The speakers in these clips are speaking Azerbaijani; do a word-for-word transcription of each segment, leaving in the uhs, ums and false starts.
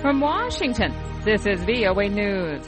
From Washington, this is V O A News.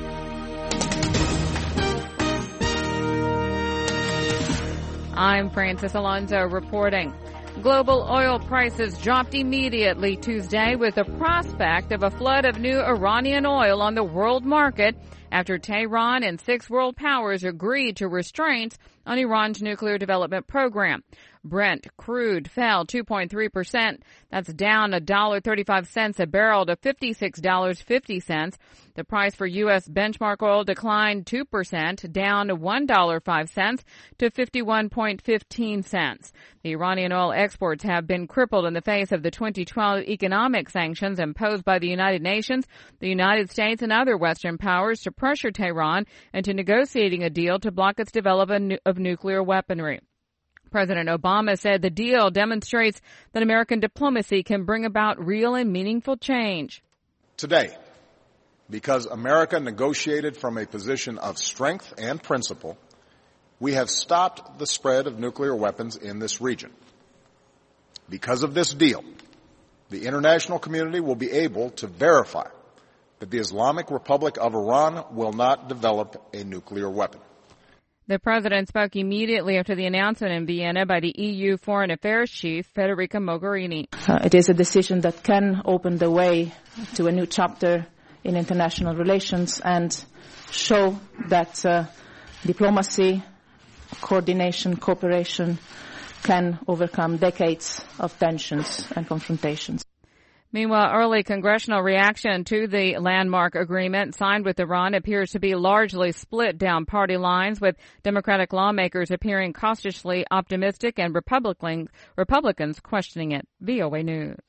I'm Francis Alonso reporting. Global oil prices dropped immediately Tuesday with the prospect of a flood of new Iranian oil on the world market after Tehran and six world powers agreed to restraints on Iran's nuclear development program. Brent crude fell two point three percent. That's down one dollar and thirty-five cents a barrel to fifty-six dollars and fifty cents. The price for U S benchmark oil declined two percent, down one dollar and five cents to fifty-one dollars and fifteen cents. The Iranian oil exports have been crippled in the face of the twenty twelve economic sanctions imposed by the United Nations, the United States, and other Western powers to pressure Tehran into negotiating a deal to block its development of nuclear weaponry. President Obama said the deal demonstrates that American diplomacy can bring about real and meaningful change. Today, because America negotiated from a position of strength and principle, we have stopped the spread of nuclear weapons in this region. Because of this deal, the international community will be able to verify that the Islamic Republic of Iran will not develop a nuclear weapon. The president spoke immediately after the announcement in Vienna by the E U Foreign Affairs Chief, Federica Mogherini. Uh, it is a decision that can open the way to a new chapter in international relations and show that uh, diplomacy, coordination, cooperation can overcome decades of tensions and confrontations. Meanwhile, early congressional reaction to the landmark agreement signed with Iran appears to be largely split down party lines, with Democratic lawmakers appearing cautiously optimistic and Republican, Republicans questioning it. V O A News.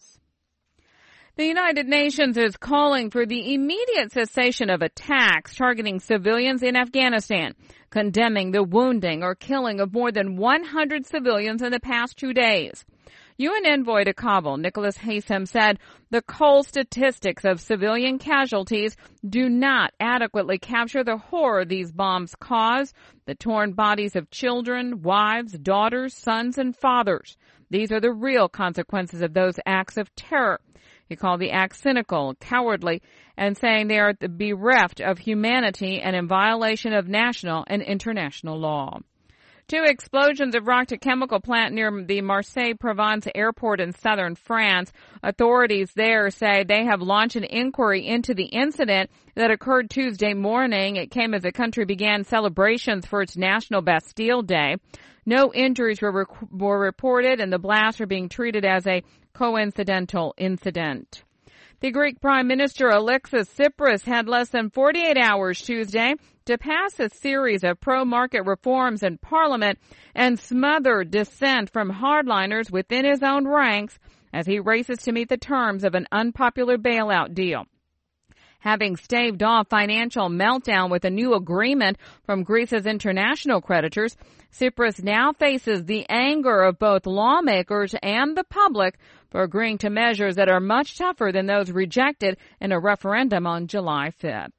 The United Nations is calling for the immediate cessation of attacks targeting civilians in Afghanistan, condemning the wounding or killing of more than one hundred civilians in the past two days. U N envoy to Kabul, Nicholas Haysom, said the cold statistics of civilian casualties do not adequately capture the horror these bombs cause, the torn bodies of children, wives, daughters, sons, and fathers. These are the real consequences of those acts of terror. He called the act cynical, cowardly, and saying they are bereft of humanity and in violation of national and international law. Two explosions have rocked a chemical plant near the Marseille-Provence airport in southern France. Authorities there say they have launched an inquiry into the incident that occurred Tuesday morning. It came as the country began celebrations for its National Bastille Day. No injuries were, rec- were reported, and the blasts are being treated as a coincidental incident. The Greek Prime Minister Alexis Tsipras had less than forty-eight hours Tuesday to pass a series of pro-market reforms in Parliament and smother dissent from hardliners within his own ranks as he races to meet the terms of an unpopular bailout deal. Having staved off financial meltdown with a new agreement from Greece's international creditors, Tsipras now faces the anger of both lawmakers and the public for agreeing to measures that are much tougher than those rejected in a referendum on July fifth.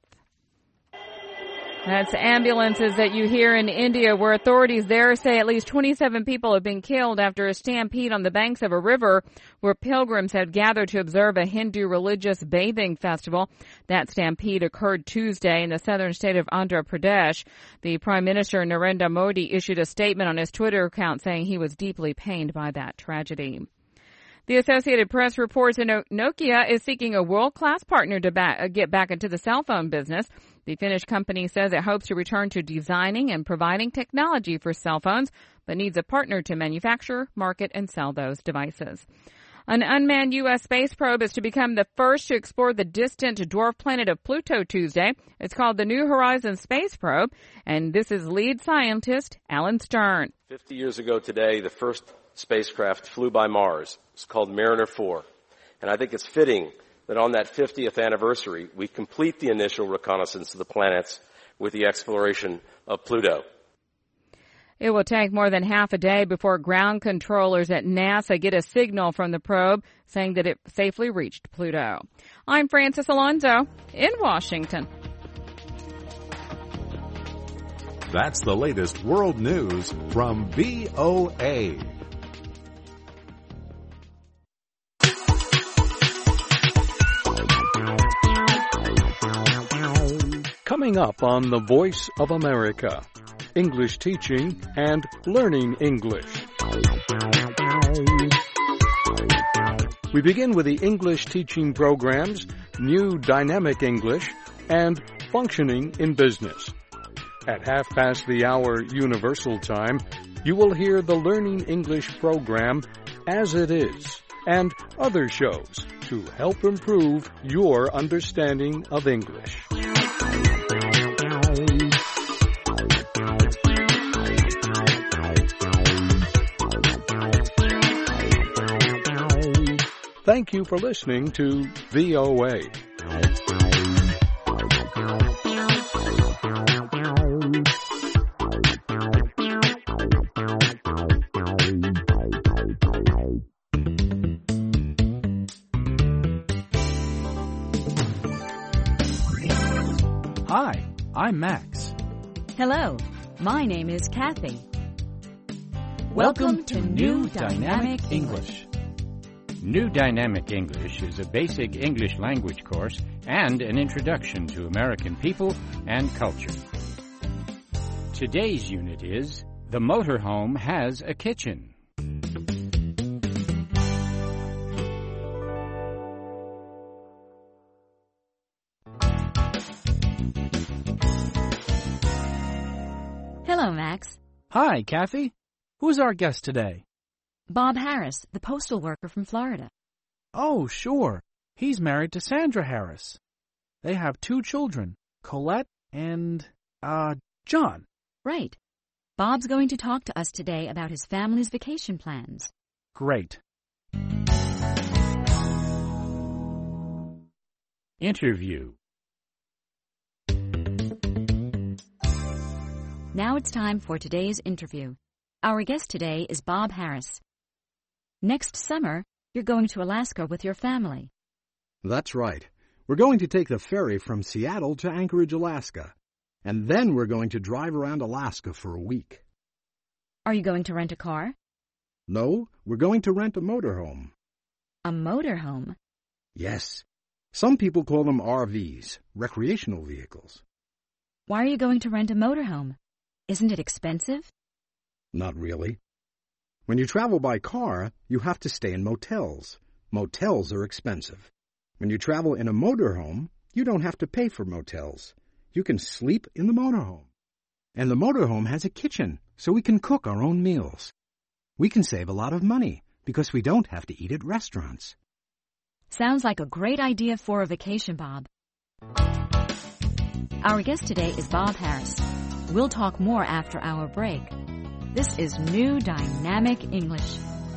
That's ambulances that you hear in India, where authorities there say at least twenty-seven people have been killed after a stampede on the banks of a river where pilgrims had gathered to observe a Hindu religious bathing festival. That stampede occurred Tuesday in the southern state of Andhra Pradesh. The Prime Minister Narendra Modi issued a statement on his Twitter account saying he was deeply pained by that tragedy. The Associated Press reports that Nokia is seeking a world-class partner to back, get back into the cell phone business. The Finnish company says it hopes to return to designing and providing technology for cell phones, but needs a partner to manufacture, market, and sell those devices. An unmanned U S space probe is to become the first to explore the distant dwarf planet of Pluto Tuesday. It's called the New Horizons Space Probe, and this is lead scientist Alan Stern. Fifty years ago today, the first spacecraft flew by Mars. It's called Mariner four. And I think it's fitting that on that fiftieth anniversary, we complete the initial reconnaissance of the planets with the exploration of Pluto. It will take more than half a day before ground controllers at NASA get a signal from the probe saying that it safely reached Pluto. I'm Francis Alonso in Washington. That's the latest world news from V O A. Coming up on The Voice of America, English teaching and learning English. We begin with the English teaching programs, New Dynamic English, and Functioning in Business. At half past the hour Universal Time, you will hear the Learning English program, As It Is, and other shows to help improve your understanding of English. Thank you for listening to V O A. Hi, I'm Max. Hello, my name is Kathy. Welcome, Welcome to New Dynamic English. New Dynamic English is a basic English language course and an introduction to American people and culture. Today's unit is The Motorhome Has a Kitchen. Hello, Max. Hi, Kathy. Who's our guest today? Bob Harris, the postal worker from Florida. Oh, sure. He's married to Sandra Harris. They have two children, Colette and, uh, John. Right. Bob's going to talk to us today about his family's vacation plans. Great. Interview. Now it's time for today's interview. Our guest today is Bob Harris. Next summer, you're going to Alaska with your family. That's right. We're going to take the ferry from Seattle to Anchorage, Alaska. And then we're going to drive around Alaska for a week. Are you going to rent a car? No, we're going to rent a motorhome. A motorhome? Yes. Some people call them R Vs, recreational vehicles. Why are you going to rent a motorhome? Isn't it expensive? Not really. When you travel by car, you have to stay in motels. Motels are expensive. When you travel in a motorhome, you don't have to pay for motels. You can sleep in the motorhome. And the motorhome has a kitchen, so we can cook our own meals. We can save a lot of money because we don't have to eat at restaurants. Sounds like a great idea for a vacation, Bob. Our guest today is Bob Harris. We'll talk more after our break. This is New Dynamic English.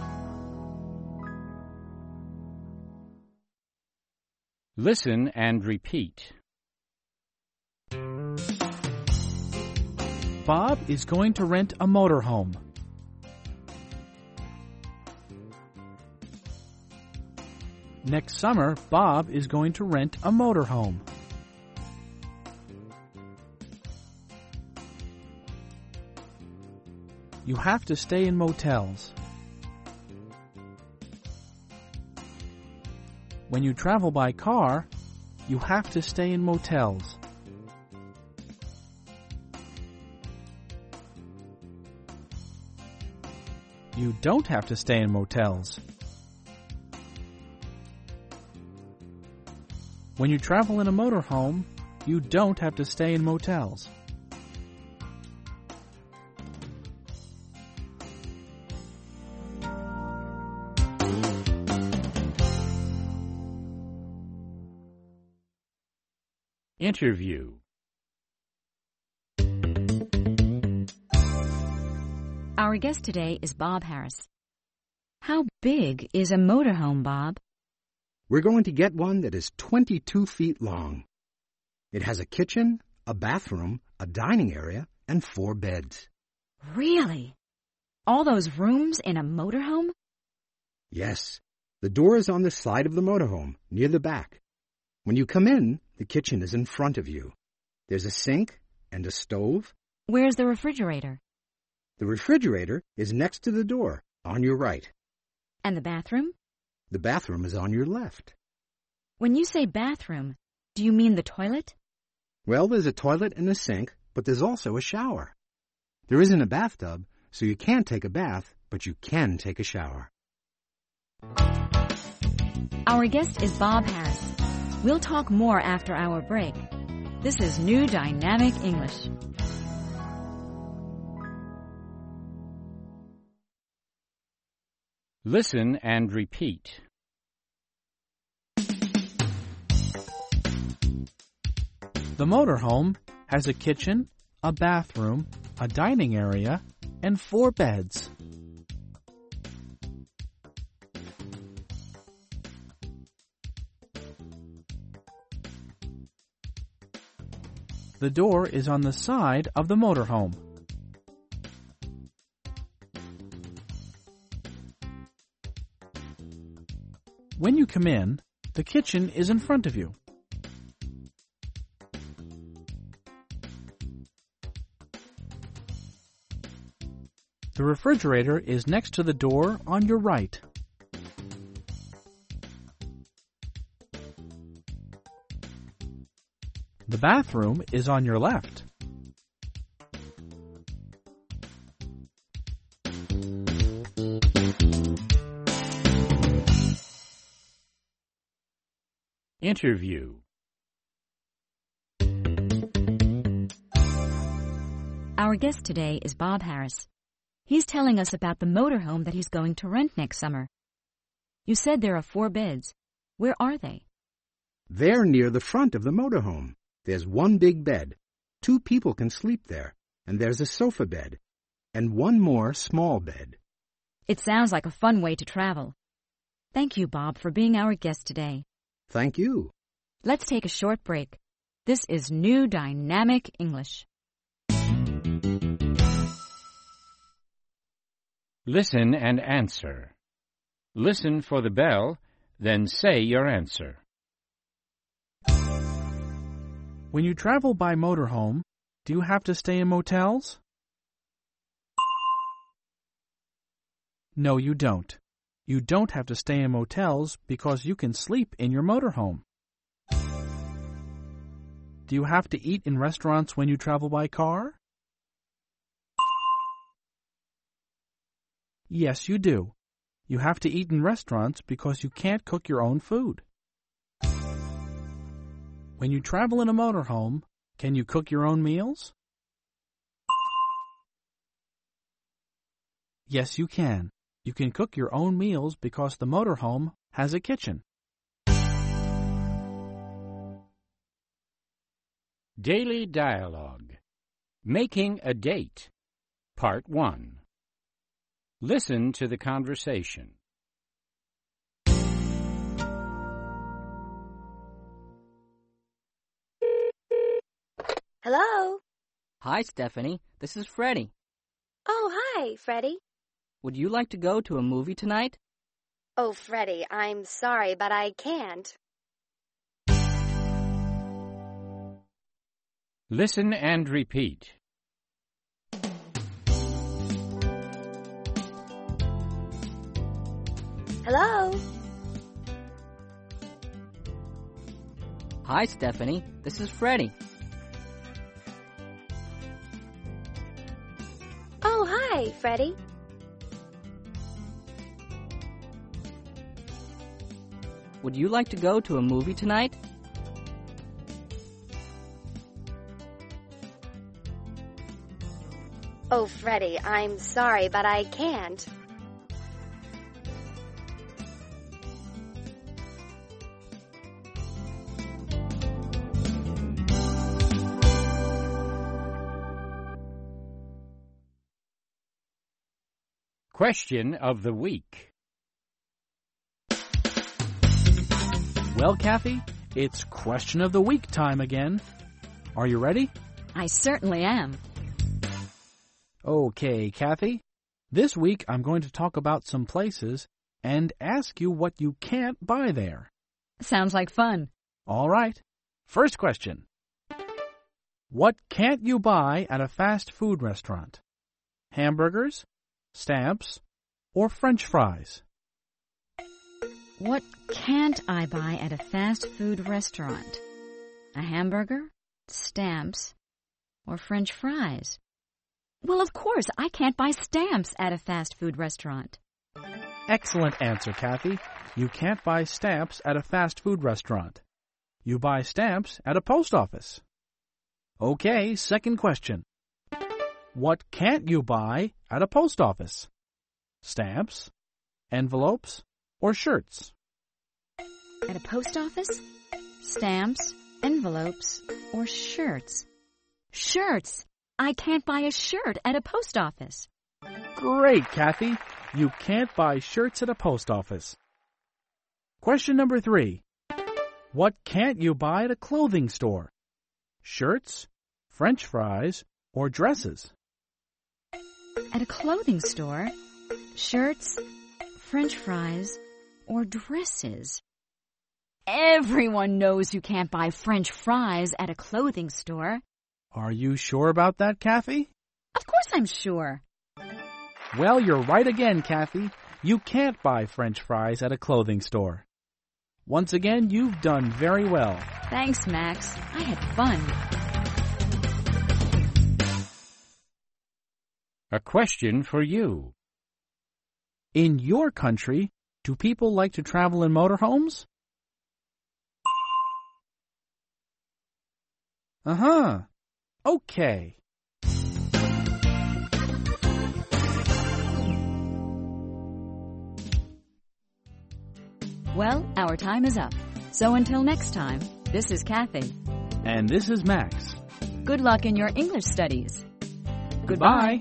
Listen and repeat. Bob is going to rent a motorhome. Next summer, Bob is going to rent a motorhome. You have to stay in motels. When you travel by car, you have to stay in motels. You don't have to stay in motels. When you travel in a motorhome, you don't have to stay in motels. Interview. Our guest today is Bob Harris. How big is a motorhome, Bob? We're going to get one that is twenty-two feet long. It has a kitchen, a bathroom, a dining area, and four beds. Really? All those rooms in a motorhome? Yes. The door is on the side of the motorhome, near the back. When you come in, the kitchen is in front of you. There's a sink and a stove. Where's the refrigerator? The refrigerator is next to the door, on your right. And the bathroom? The bathroom is on your left. When you say bathroom, do you mean the toilet? Well, there's a toilet and a sink, but there's also a shower. There isn't a bathtub, so you can't take a bath, but you can take a shower. Our guest is Bob Harris. We'll talk more after our break. This is New Dynamic English. Listen and repeat. The motorhome has a kitchen, a bathroom, a dining area, and four beds. The door is on the side of the motorhome. When you come in, the kitchen is in front of you. The refrigerator is next to the door on your right. The bathroom is on your left. Interview. Our guest today is Bob Harris. He's telling us about the motorhome that he's going to rent next summer. You said there are four beds. Where are they? They're near the front of the motorhome. There's one big bed. Two people can sleep there. And there's a sofa bed. And one more small bed. It sounds like a fun way to travel. Thank you, Bob, for being our guest today. Thank you. Let's take a short break. This is New Dynamic English. Listen and answer. Listen for the bell, then say your answer. When you travel by motorhome, do you have to stay in motels? No, you don't. You don't have to stay in motels because you can sleep in your motorhome. Do you have to eat in restaurants when you travel by car? Yes, you do. You have to eat in restaurants because you can't cook your own food. When you travel in a motorhome, can you cook your own meals? Yes, you can. You can cook your own meals because the motorhome has a kitchen. Daily Dialogue. Making a Date. Part one. Listen to the conversation. Hello? Hi, Stephanie. This is Freddie. Oh, hi, Freddie. Would you like to go to a movie tonight? Oh, Freddie, I'm sorry, but I can't. Listen and repeat. Hello? Hi, Stephanie. This is Freddie. Oh, hi, Freddie. Would you like to go to a movie tonight? Oh, Freddie, I'm sorry, but I can't. Question of the week. Well, Kathy, it's Question of the Week time again. Are you ready? I certainly am. Okay, Kathy. This week I'm going to talk about some places and ask you what you can't buy there. Sounds like fun. All right. First question. What can't you buy at a fast food restaurant? Hamburgers, stamps, or French fries? What can't I buy at a fast food restaurant? A hamburger, stamps, or French fries? Well, of course, I can't buy stamps at a fast food restaurant. Excellent answer, Kathy. You can't buy stamps at a fast food restaurant. You buy stamps at a post office. Okay, second question. What can't you buy at a post office? Stamps, envelopes, or shirts? At a post office? Stamps, envelopes, or shirts? Shirts! I can't buy a shirt at a post office. Great, Kathy. You can't buy shirts at a post office. Question number three. What can't you buy at a clothing store? Shirts, French fries, or dresses? At a clothing store? Shirts, French fries, or dresses? Everyone knows you can't buy French fries at a clothing store. Are you sure about that, Kathy? Of course I'm sure. Well, you're right again, Kathy. You can't buy French fries at a clothing store. Once again, you've done very well. Thanks, Max. I had fun. A question for you. In your country, do people like to travel in motorhomes? Uh-huh. Okay. Well, our time is up. So until next time, this is Kathy. And this is Max. Good luck in your English studies. Goodbye.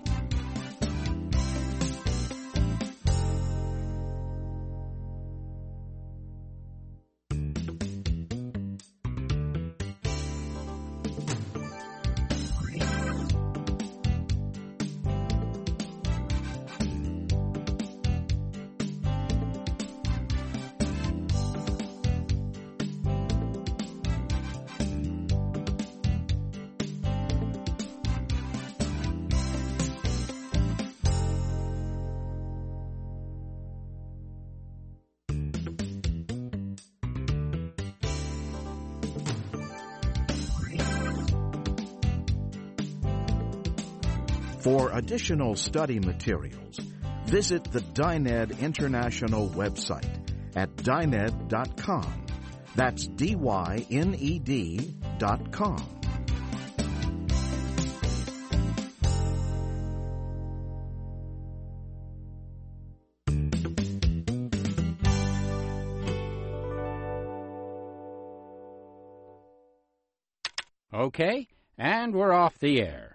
For additional study materials, visit the Dyned International website at dyned dot com. That's D Y N E D dot com. Okay, and we're off the air.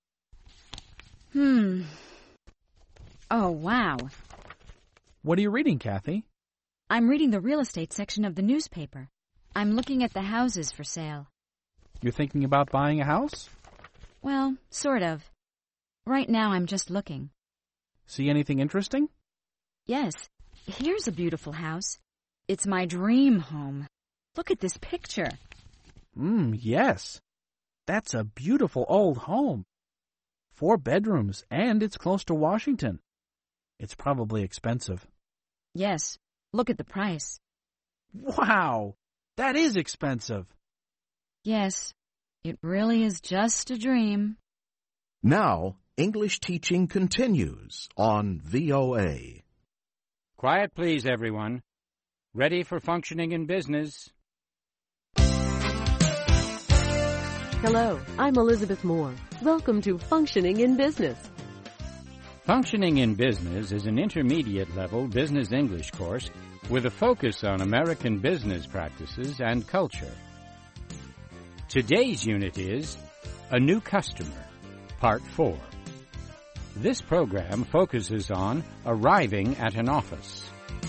Hmm. Oh, wow. What are you reading, Kathy? I'm reading the real estate section of the newspaper. I'm looking at the houses for sale. You're thinking about buying a house? Well, sort of. Right now I'm just looking. See anything interesting? Yes. Here's a beautiful house. It's my dream home. Look at this picture. Hmm, yes. That's a beautiful old home. Four bedrooms, and it's close to Washington. It's probably expensive. Yes. Look at the price. Wow! That is expensive. Yes. It really is just a dream. Now, English teaching continues on V O A. Quiet, please, everyone. Ready for functioning in business. Hello, I'm Elizabeth Moore. Welcome to Functioning in Business. Functioning in Business is an intermediate-level business English course with a focus on American business practices and culture. Today's unit is A New Customer, Part four. This program focuses on arriving at an office.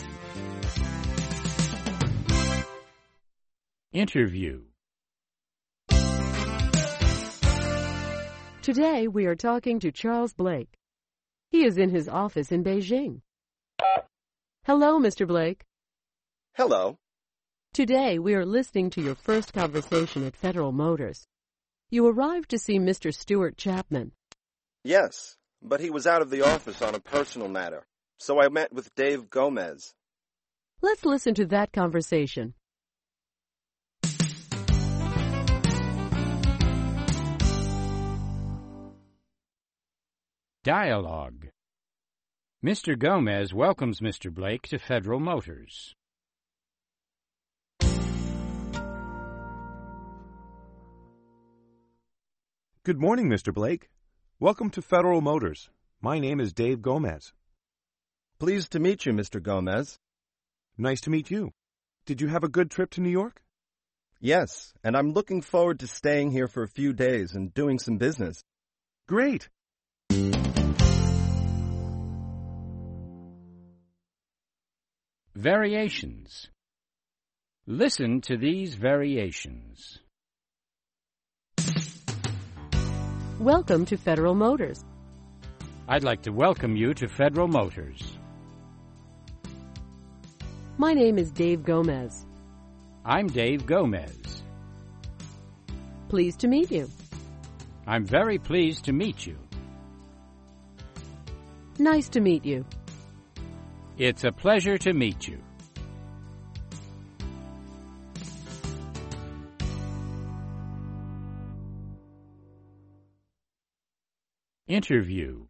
Interview. Today we are talking to Charles Blake. He is in his office in Beijing. Hello, Mister Blake. Hello. Today we are listening to your first conversation at Federal Motors. You arrived to see Mister Stuart Chapman. Yes, but he was out of the office on a personal matter, so I met with Dave Gomez. Let's listen to that conversation. Dialogue. Mister Gomez welcomes Mister Blake to Federal Motors. Good morning, Mister Blake. Welcome to Federal Motors. My name is Dave Gomez. Pleased to meet you, Mister Gomez. Nice to meet you. Did you have a good trip to New York? Yes, and I'm looking forward to staying here for a few days and doing some business. Great. Variations. Listen to these variations. Welcome to Federal Motors. I'd like to welcome you to Federal Motors. My name is Dave Gomez. I'm Dave Gomez. Pleased to meet you. I'm very pleased to meet you. Nice to meet you. It's a pleasure to meet you. Interview.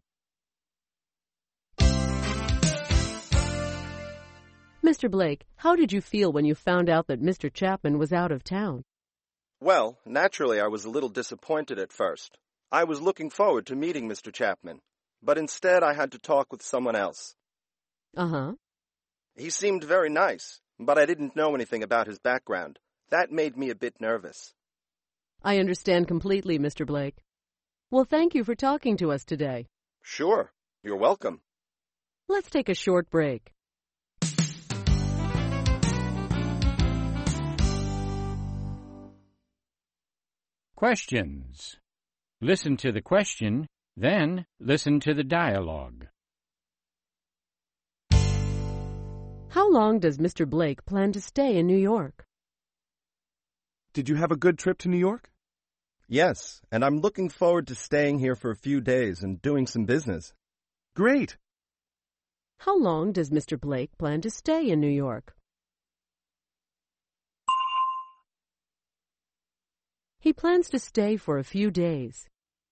Mister Blake, how did you feel when you found out that Mister Chapman was out of town? Well, naturally I was a little disappointed at first. I was looking forward to meeting Mister Chapman, but instead I had to talk with someone else. Uh-huh. He seemed very nice, but I didn't know anything about his background. That made me a bit nervous. I understand completely, Mister Blake. Well, thank you for talking to us today. Sure. You're welcome. Let's take a short break. Questions. Listen to the question, then listen to the dialogue. How long does Mister Blake plan to stay in New York? Did you have a good trip to New York? Yes, and I'm looking forward to staying here for a few days and doing some business. Great. How long does Mister Blake plan to stay in New York? He plans to stay for a few days.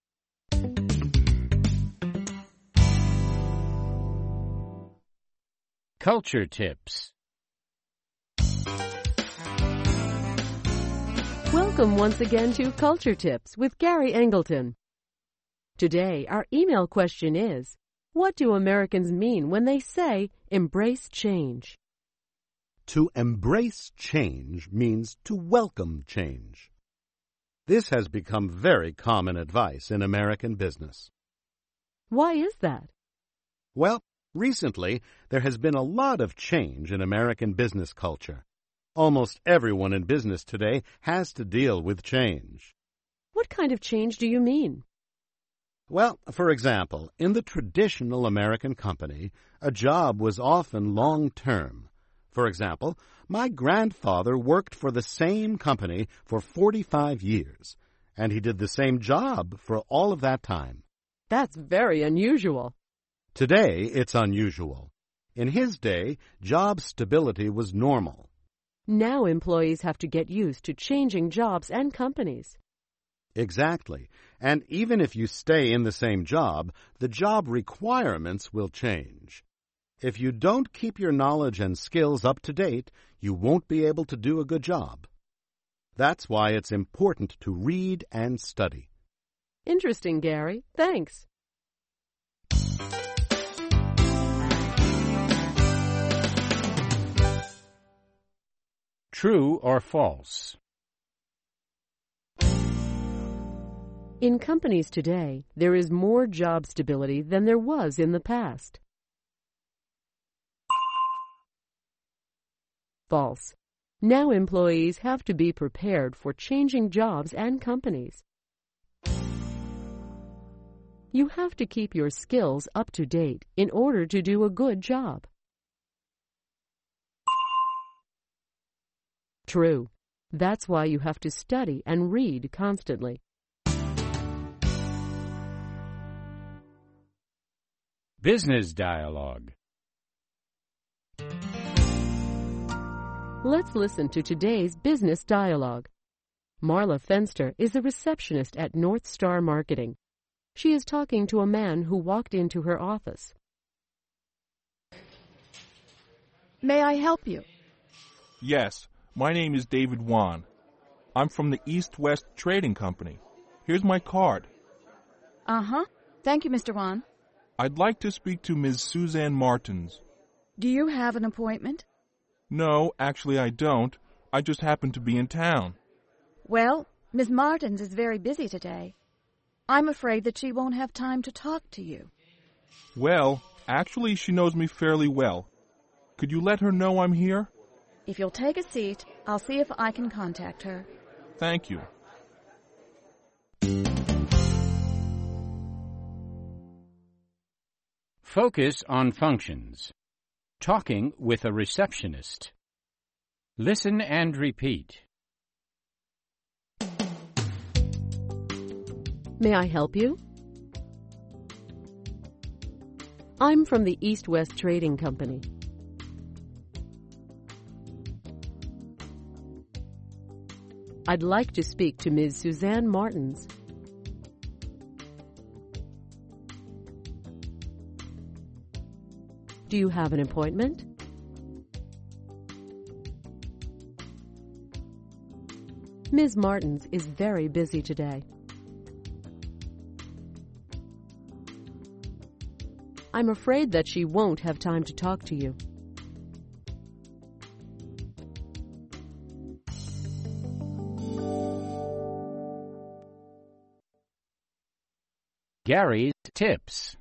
Culture tips. Welcome once again to Culture Tips with Gary Engleton. Today, our email question is, what do Americans mean when they say embrace change? To embrace change means to welcome change. This has become very common advice in American business. Why is that? Well, recently, there has been a lot of change in American business culture. Almost everyone in business today has to deal with change. What kind of change do you mean? Well, for example, in the traditional American company, a job was often long-term. For example, my grandfather worked for the same company for forty-five years, and he did the same job for all of that time. That's very unusual. Today, it's unusual. In his day, job stability was normal. Now employees have to get used to changing jobs and companies. Exactly. And even if you stay in the same job, the job requirements will change. If you don't keep your knowledge and skills up to date, you won't be able to do a good job. That's why it's important to read and study. Interesting, Gary. Thanks. True or false? In companies today, there is more job stability than there was in the past. False. Now employees have to be prepared for changing jobs and companies. You have to keep your skills up to date in order to do a good job. True. That's why you have to study and read constantly. Business dialogue. Let's listen to today's business dialogue. Marla Fenster is a receptionist at North Star Marketing. She is talking to a man who walked into her office. May I help you? Yes, my name is David Wan. I'm from the East-West Trading Company. Here's my card. Uh-huh. Thank you, Mister Wan. I'd like to speak to Miz Suzanne Martins. Do you have an appointment? No, actually I don't. I just happen to be in town. Well, Miss Martins is very busy today. I'm afraid that she won't have time to talk to you. Well, actually she knows me fairly well. Could you let her know I'm here? If you'll take a seat, I'll see if I can contact her. Thank you. Focus on functions. Talking with a receptionist. Listen and repeat. May I help you? I'm from the East-West Trading Company. I'd like to speak to Miz Suzanne Martins. Do you have an appointment? Miz Martins is very busy today. I'm afraid that she won't have time to talk to you. Gary's Tips.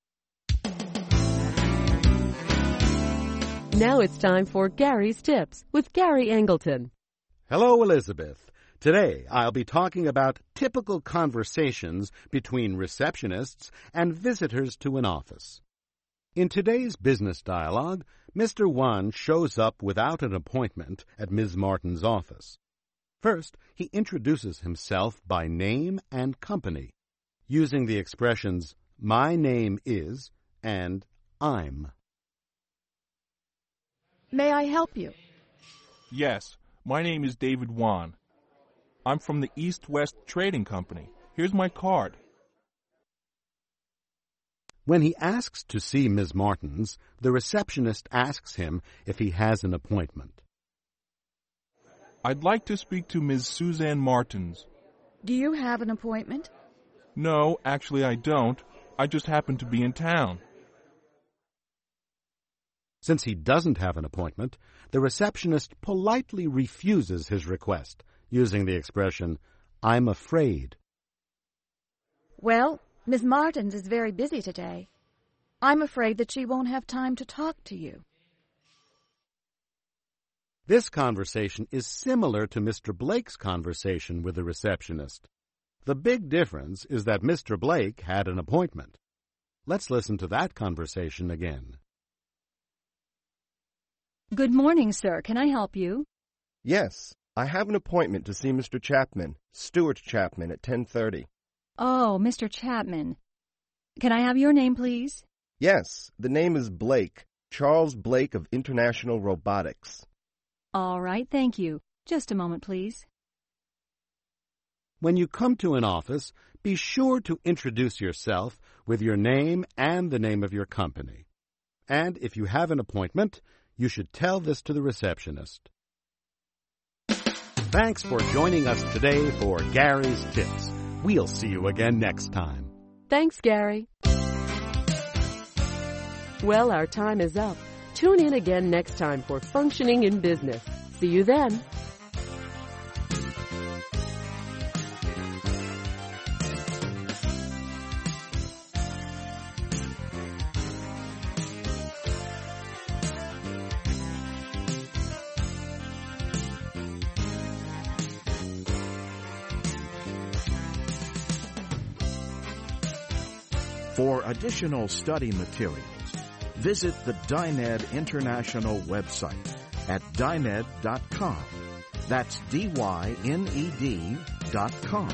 Now it's time for Gary's Tips with Gary Angleton. Hello, Elizabeth. Today I'll be talking about typical conversations between receptionists and visitors to an office. In today's business dialogue, Mister Wan shows up without an appointment at Miz Martin's office. First, he introduces himself by name and company, using the expressions, "my name is" and "I'm." May I help you? Yes, my name is David Wan. I'm from the East-West Trading Company. Here's my card. When he asks to see Miz Martins, the receptionist asks him if he has an appointment. I'd like to speak to Miz Suzanne Martins. Do you have an appointment? No, actually I don't. I just happen to be in town. Since he doesn't have an appointment, the receptionist politely refuses his request, using the expression, "I'm afraid." Well, Miss Martins is very busy today. I'm afraid that she won't have time to talk to you. This conversation is similar to Mister Blake's conversation with the receptionist. The big difference is that Mister Blake had an appointment. Let's listen to that conversation again. Good morning, sir. Can I help you? Yes, I have an appointment to see Mister Chapman, Stuart Chapman, at ten thirty. Oh, Mister Chapman. Can I have your name, please? Yes, the name is Blake, Charles Blake of International Robotics. All right, thank you. Just a moment, please. When you come to an office, be sure to introduce yourself with your name and the name of your company. And if you have an appointment, you should tell this to the receptionist. Thanks for joining us today for Gary's Tips. We'll see you again next time. Thanks, Gary. Well, our time is up. Tune in again next time for Functioning in Business. See you then. For additional study materials, visit the Dyned International website at dyned dot com. That's D Y N E D dot com.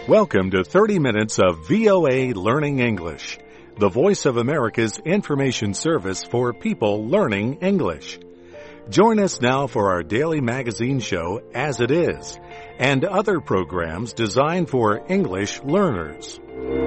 Welcome to thirty minutes of V O A Learning English, the voice of America's information service for people learning English. Join us now for our daily magazine show, As It Is, and other programs designed for English learners.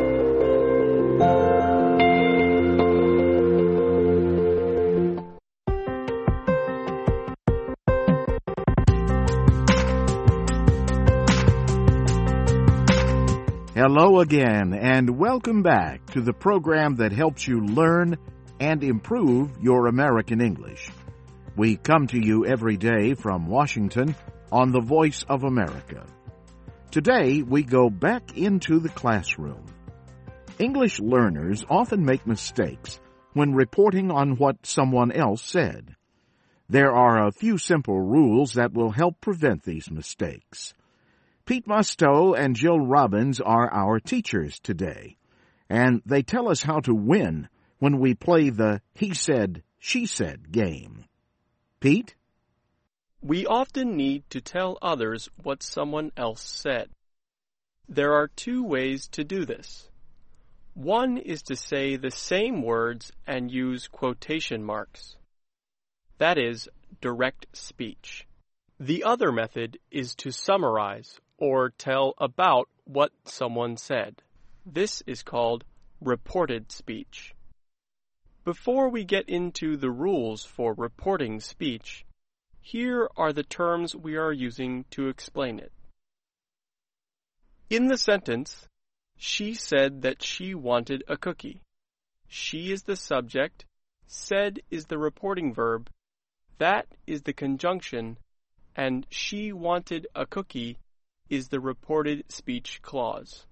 Hello again, and welcome back to the program that helps you learn and improve your American English. We come to you every day from Washington on the Voice of America. Today, we go back into the classroom. English learners often make mistakes when reporting on what someone else said. There are a few simple rules that will help prevent these mistakes. Pete Musto and Jill Robbins are our teachers today, and they tell us how to win when we play the he said, she said game. Pete? We often need to tell others what someone else said. There are two ways to do this. One is to say the same words and use quotation marks. That is direct speech. The other method is to summarize or tell about what someone said. This is called reported speech. Before we get into the rules for reporting speech, here are the terms we are using to explain it. In the sentence, she said that she wanted a cookie. She is the subject, said is the reporting verb, that is the conjunction, and she wanted a cookie is the reported speech clause.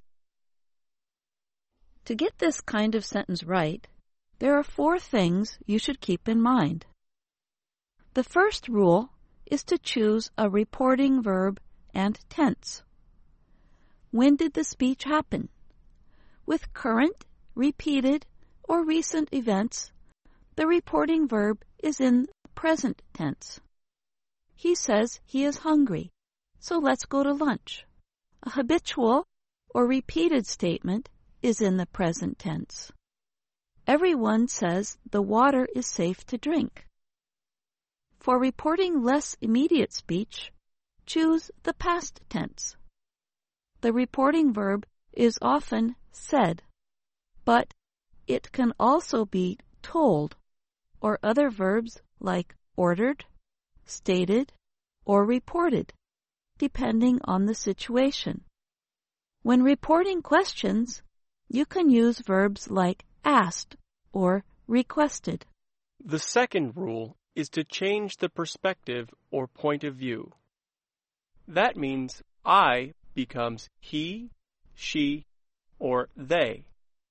To get this kind of sentence right, there are four things you should keep in mind. The first rule is to choose a reporting verb and tense. When did the speech happen? With current, repeated, or recent events, the reporting verb is in present tense. He says he is hungry, so let's go to lunch. A habitual or repeated statement is in the present tense. Everyone says the water is safe to drink. For reporting less immediate speech, choose the past tense. The reporting verb is often said, but it can also be told, or other verbs like ordered, stated, or reported, depending on the situation. When reporting questions, you can use verbs like asked or requested. The second rule is to change the perspective or point of view. That means I becomes he, she, or they.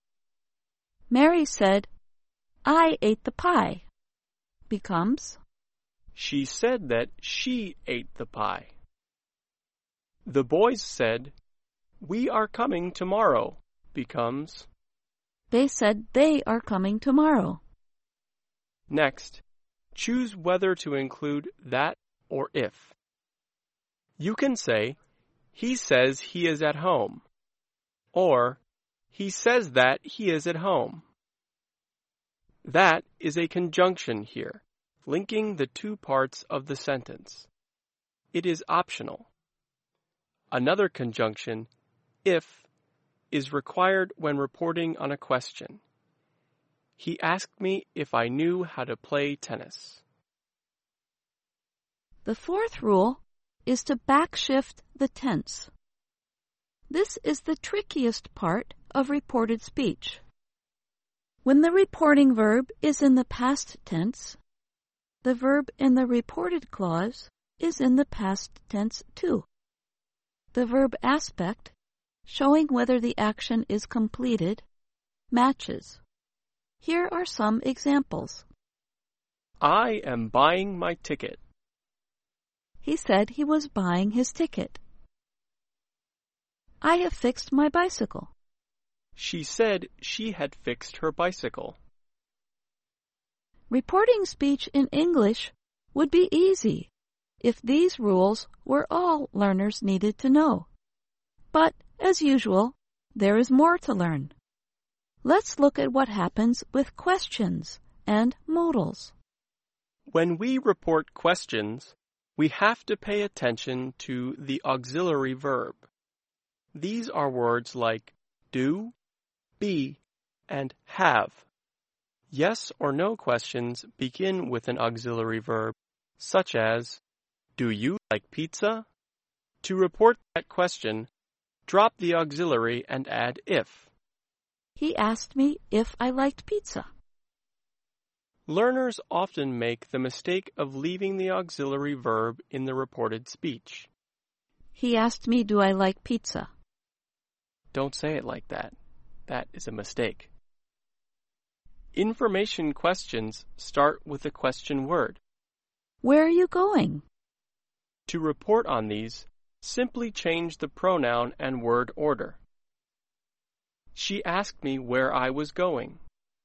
Mary said, I ate the pie, becomes she said that she ate the pie. The boys said, we are coming tomorrow, becomes they said they are coming tomorrow. Next, choose whether to include that or if. You can say, he says he is at home, or he says that he is at home. That is a conjunction here, linking the two parts of the sentence. It is optional. Another conjunction, if, is required when reporting on a question. He asked me if I knew how to play tennis. The fourth rule is to backshift the tense. This is the trickiest part of reported speech. When the reporting verb is in the past tense, the verb in the reported clause is in the past tense too. The verb aspect, showing whether the action is completed, matches. Here are some examples. I am buying my ticket. He said he was buying his ticket. I have fixed my bicycle. She said she had fixed her bicycle. Reporting speech in English would be easy if these rules were all learners needed to know. But As usual, there is more to learn. Let's look at what happens with questions and modals. When we report questions, we have to pay attention to the auxiliary verb. These are words like do, be, and have. Yes or no questions begin with an auxiliary verb, such as, do you like pizza? To report that question, drop the auxiliary and add if. He asked me if I liked pizza. Learners often make the mistake of leaving the auxiliary verb in the reported speech. He asked me, do I like pizza? Don't say it like that. That is a mistake. Information questions start with a question word. Where are you going? To report on these, simply change the pronoun and word order. She asked me where I was going.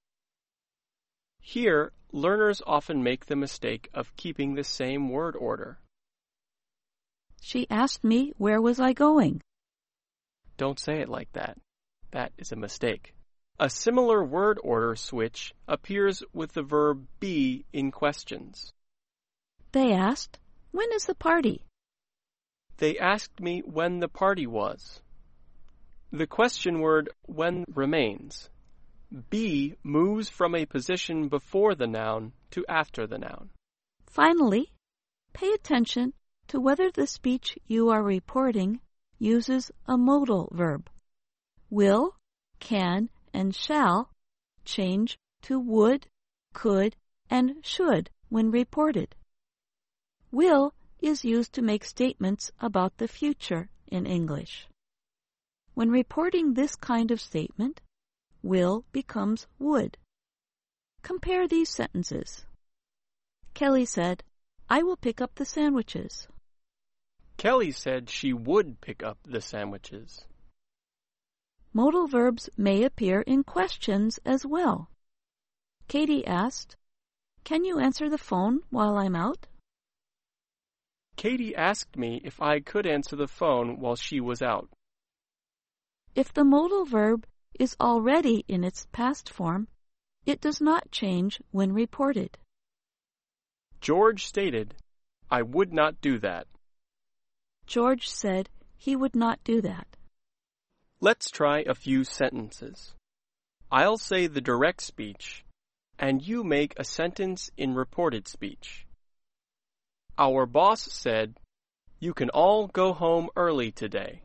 Here, learners often make the mistake of keeping the same word order. She asked me where was I going? Don't say it like that. That is a mistake. A similar word order switch appears with the verb be in questions. They asked, when is the party? They asked me when the party was. The question word when remains. Be moves from a position before the noun to after the noun. Finally, pay attention to whether the speech you are reporting uses a modal verb. Will, can, and shall change to would, could, and should when reported. Will is used to make statements about the future in English. When reporting this kind of statement, will becomes would. Compare these sentences. Kelly said, I will pick up the sandwiches. Kelly said she would pick up the sandwiches. Modal verbs may appear in questions as well. Katie asked, can you answer the phone while I'm out? Katie asked me if I could answer the phone while she was out. If the modal verb is already in its past form, it does not change when reported. George stated, I would not do that. George said he would not do that. Let's try a few sentences. I'll say the direct speech, and you make a sentence in reported speech. Our boss said, you can all go home early today.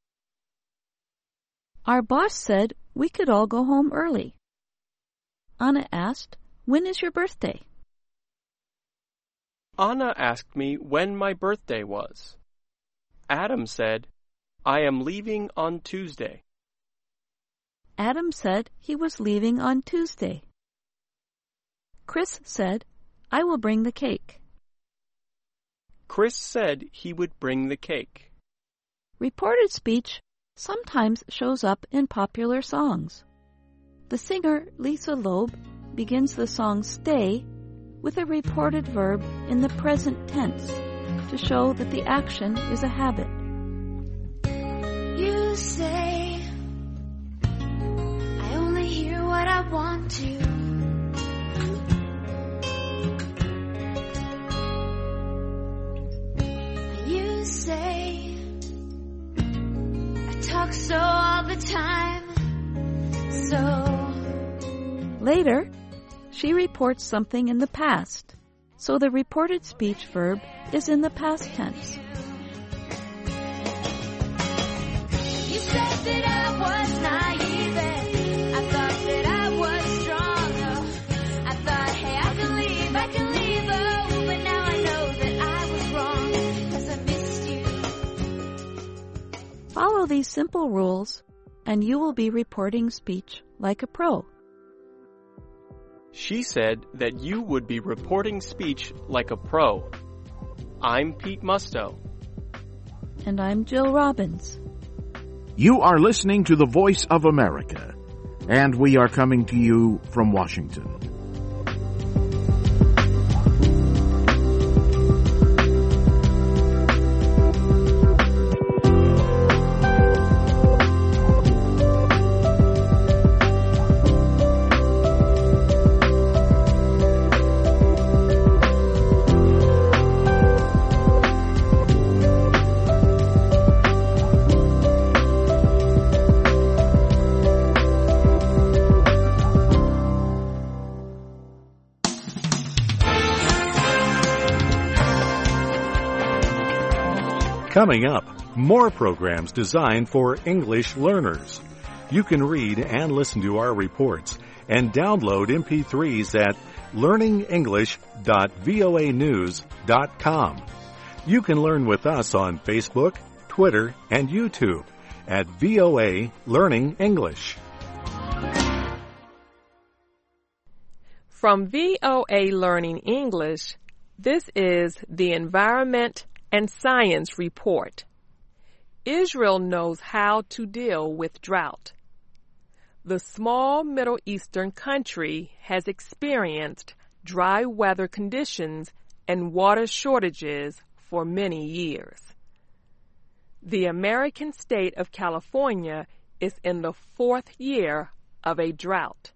Our boss said we could all go home early. Anna asked, when is your birthday? Anna asked me when my birthday was. Adam said, I am leaving on Tuesday. Adam said he was leaving on Tuesday. Chris said, I will bring the cake. Chris said he would bring the cake. Reported speech sometimes shows up in popular songs. The singer Lisa Loeb begins the song Stay with a reported verb in the present tense to show that the action is a habit. You say, I only hear what I want to. You say, I talk so all the time, so. Later, she reports something in the past, so the reported speech verb is in the past tense. You said that I was naive, I thought that I was strong, oh, I thought, hey, I can leave, I can leave, oh, but now I know that I was wrong, 'cause I missed you. Follow these simple rules, and you will be reporting speech like a pro. She said that you would be reporting speech like a pro. I'm Pete Musto. And I'm Jill Robbins. You are listening to the Voice of America, and we are coming to you from Washington. Coming up, more programs designed for English learners. You can read and listen to our reports and download M P threes at learning english dot voa news dot com. You can learn with us on Facebook, Twitter, and YouTube at V O A Learning English. From V O A Learning English, this is the Environment and Science Report. Israel knows how to deal with drought. The small Middle Eastern country has experienced dry weather conditions and water shortages for many years. The American state of California is in the fourth year of a drought.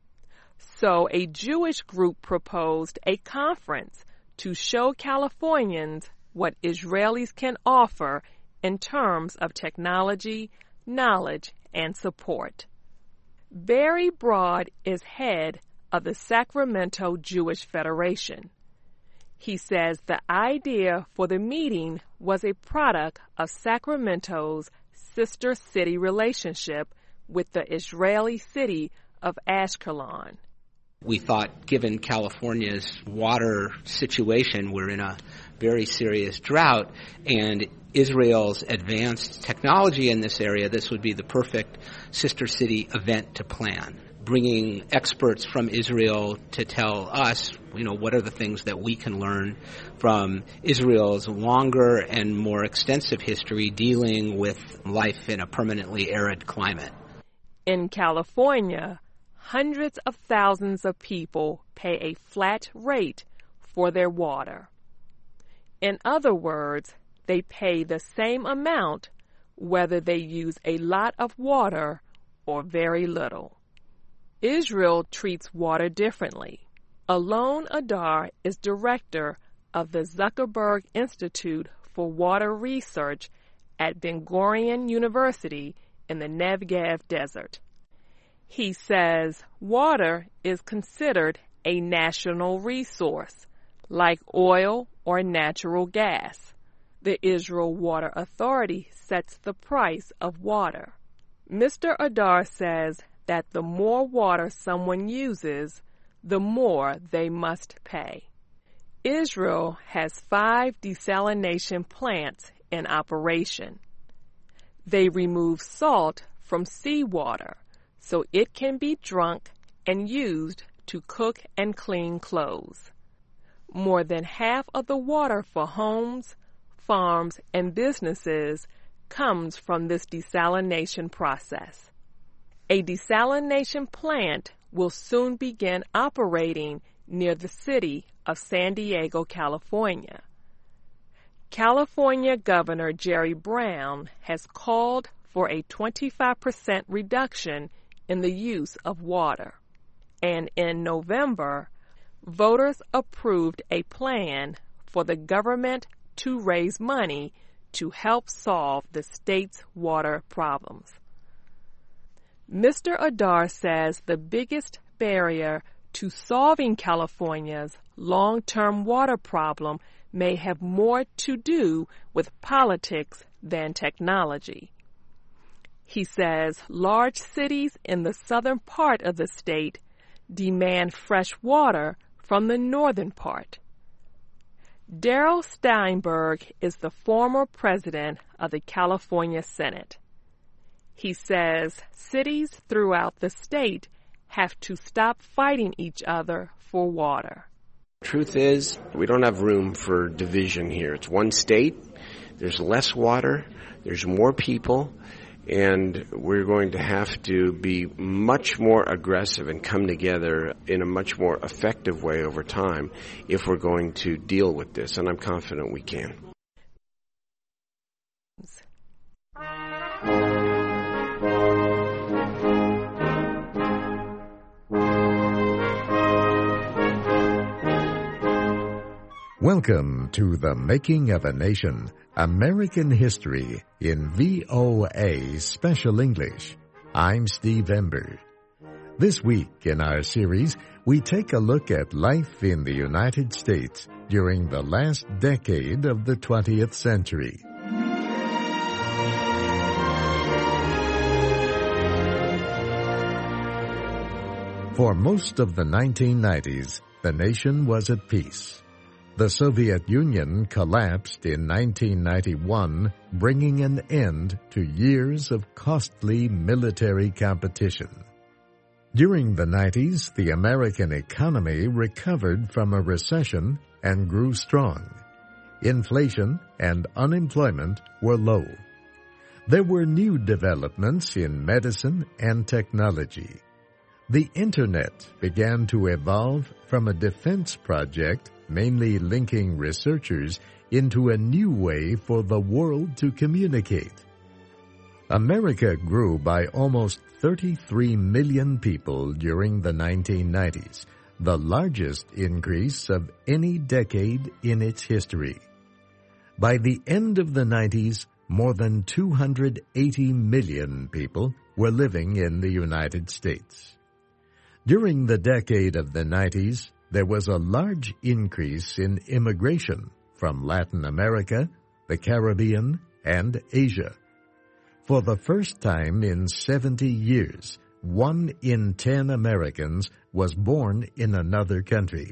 So a Jewish group proposed a conference to show Californians what Israelis can offer in terms of technology, knowledge, and support. Barry Broad is head of the Sacramento Jewish Federation. He says the idea for the meeting was a product of Sacramento's sister city relationship with the Israeli city of Ashkelon. We thought, given California's water situation, we're in a very serious drought, and Israel's advanced technology in this area, this would be the perfect sister city event to plan. Bringing experts from Israel to tell us, you know, what are the things that we can learn from Israel's longer and more extensive history dealing with life in a permanently arid climate. In California, hundreds of thousands of people pay a flat rate for their water. In other words, they pay the same amount whether they use a lot of water or very little. Israel treats water differently. Alon Adar is director of the Zuckerberg Institute for Water Research at Ben-Gurion University in the Negev Desert. He says water is considered a national resource, like oil or natural gas. The Israel Water Authority sets the price of water. Mister Adar says that the more water someone uses, the more they must pay. Israel has five desalination plants in operation. They remove salt from seawater so it can be drunk and used to cook and clean clothes. More than half of the water for homes, farms, and businesses comes from this desalination process. A desalination plant will soon begin operating near the city of San Diego, California. California Governor Jerry Brown has called for a twenty-five percent reduction in the use of water. And in November, voters approved a plan for the government to raise money to help solve the state's water problems. Mister Adar says the biggest barrier to solving California's long-term water problem may have more to do with politics than technology. He says large cities in the southern part of the state demand fresh water from the northern part. Darrell Steinberg is the former president of the California Senate. He says cities throughout the state have to stop fighting each other for water. Truth is, we don't have room for division here. It's one state, there's less water, there's more people, and we're going to have to be much more aggressive and come together in a much more effective way over time if we're going to deal with this, and I'm confident we can. Welcome to The Making of a Nation, American History in V O A Special English. I'm Steve Ember. This week in our series, we take a look at life in the United States during the last decade of the twentieth century. For most of the nineteen nineties, the nation was at peace. The Soviet Union collapsed in nineteen ninety-one, bringing an end to years of costly military competition. During the nineties, the American economy recovered from a recession and grew strong. Inflation and unemployment were low. There were new developments in medicine and technology. The Internet began to evolve from a defense project mainly linking researchers into a new way for the world to communicate. America grew by almost thirty-three million people during the nineteen nineties, the largest increase of any decade in its history. By the end of the nineties, more than two hundred eighty million people were living in the United States. During the decade of the nineties, there was a large increase in immigration from Latin America, the Caribbean, and Asia. For the first time in seventy years, one in ten Americans was born in another country.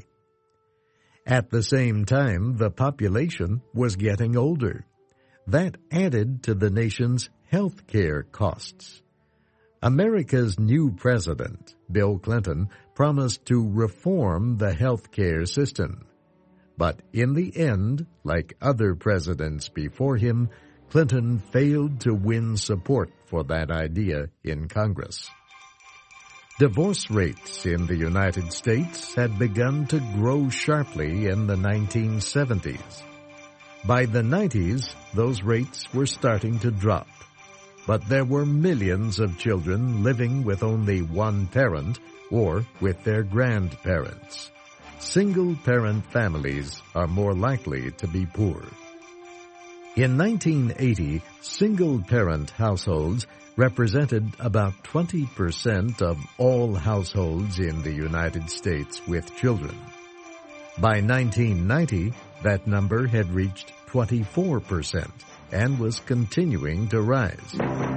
At the same time, the population was getting older. That added to the nation's health care costs. America's new president, Bill Clinton, promised to reform the health care system. But in the end, like other presidents before him, Clinton failed to win support for that idea in Congress. Divorce rates in the United States had begun to grow sharply in the nineteen seventies. By the nineties, those rates were starting to drop. But there were millions of children living with only one parent or with their grandparents. Single-parent families are more likely to be poor. In nineteen eighty, single-parent households represented about twenty percent of all households in the United States with children. By nineteen ninety, that number had reached twenty-four percent and was continuing to rise.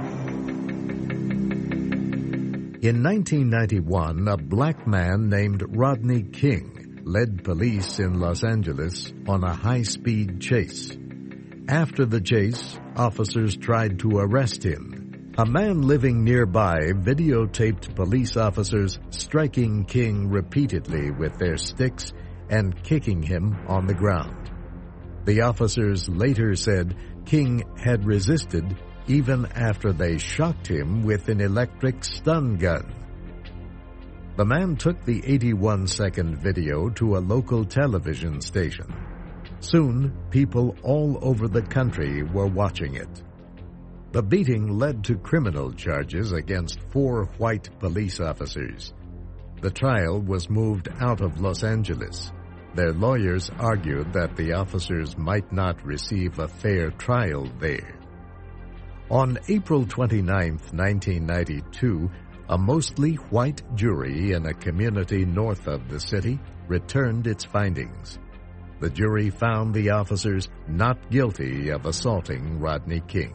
In nineteen ninety-one, a black man named Rodney King led police in Los Angeles on a high-speed chase. After the chase, officers tried to arrest him. A man living nearby videotaped police officers striking King repeatedly with their sticks and kicking him on the ground. The officers later said King had resisted even after they shocked him with an electric stun gun. The man took the eighty-one second video to a local television station. Soon, people all over the country were watching it. The beating led to criminal charges against four white police officers. The trial was moved out of Los Angeles. Their lawyers argued that the officers might not receive a fair trial there. On April twenty-ninth, nineteen ninety-two, a mostly white jury in a community north of the city returned its findings. The jury found the officers not guilty of assaulting Rodney King.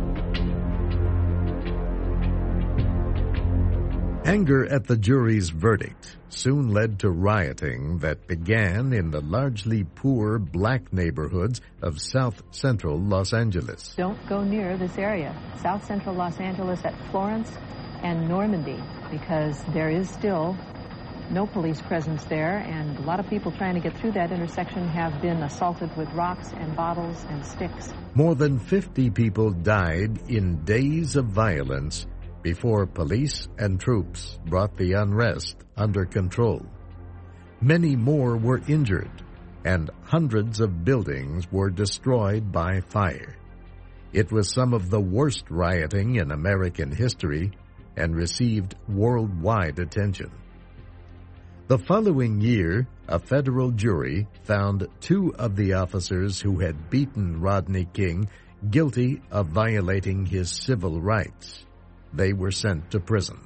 Anger at the jury's verdict soon led to rioting that began in the largely poor black neighborhoods of South Central Los Angeles. Don't go near this area, South Central Los Angeles at Florence and Normandy, because there is still no police presence there, and a lot of people trying to get through that intersection have been assaulted with rocks and bottles and sticks. More than fifty people died in days of violence before police and troops brought the unrest under control. Many more were injured, and hundreds of buildings were destroyed by fire. It was some of the worst rioting in American history and received worldwide attention. The following year, a federal jury found two of the officers who had beaten Rodney King guilty of violating his civil rights. They were sent to prison.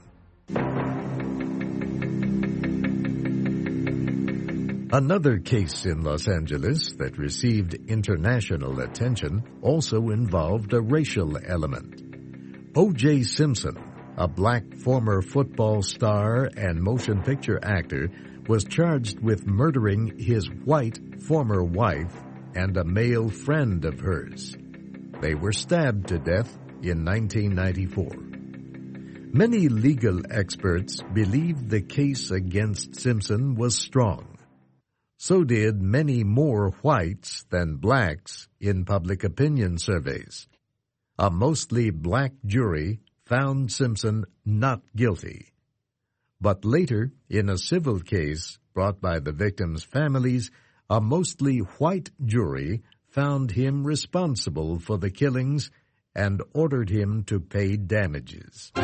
Another case in Los Angeles that received international attention also involved a racial element. O J Simpson, a black former football star and motion picture actor, was charged with murdering his white former wife and a male friend of hers. They were stabbed to death in nineteen ninety-four. Many legal experts believed the case against Simpson was strong. So did many more whites than blacks in public opinion surveys. A mostly black jury found Simpson not guilty. But later, in a civil case brought by the victims' families, a mostly white jury found him responsible for the killings and ordered him to pay damages.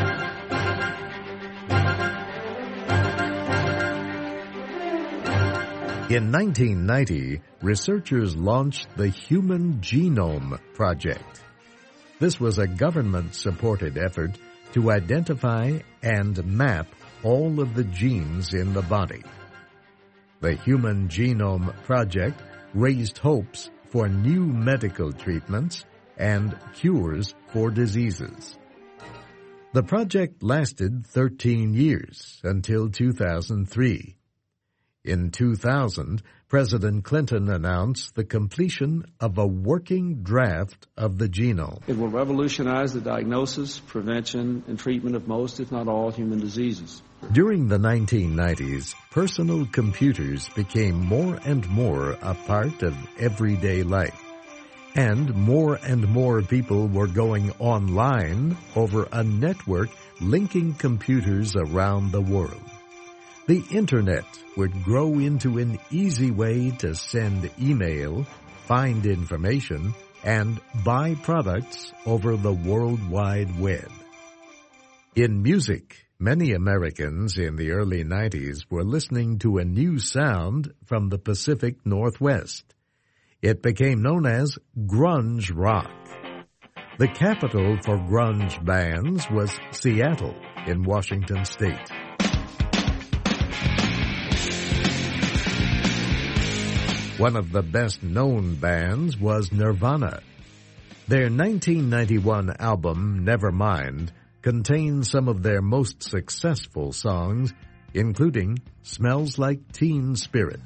In nineteen ninety, researchers launched the Human Genome Project. This was a government-supported effort to identify and map all of the genes in the body. The Human Genome Project raised hopes for new medical treatments and cures for diseases. The project lasted thirteen years until two thousand three. In two thousand, President Clinton announced the completion of a working draft of the genome. It will revolutionize the diagnosis, prevention, and treatment of most, if not all, human diseases. During the nineteen nineties, personal computers became more and more a part of everyday life. And more and more people were going online over a network linking computers around the world. The Internet would grow into an easy way to send email, find information, and buy products over the World Wide Web. In music, many Americans in the early nineties were listening to a new sound from the Pacific Northwest. It became known as grunge rock. The capital for grunge bands was Seattle in Washington State. One of the best-known bands was Nirvana. Their nineteen ninety-one album, Nevermind, contains some of their most successful songs, including Smells Like Teen Spirit.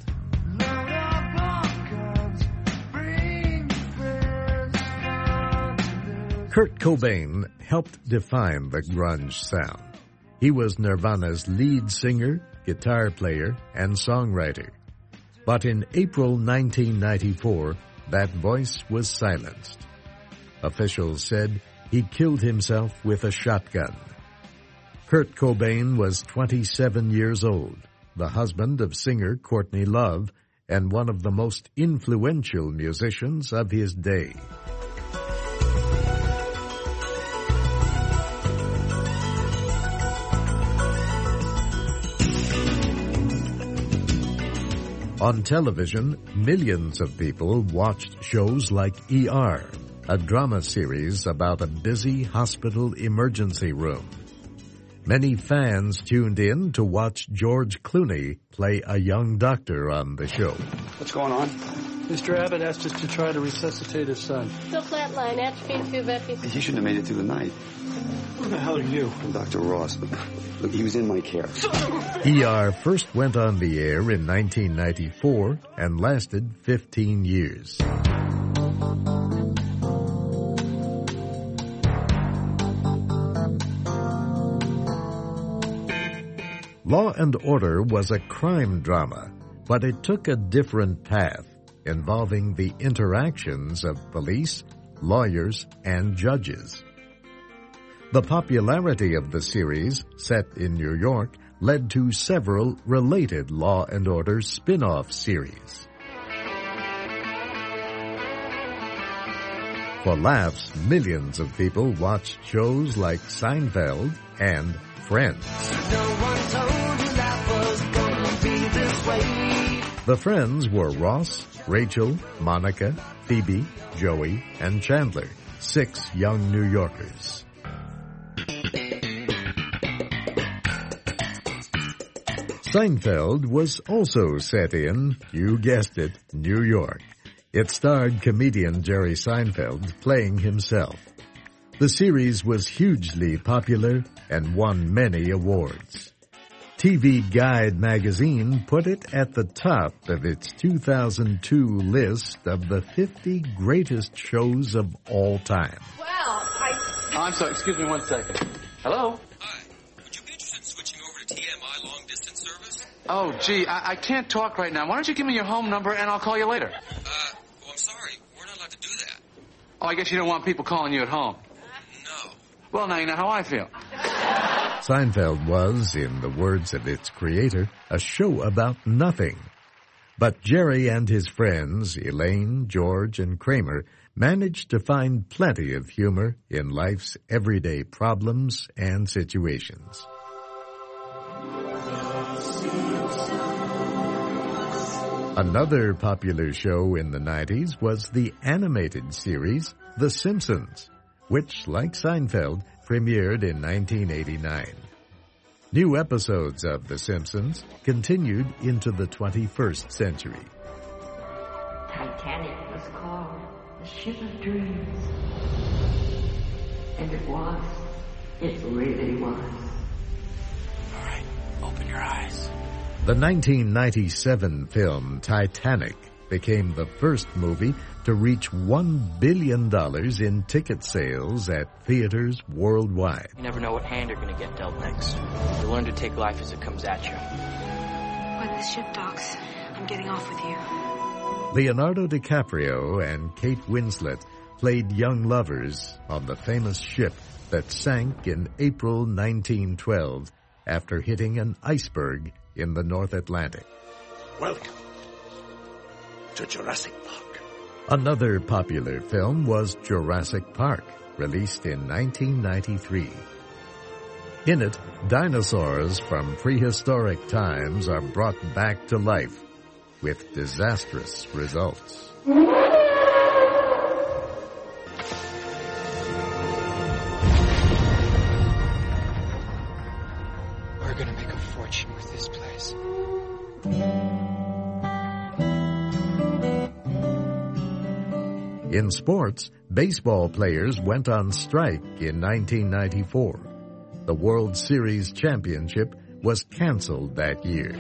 Kurt Cobain helped define the grunge sound. He was Nirvana's lead singer, guitar player, and songwriter. But in April nineteen ninety-four, that voice was silenced. Officials said he killed himself with a shotgun. Kurt Cobain was twenty-seven years old, the husband of singer Courtney Love, and one of the most influential musicians of his day. On television, millions of people watched shows like E R, a drama series about a busy hospital emergency room. Many fans tuned in to watch George Clooney play a young doctor on the show. What's going on? Mister Abbott asked us to try to resuscitate his son. Still flatline, atropine tube epi. He shouldn't have made it through the night. Who the hell are you? I'm Doctor Ross, but look, he was in my care. E R first went on the air in nineteen ninety-four and lasted fifteen years. Law and Order was a crime drama, but it took a different path, involving the interactions of police, lawyers, and judges. The popularity of the series, set in New York, led to several related Law and Order spin-off series. For laughs, millions of people watched shows like Seinfeld and Friends. No one told you life was gonna be this way. The Friends were Ross, Rachel, Monica, Phoebe, Joey, and Chandler, six young New Yorkers. Seinfeld was also set in, you guessed it, New York. It starred comedian Jerry Seinfeld playing himself. The series was hugely popular and won many awards. T V Guide magazine put it at the top of its two thousand two list of the fifty greatest shows of all time. Well, I... Oh, I'm sorry. Excuse me one second. Hello? Hi. Would you be interested in switching over to T M I long distance service? Oh, gee, I, I can't talk right now. Why don't you give me your home number and I'll call you later? Uh, well, I'm sorry. We're not allowed to do that. Oh, I guess you don't want people calling you at home. No. Well, now you know how I feel. Seinfeld was, in the words of its creator, a show about nothing. But Jerry and his friends, Elaine, George, and Kramer, managed to find plenty of humor in life's everyday problems and situations. Another popular show in the nineties was the animated series The Simpsons, which, like Seinfeld, premiered in nineteen eighty-nine. New episodes of The Simpsons continued into the twenty-first century. Titanic was called the ship of dreams. And it was. It really was. All right, open your eyes. The nineteen ninety-seven film Titanic became the first movie to reach one billion dollars in ticket sales at theaters worldwide. You never know what hand you're going to get dealt next. You learn to take life as it comes at you. When the ship docks, I'm getting off with you. Leonardo DiCaprio and Kate Winslet played young lovers on the famous ship that sank in April nineteen twelve after hitting an iceberg in the North Atlantic. Welcome to Jurassic Park. Another popular film was Jurassic Park, released in nineteen ninety-three. In it, dinosaurs from prehistoric times are brought back to life with disastrous results. We're gonna make a fortune with this place. In sports, baseball players went on strike in nineteen ninety-four. The World Series championship was canceled that year.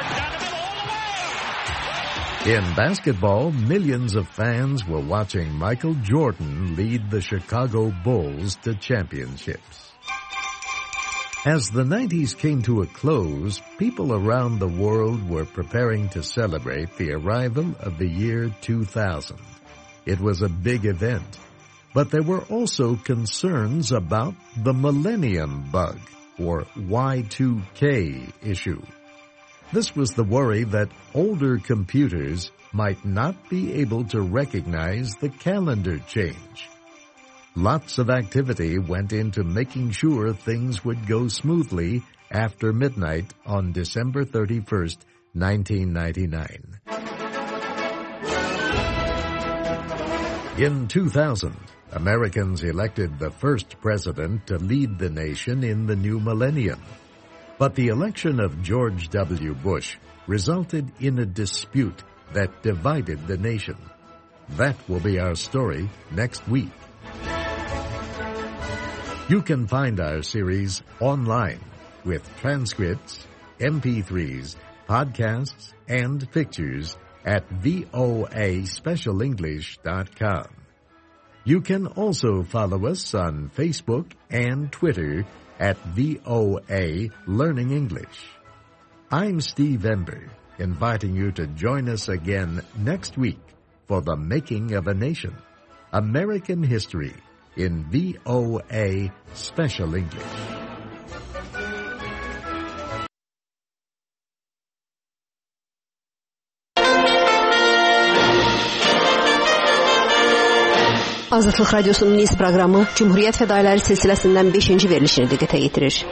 In basketball, millions of fans were watching Michael Jordan lead the Chicago Bulls to championships. As the nineties came to a close, people around the world were preparing to celebrate the arrival of the year two thousand. It was a big event, but there were also concerns about the Millennium Bug, or Y two K issue. This was the worry that older computers might not be able to recognize the calendar change. Lots of activity went into making sure things would go smoothly after midnight on December thirty-first, nineteen ninety-nine. In two thousand, Americans elected the first president to lead the nation in the new millennium. But the election of George W. Bush resulted in a dispute that divided the nation. That will be our story next week. You can find our series online with transcripts, M P threes, podcasts, and pictures at V O A special english dot com. You can also follow us on Facebook and Twitter at V O A Learning English. I'm Steve Ember, inviting you to join us again next week for The Making of a Nation, American History in V O A Special English. Azadlıq Radyosu'nun Nice programı Cumhuriyet Fedaileri silsilesinden beşinci verilişini dikkate getirir.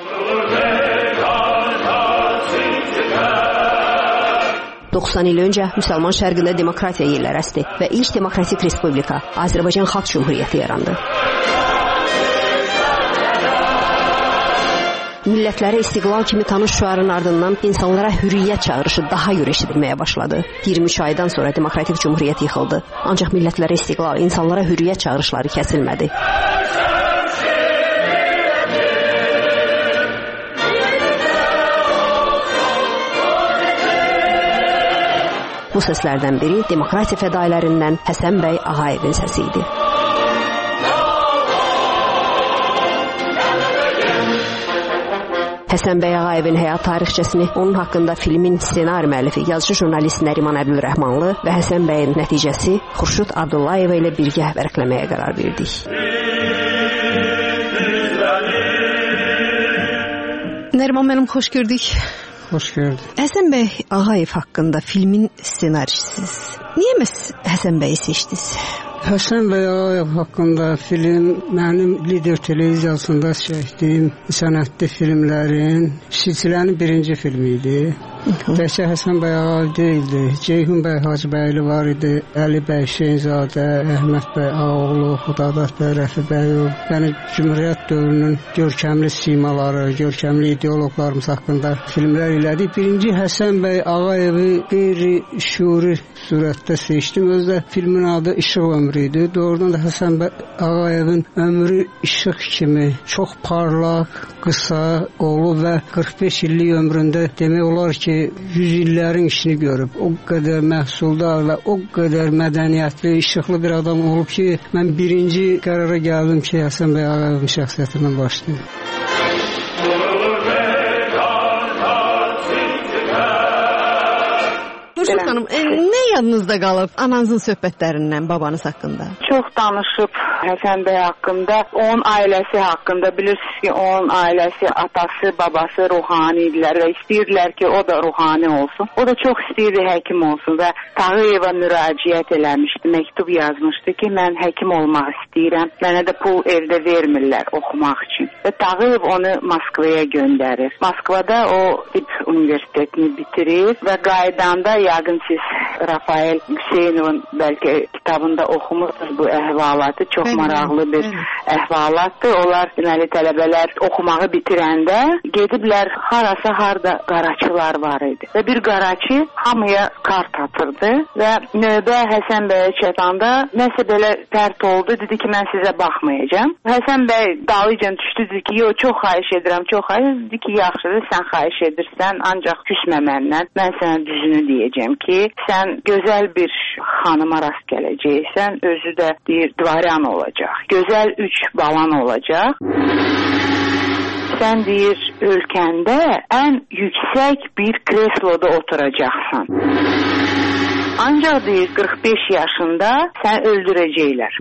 doksan il önce Müslüman şərqində demokratiya yerlər əsdi və ilk demokratik respublika Azərbaycan Xalq Cumhuriyyəti yarandı. Millətlərə istiqlal kimi tanış şüarın ardından insanlara hürriyyət çağırışı daha görə eşidilməyə başladı. iyirmi üç aydan sonra demokratik cumhuriyyət yıxıldı. Ancaq millətlərə istiqlal, insanlara hürriyyət çağırışları kəsilmədi. Bu səslərdən biri demokratiya fədaillərindən Həsən bəy Ağayevin səsi idi. Həsən bəy Ağayevin həyat tarixçəsini, onun haqqında filmin ssenari müəllifi, yazıcı jurnalist Nəriman Əbdülrəhmanlı və Həsən bəyin nəticəsi Xurşud Abdullayeva ilə birgə vərəqləməyə qərar verdik. Nəriman müəllim, xoş gördük. Xoş gördük. Həsən bəy Ağayev haqqında filmin ssenaristisiz. Niyə məhz Həsən bəyi seçdiniz? Həsən bəy Ağayev haqqında film mənim Lider televiziyasında çəkdiyim sənətli filmlərin silsilənin birinci filmi idi. Təkcə Həsən bəy Ağayev deyildi. Ceyhun bəy Hacıbəyli var idi, Əli bəy Şeyzadə, Əhməd bəy Ağoğlu, Xudadad bəy Rəfibəyov. Yəni Cümhuriyyət dövrünün görkəmli simaları, görkəmli ideoloqlarımız haqqında filmlər elədik. Birinci Həsən bəy Ağayevi qeyri-şüuri surətdə seçdim. Özdə filmin adı İşıq ömrü idi. Doğrudan da Həsən bəy Ağayevin ömrü işıq kimi çox parlaq, qısa olub və qırx beş illik ömründə demək olar ki, yüz illərin işini görüb. O qədər məhsuldar və o qədər mədəniyyətli, işıqlı bir adam olub ki, mən birinci qərara gəldim ki, Həsən bəy Ağayevin şəxsiyyətindən başlayayım. Xurşud xanım, e, nə yadınızda qalıb ananızın söhbətlərindən babanız haqqında? Çox danışıb Həsən bəy haqqında, onun ailəsi haqqında. Bilirsiniz ki, onun ailəsi, atası, babası ruhani idilər və istəyirdilər ki, o da ruhani olsun. O da çox istəyirdi həkim olsun və Tağıyeva müraciət eləmişdi, məktub yazmışdı ki, mən həkim olmaq istəyirəm. Mənə də pul evdə vermirlər oxumaq üçün. Və Tağıyev onu Moskvaya göndərir. Moskvada o tibb universitetini bitirir və qaydanda yəqin siz Rafael Hüseynovun bəlkə kitabında oxumuşsunuz bu əhvalatı. Çox maraqlı bir əhvalatdır. Onlar deməli tələbələr oxumağı bitirəndə gediblər harasa harda qaraçılar var idi. Və bir qaraçı hamıya kart atırdı və növbə Həsən bəyə çatanda nəsə belə pərt oldu. Dedi ki, mən sizə baxmayacağam. Həsən bəy dalıcan düşdü, dedi ki, yox, çox xahiş edirəm, çox xahiş. Dedi ki, yaxşıdır, sən xahiş edirsən, ancaq küsmə məndən. Mən sənə düzünü deyəcəm ki, sən gözəl bir xanıma rast gələcəksən, özü də deyir, dvaryan olacaq. Gözəl üç balan olacaq. Sən deyir, ölkəndə ən yüksək bir kresloda oturacaqsan. Ancaq deyir, qırx beş yaşında sən öldürəcəklər.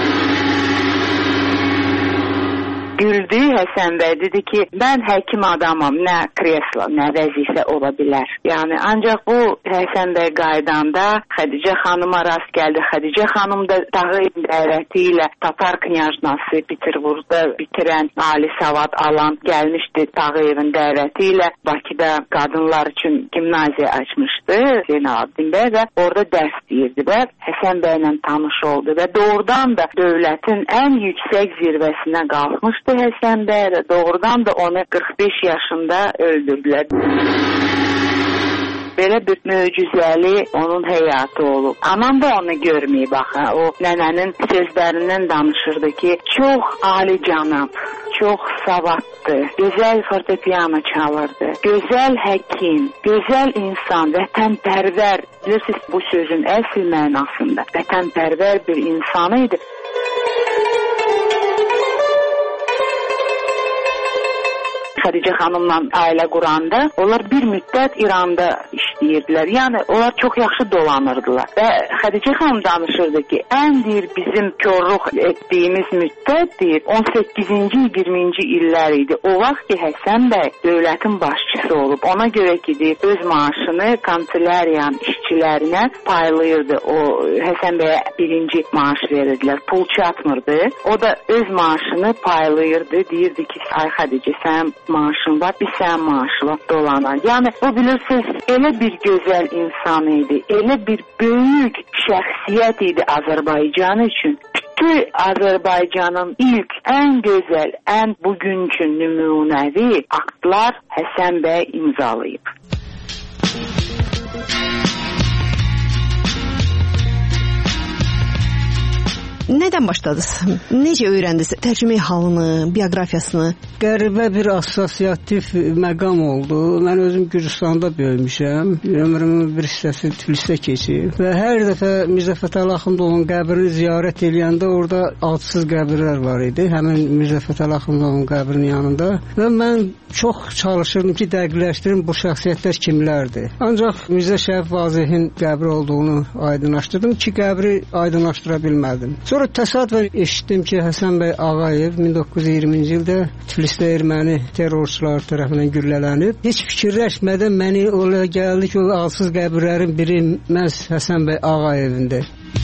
Güldü Həsən bəy, dedi ki, mən həkim adamam, nə kreslo, nə vəzifə ola bilər. Yəni, ancaq bu Həsən bəy qaydanda Xədicə xanıma rast gəldi. Xədicə xanım da Tağıyev dəvəti ilə Tatar knyajnası Peterburqda bitirən, ali savad alan gəlmişdi Tağıyevin dəvəti ilə. Bakıda qadınlar üçün gimnaziya açmışdı Zeynalabdin bəy və orada dərs deyirdi və Həsən bəylə tanış oldu və doğrudan da dövlətin ən yüksək zirvəsinə qalxmışdı Həsən bəy və doğrudan da onu qırx beş yaşında öldürdülər. Belə bir möcüzəli onun həyatı olub. Anam da onu görməyib axı. O nənənin sözlərindən danışırdı ki, çox alicənab, çox savadlı, gözəl fortepiano çalırdı, gözəl həkim, gözəl insan, vətənpərvər. Bilirsiniz, bu sözün əsl mənasında vətənpərvər bir insan idi. Xədicə xanımla ailə quranda onlar bir müddət İranda işləyirdilər. Yəni onlar çox yaxşı dolanırdılar. Və Xədicə xanım danışırdı ki, ən deyir bizim körluq etdiyimiz müddət deyir on səkkizinci iyirminci illər idi. O vaxt ki Həsən bəy dövlətin başçısı olub. Ona görə ki deyir öz maaşını kanselariyanın işçilərinə paylayırdı. O Həsən bəyə birinci maaş verirdilər. Pul çatmırdı. O da öz maaşını paylayırdı. Deyirdi ki, ay Xədicə sən maaşın var, bir sən maaşla dolanan. Yəni, o bilirsiniz, elə bir gözəl insan idi, elə bir böyük şəxsiyyət idi Azərbaycan üçün. Bütün Azərbaycanın ilk, ən gözəl, ən bugünkü nümunəvi aktlar Həsən bəy imzalayıb. Nədən başladınız? Necə öyrəndiniz tərcümə halını, bioqrafiyasını? Qəribə bir assosiativ məqam oldu. Mən özüm Gürcüstanda böyümüşəm. Ömrümün bir hissəsi Tiflisdə keçib. Və hər dəfə Mirzə Fətəli Axundovun qəbrini ziyarət edəndə orada adsız qəbirlər var idi. Həmin Mirzə Fətəli Axundovun qəbrinin yanında. Və mən çox çalışırdım ki, dəqiqləşdirim bu şəxsiyyətlər kimlərdir. Ancaq Mirzə Şərif Vazehin qəbri olduğunu aydınlaşdırdım ki, qəbri aydınlaşdıra bilmədim. Sonra təsadüfən eşitdim ki, Həsən bəy Ağayev min doqquz yüz iyirminci ildə Tiflisdə erməni terrorçular tərəfindən güllələnib. Heç fikirləşmədən məni ola gəldi ki, o adsız qəbirlərin biri məhz Həsən bəy Ağayevindir.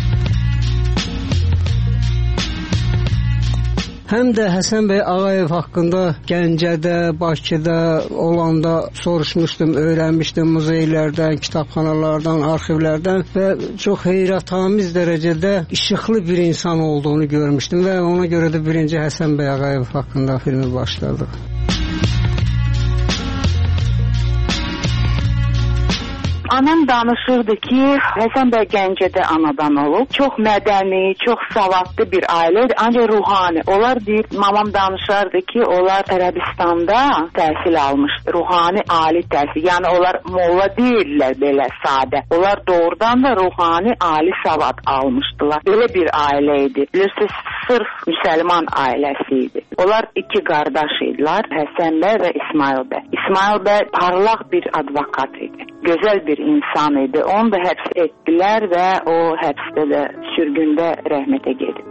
Həm də Həsən bəy Ağayev haqqında Gəncədə, Bakıda olanda soruşmuşdum, öyrənmişdim muzeylərdən, kitabxanalardan, arxivlərdən və çox heyrətamiz dərəcədə işıqlı bir insan olduğunu görmüşdüm və ona görə də birinci Həsən bəy Ağayev haqqında filmi başladıq. Anam danışırdı ki, Həsən bəy Gəncədə anadan olub. Çox mədəni, çox savadlı bir ailədir, ancaq ruhani. Onlar deyir, mamam danışardı ki, onlar Ərəbistanda təhsil almışdı. Ruhani ali təhsil. Yəni onlar molla deyirlər belə sadə. Onlar doğrudan da ruhani ali savad almışdılar. Belə bir ailə idi. Bilirsiniz, sırf müsəlman ailəsi idi. Onlar iki qardaş idilər, Həsən bəy və İsmail bəy. İsmail bəy parlaq bir advokat idi. Gözəl bir insan idi. Onu da həbs etdilər və o həbsdə də sürgündə rəhmətə gedib.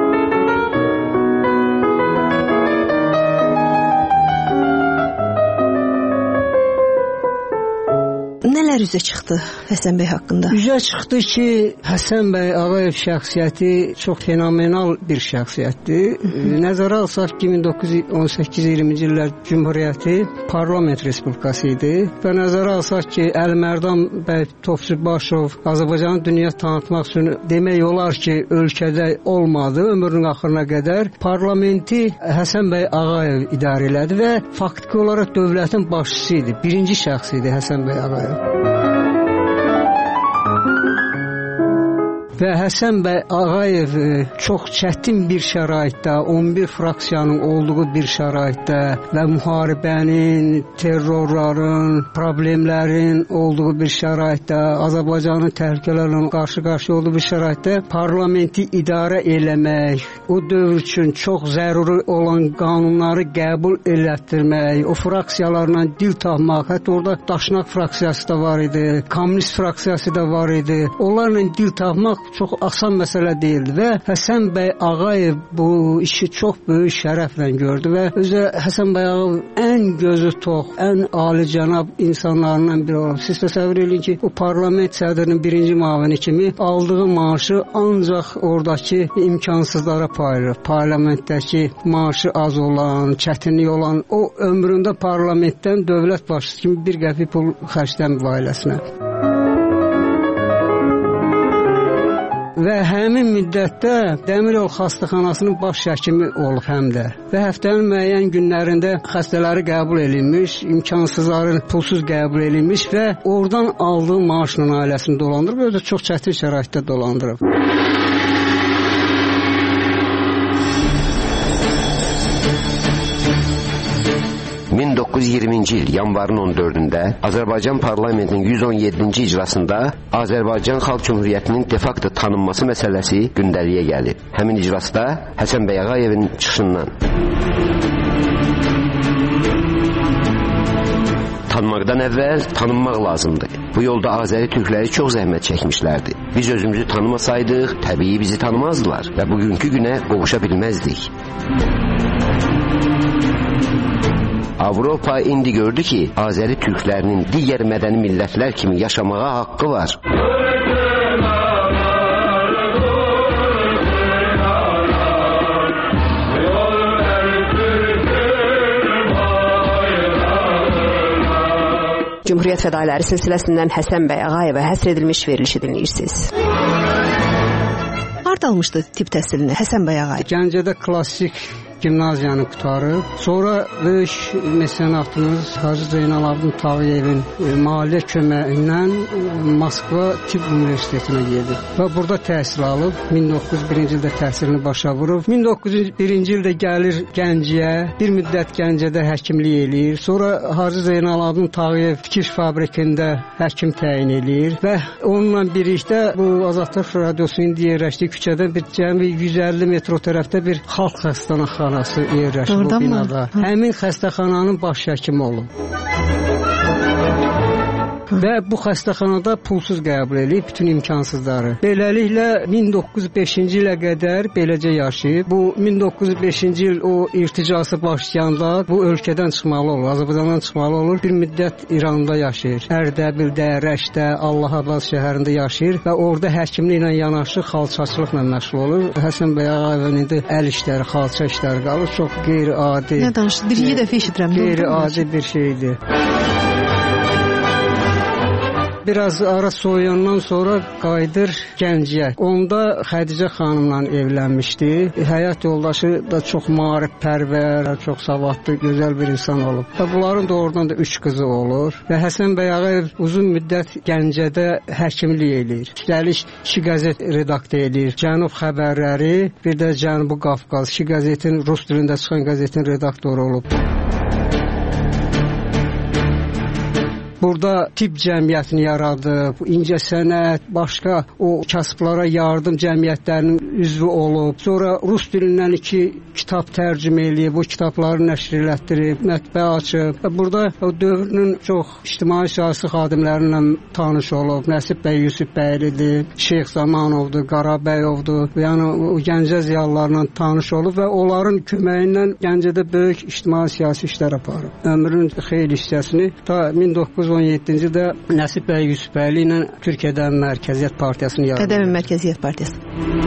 Nələr üzə çıxdı Həsən bəy haqqında? Üzə çıxdı ki, Həsən bəy Ağayev şəxsiyyəti çox fenomenal bir şəxsiyyətdir. Nəzərə alsaq ki, min doqquz yüz on səkkiz iyirminci illər Cümhuriyyəti parlament respublikası idi və nəzərə alsaq ki, Əlimərdan bəy Topçubaşov Azərbaycanı dünya tanıtmaq üçün demək olar ki, ölkədə olmadı. Ömrünün axırına qədər parlamenti Həsən bəy Ağayev idarə elədi və faktiki olaraq dövlətin başçısı idi. Birinci şəxs idi Həsən bəy Ağayev. Və Həsən bəy Ağayev çox çətin bir şəraitdə, on bir fraksiyanın olduğu bir şəraitdə və müharibənin, terrorların, problemlərin olduğu bir şəraitdə, Azərbaycanın təhlükələrlə qarşı-qarşı olduğu bir şəraitdə parlamenti idarə eləmək, o dövr üçün çox zəruri olan qanunları qəbul elətdirmək, o fraksiyalarla dil tapmaq, hətta orada Daşnaq fraksiyası da var idi, Kommunist fraksiyası da var idi. Onlarla dil tapmaq çox asan məsələ deyildi və Həsən bəy Ağayev bu işi çox böyük şərəflə gördü və özü Həsən bəy Ağayev ən gözü tox, ən alicənab insanlarından biri olub. Siz təsəvvür edin ki, o parlament sədrinin birinci müavini kimi aldığı maaşı ancaq oradakı imkansızlara paylayır. Parlamentdəki maaşı az olan, çətinlik olan, o ömründə parlamentdən dövlət başçısı kimi bir qəpik pul xərcləmir ailəsinə. Və həmin müddətdə Dəmiryol xəstəxanasının baş həkimi olub həm də. Və həftənin müəyyən günlərində xəstələri qəbul edilmiş, imkansızları pulsuz qəbul edilmiş və oradan aldığı maaşla ailəsini dolandırıb, özü çox çətin şəraitdə dolandırıb. min doqquz yüz iyirminci il yanvarın on dördündə Azərbaycan parlamentinin yüz on yeddinci iclasında Azərbaycan Xalq Cümhuriyyətinin de facto tanınması məsələsi gündəliyə gəlib. Həmin iclasda Həsən bəy Ağayevin çıxışından tanınmaqdan əvvəl tanınmaq lazımdır. Bu yolda Azəri türkləri çox zəhmət çəkmişlərdi. Biz özümüzü tanımasaydıq, təbii bizi tanımazdılar və bugünkü günə qovuşa bilməzdik. Avropa indi gördü ki, Azəri türklərinin digər mədəni millətlər kimi yaşamağa haqqı var. Cümhuriyyət fədailəri silsiləsindən Həsən bəy Ağayevə həsr edilmiş verilişi dinləyirsiniz. Harda almışdı tibb təhsilini Həsən bəy Ağayev? Gəncədə klassik gimnaziyanı qutarıb. Sonra böyük mesenatımız Hacı Zeynalabdin Tağıyevin maliyyə köməyi ilə Moskva Tibb Universitetinə gedib və burada təhsil alıb. min doqquz yüz birinci ildə təhsilini başa vurub. min doqquz yüz birinci ildə gəlir Gəncəyə, bir müddət Gəncədə həkimlik eləyir. Sonra Hacı Zeynalabdin Tağıyev tikiş fabrikində həkim təyin eləyir və onunla birlikdə bu Azadlıq Radiosunun indi yerləşdiyi küçədə bir cəmi yüz əlli metr o tərəfdə bir xalq xəstəxanası yerləşir bu binada. Həmin xəstəxananın baş həkimi olub. Və bu xəstəxanada pulsuz qəbul edib bütün imkansızları. Beləliklə min doqquz yüz beşinci ilə qədər beləcə yaşayıb. Bu min doqquz yüz beşinci il o irticası başlayanda bu ölkədən çıxmalı olur, Azərbaycandan çıxmalı olur. Bir müddət İranda yaşayır. Ərdəbildə, Rəşdə, Allahabad şəhərində yaşayır və orada həkimliklə yanaşı xalçaçılıqla məşğul olur. Həsən bəy Ağayevin indi əl işləri, xalça işləri qalır. Çox qeyri-adi. Nə danışdı? Birinci dəfə eşidirəm. Qeyri-adi bir şeydir. Biraz ara soyuyandan sonra qayıdır Gəncəyə. Onda Xədicə xanımla evlənmişdi. Həyat yoldaşı da çox maarifpərvər, çox savadlı, gözəl bir insan olub. Və bunların da oradan da üç qızı olur. Və Həsən bəy Ağayev uzun müddət Gəncədə həkimlik eləyir. Üstəlik iki qəzet redaktə eləyir. Cənub xəbərləri, bir də Cənubi Qafqaz. İki qəzetin, rus dilində çıxan qəzetin redaktoru olub. Burada tibb cəmiyyətini yaradıb, incəsənət, başqa o kasıblara yardım cəmiyyətlərinin üzvü olub. Sonra rus dilindən iki kitab tərcümə eləyib, bu kitabları nəşr elətdirib, mətbəə açıb. Burada o dövrünün çox ictimai siyasi xadimlərinlə tanış olub. Nəsib bəy Yusuf bəylidir, Şeyx Zamanovdur, Qarabəyovdur. Yəni o Gəncə ziyalılarla tanış olub və onların köməyi ilə Gəncədə böyük ictimai siyasi işlər aparıb. Ömrünün xeyli hissəsini ta min doqquz yüz on yeddinci ildə Nəsib bəy Yusuf bəyli ilə Türkiyədə Mərkəziyyət Partiyasını yaradır. Qədəmi Mərkəziyyət Partiyası.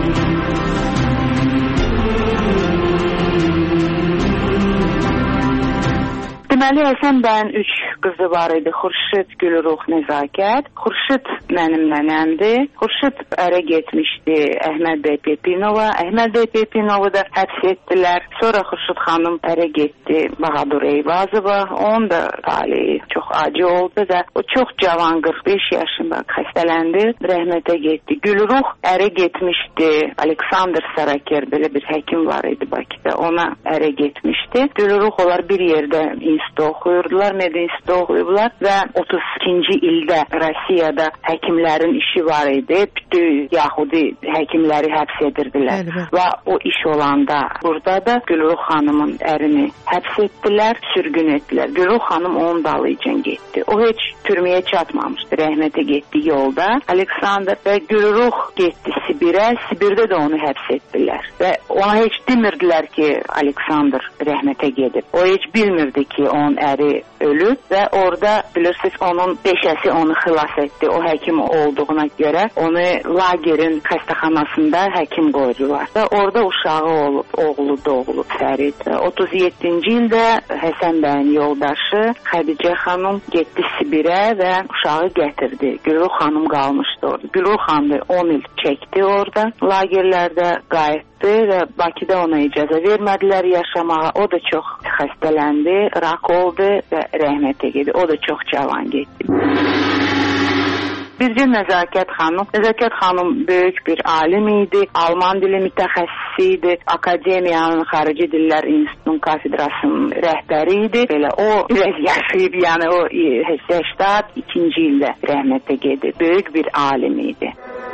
Deməli, Həsən bəyin üç qızı var idi. Xurşid, Gülruh, Nəzakət. Xurşid mənim nənəmdir. Xurşid ərə getmişdi Əhməd bəy Pepinova. Əhməd bəy Pepinovu da həbs etdilər. Sonra Xurşid xanım ərə getdi Bahadur Eyvazova. Onun da talihi çox acı oldu da o çox cavan qırx beş yaşında xəstələndi, rəhmətə getdi. Gülruh ərə getmişdi. Aleksandr Saraker belə bir həkim var idi Bakıda. Ona ərə getmişdi. Gülruh onlar bir yerdə oxuyurdular, medinstitutda oxuyublar və otuz ikinci ildə Rusiyada həkimlərin işi var idi. Bütün Yahudi həkimləri həbs edirdilər. Bəli, bəli. Və o iş olanda burada da Gülruh xanımın ərini həbs etdilər, sürgün etdilər. Gülruh xanım onun dalı üçün getdi. O heç türməyə çatmamışdı, rəhmətə getdi yolda. Aleksandr və Gülruh getdi Sibirə, Sibirdə də onu həbs etdilər. Və ona heç demirdilər ki, Aleksandr rəhmətə gedib. O heç bilmirdi ki, onun əri ölüb və orada bilirsiniz onun beşəsi onu xilas etdi. O həkim olduğuna görə onu lagerin xəstəxanasında həkim qoydular. Və orada uşağı olub, oğlu doğulub Fərid. otuz yeddinci ildə Həsən bəyin yoldaşı Xədicə xanım getdi Sibirə və uşağı gətirdi. Gülruh xanım qalmışdı orada. Gülruh xanım on il çəkdi orada. Lagerlərdə qayıtdı və Bakıda ona icazə vermədilər yaşamağa. O da çox xəstələndi, rak oldu və rəhmətə getdi. O da çox cavan getdi. Bircə Nəzakət xanım. Nəzakət xanım böyük bir alim idi, Alman dili mütəxəssisi idi, Akademiyanın Xarici Dillər İnstitutunun kafedrasının rəhbəri idi. Belə o biraz yaşayıb, yəni o səksən ikinci ildə rəhmətə getdi. Böyük bir alim idi.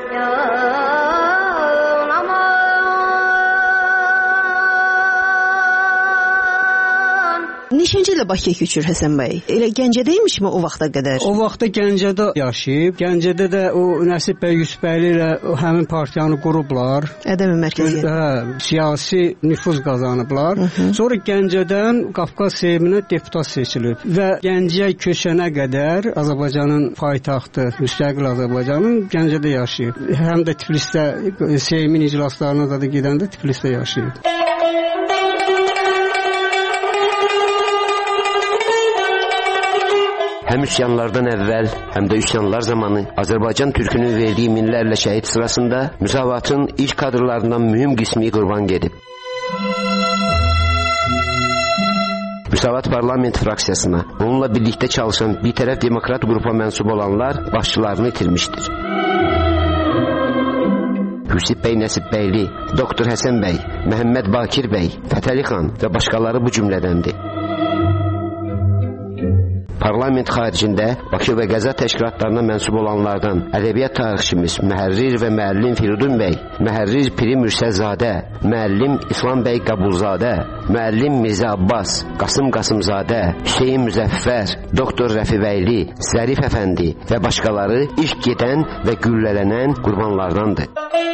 Neçənci ildə Bakıya köçür Həsən bəy? Elə Gəncədə imişmi o vaxta qədər? O vaxta Gəncədə yaşayıb. Gəncədə də o Nəsib bəy Yusufbəyli ilə həmin partiyanı qurublar. Ədəmi Mərkəziyyət. Hə, siyasi nüfuz qazanıblar. Hı -hı. Sonra Gəncədən Qafqaz Seyminə deputat seçilib və Gəncəyə köçənə qədər Azərbaycanın paytaxtı, müstəqil Azərbaycanın Gəncədə yaşayıb. Həm də Tiflisdə Seymin iclaslarına da gedəndə Tiflisdə yaşayıb. Həm üsyanlardan əvvəl, həm də üsyanlar zamanı Azərbaycan türkünün verdiyi minlərlə şəhid sırasında müsavatın ilk kadrlarından mühüm qismi qurban gedib. Müsavat Parlament fraksiyasına, onunla birlikdə çalışan bir tərəf demokrat qrupa mənsub olanlar başçılarını itirmişdir. Yusif bəy Nəsibbəyli, Doktor Həsən bəy, Məhəmməd Bakir bəy, Fətəli xan və başqaları bu cümlədəndir. Parlament xaricində Bakı və Qəza təşkilatlarına mənsub olanlardan ədəbiyyat tarixçimiz Məhərrir və müəllim Firidun bəy, Məhərrir Piri Mürsəlzadə, müəllim İslam bəy Qabulzadə, müəllim Mirzə Abbas, Qasım Qasımzadə, Hüseyin Müzəffər, Doktor Rəfibəyli, Zərif Əfəndi və başqaları ilk gedən və güllələnən qurbanlardandır.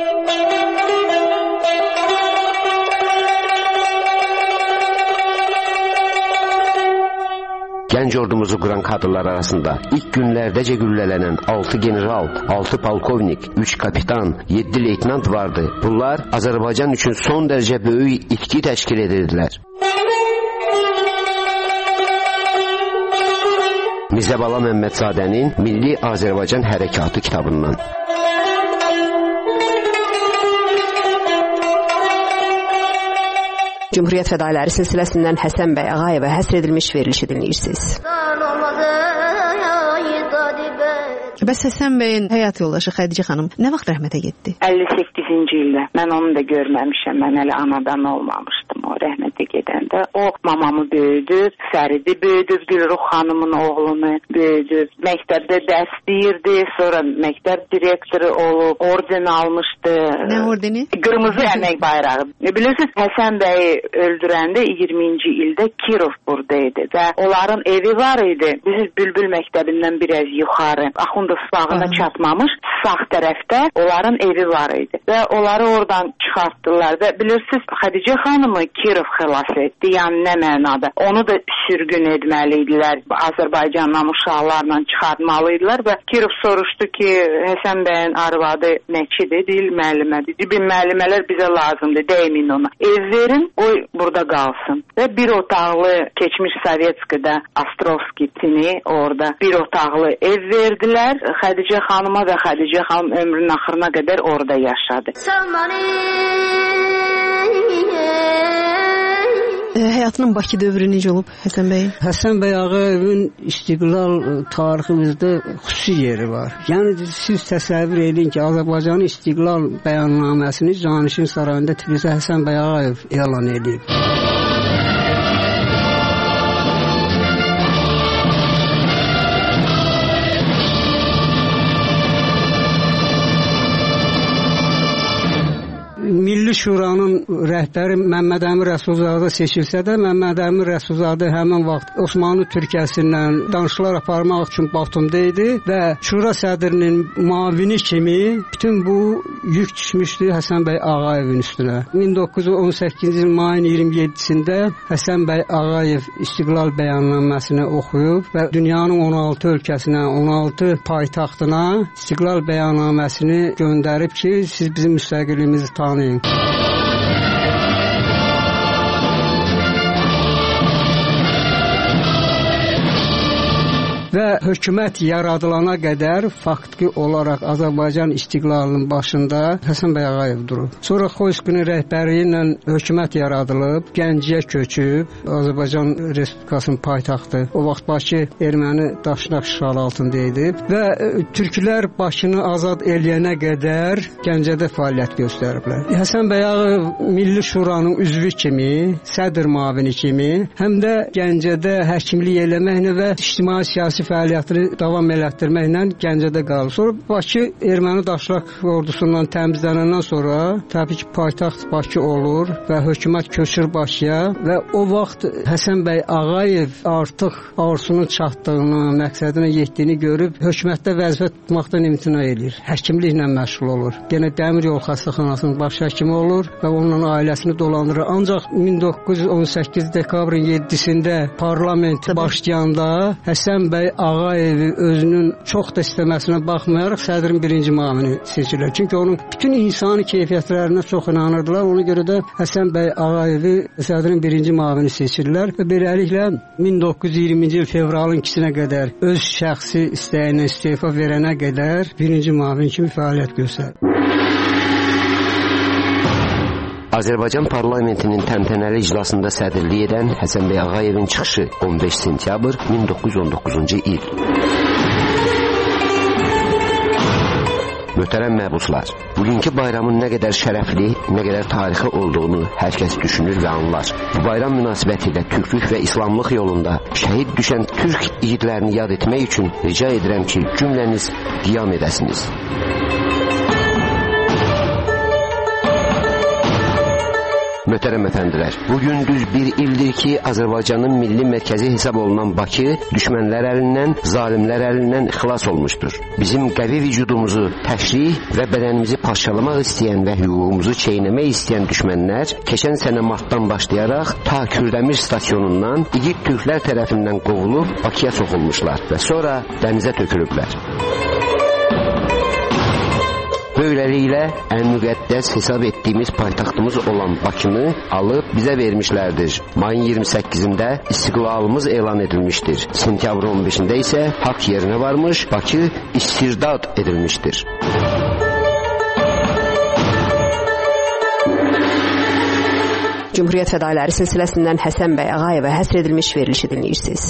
Gənc ordumuzu quran kadrlar arasında ilk günlərdəcə güllələnən altı general, altı polkovnik, üç kapitan, yeddi leytenant vardı. Bunlar Azərbaycan üçün son dərəcə böyük itki təşkil edirdilər. Mirzə Bala Məmmədzadənin Milli Azərbaycan Hərəkatı kitabından. Cümhuriyyət fədailləri silsiləsindən Həsən bəy Ağayevə həsr edilmiş verilişi dinləyirsiniz. Bəs Həsən bəyin həyat yoldaşı Xədicə xanım nə vaxt rəhmətə getdi? əlli səkkizinci ildə. Mən onu da görməmişəm. Mən hələ anadan olmamışdım o rəhmətə gedəndə. O mamamı böyüdüb, Fəridi böyüdüb, Gülruh xanımın oğlunu böyüdüb. Məktəbdə dərs deyirdi, sonra məktəb direktoru olub, orden almışdı. Nə ordeni? Qırmızı əmək bayrağı. Bilirsiniz, Həsən bəyi öldürəndə iyirminci ildə Kirov buradaydı və onların evi var idi. Biz Bülbül məktəbindən biraz yuxarı, Axundov bağına çatmamış, sağ tərəfdə onların evi var idi və onları oradan çıxartdılar və bilirsiniz, Xədicə xanımı Kirov xilas etdi, yəni nə mənada. Onu da sürgün etməli idilər, Azərbaycandan uşaqlarla çıxartmalıydılar və Kirov soruşdu ki, Həsən bəyin arvadı nəçidir, deyil müəllimədir. Deyil, müəllimələr bizə lazımdır, deyin ona. Ev verin, o burada qalsın. Və bir otaqlı, keçmiş Sovetskidə Astrovskitini orada bir otaqlı ev verdilər. Xədicə xanıma və Xədicə xanım ömrünün axırına qədər orada yaşadı. E, həyatının Bakı dövrü necə olub Həsən bəyin? Həsən bəy Ağayevin istiqlal tariximizdə xüsusi yeri var. Yəni siz təsəvvür edin ki, Azərbaycanın istiqlal bəyannaməsini Canişin sarayında Tiflisə Həsən bəy Ağayev elan edib. Milli Şuranın rəhbəri Məmməd Əmin Rəsulzadə seçilsə də, Məmməd Əmin Rəsulzadə həmin vaxt Osmanlı Türkiyəsindən danışıqlar aparmaq üçün Batumda idi və Şura sədrinin müavini kimi bütün bu yük düşmüşdü Həsən bəy Ağayevin üstünə. min doqquz yüz on səkkizinci il mayın iyirmi yeddisində Həsən bəy Ağayev istiqlal bəyannaməsini oxuyub və dünyanın on altı ölkəsinə, on altı paytaxtına istiqlal bəyannaməsini göndərib ki, siz bizim müstəqilliyimizi tanıyın. Və hökumət yaradılana qədər faktiki olaraq Azərbaycan istiqlalının başında Həsən bəy Ağayev durub. Sonra Xoyskinin rəhbəri ilə hökumət yaradılıb, Gəncəyə köçüb, Azərbaycan Respublikasının paytaxtı. O vaxt Bakı erməni daşnaq işğalı altında idi və türklər Bakını azad eləyənə qədər Gəncədə fəaliyyət göstəriblər. Həsən bəy Ağayev Milli Şuranın üzvü kimi, sədr müavini kimi, həm də Gəncədə həkimlik eləməklə və ictimai siyasi fəaliyyətini davam elətdirməklə Gəncədə qalır. Sonra Bakı erməni daşnaq ordusundan təmizlənəndən sonra təbii ki, paytaxt Bakı olur və hökumət köçür Bakıya və o vaxt Həsən bəy Ağayev artıq arzusunun çatdığını, məqsədinə yetdiyini görüb hökumətdə vəzifə tutmaqdan imtina edir. Həkimliklə məşğul olur. Yenə Dəmir Yol Xəstəxanasının baş həkimi olur və onun ailəsini dolandırır. Ancaq min doqquz yüz on səkkiz dekabrın yeddisində parlament başlayanda Həsən bəy Ağayevi özünün çox da istəməsinə baxmayaraq sədrin birinci müavini seçirlər. Çünki onun bütün insani keyfiyyətlərinə çox inanırdılar. Ona görə də Həsən bəy Ağayevi sədrin birinci müavini seçirlər və beləliklə min doqquz yüz iyirminci il fevralın ikisinə qədər öz şəxsi istəyinə istefa verənə qədər birinci müavin kimi fəaliyyət göstərir. Azərbaycan parlamentinin təntənəli iclasında sədrlik edən Həsən bəy Ağayevin çıxışı on beş sentyabr min doqquz yüz on doqquzuncu il. Möhtərəm məbuslar, bugünkü bayramın nə qədər şərəfli, nə qədər tarixi olduğunu hər kəs düşünür və anlar. Bu bayram münasibətilə türklük və İslamlıq yolunda şəhid düşən türk igidlərini yad etmək üçün rica edirəm ki, cümləniz qiyam edəsiniz. Möhtərəm əfəndilər, bugün düz bir ildir ki, Azərbaycanın milli mərkəzi hesab olunan Bakı düşmənlər əlindən, zalimlər əlindən xilas olmuşdur. Bizim qəvi vücudumuzu təşrih və bədənimizi parçalamaq istəyən və hüququmuzu çeynəmək istəyən düşmənlər keçən sənə martdan başlayaraq ta Kürdəmir stasyonundan igid türklər tərəfindən qovulub Bakıya soxulmuşlar və sonra dənizə tökülüblər. Böyləliklə ən müqəddəs hesab etdiyimiz paytaxtımız olan Bakını alıb bizə vermişlərdir. Mayın iyirmi səkkizində istiqlalımız elan edilmişdir. Sentyabrın on beşində isə haqq yerinə varmış, Bakı istirdad edilmişdir. Cümhuriyyət fədailləri silsiləsindən Həsən bəy Ağayevə həsr edilmiş verilişi dinləyirsiniz.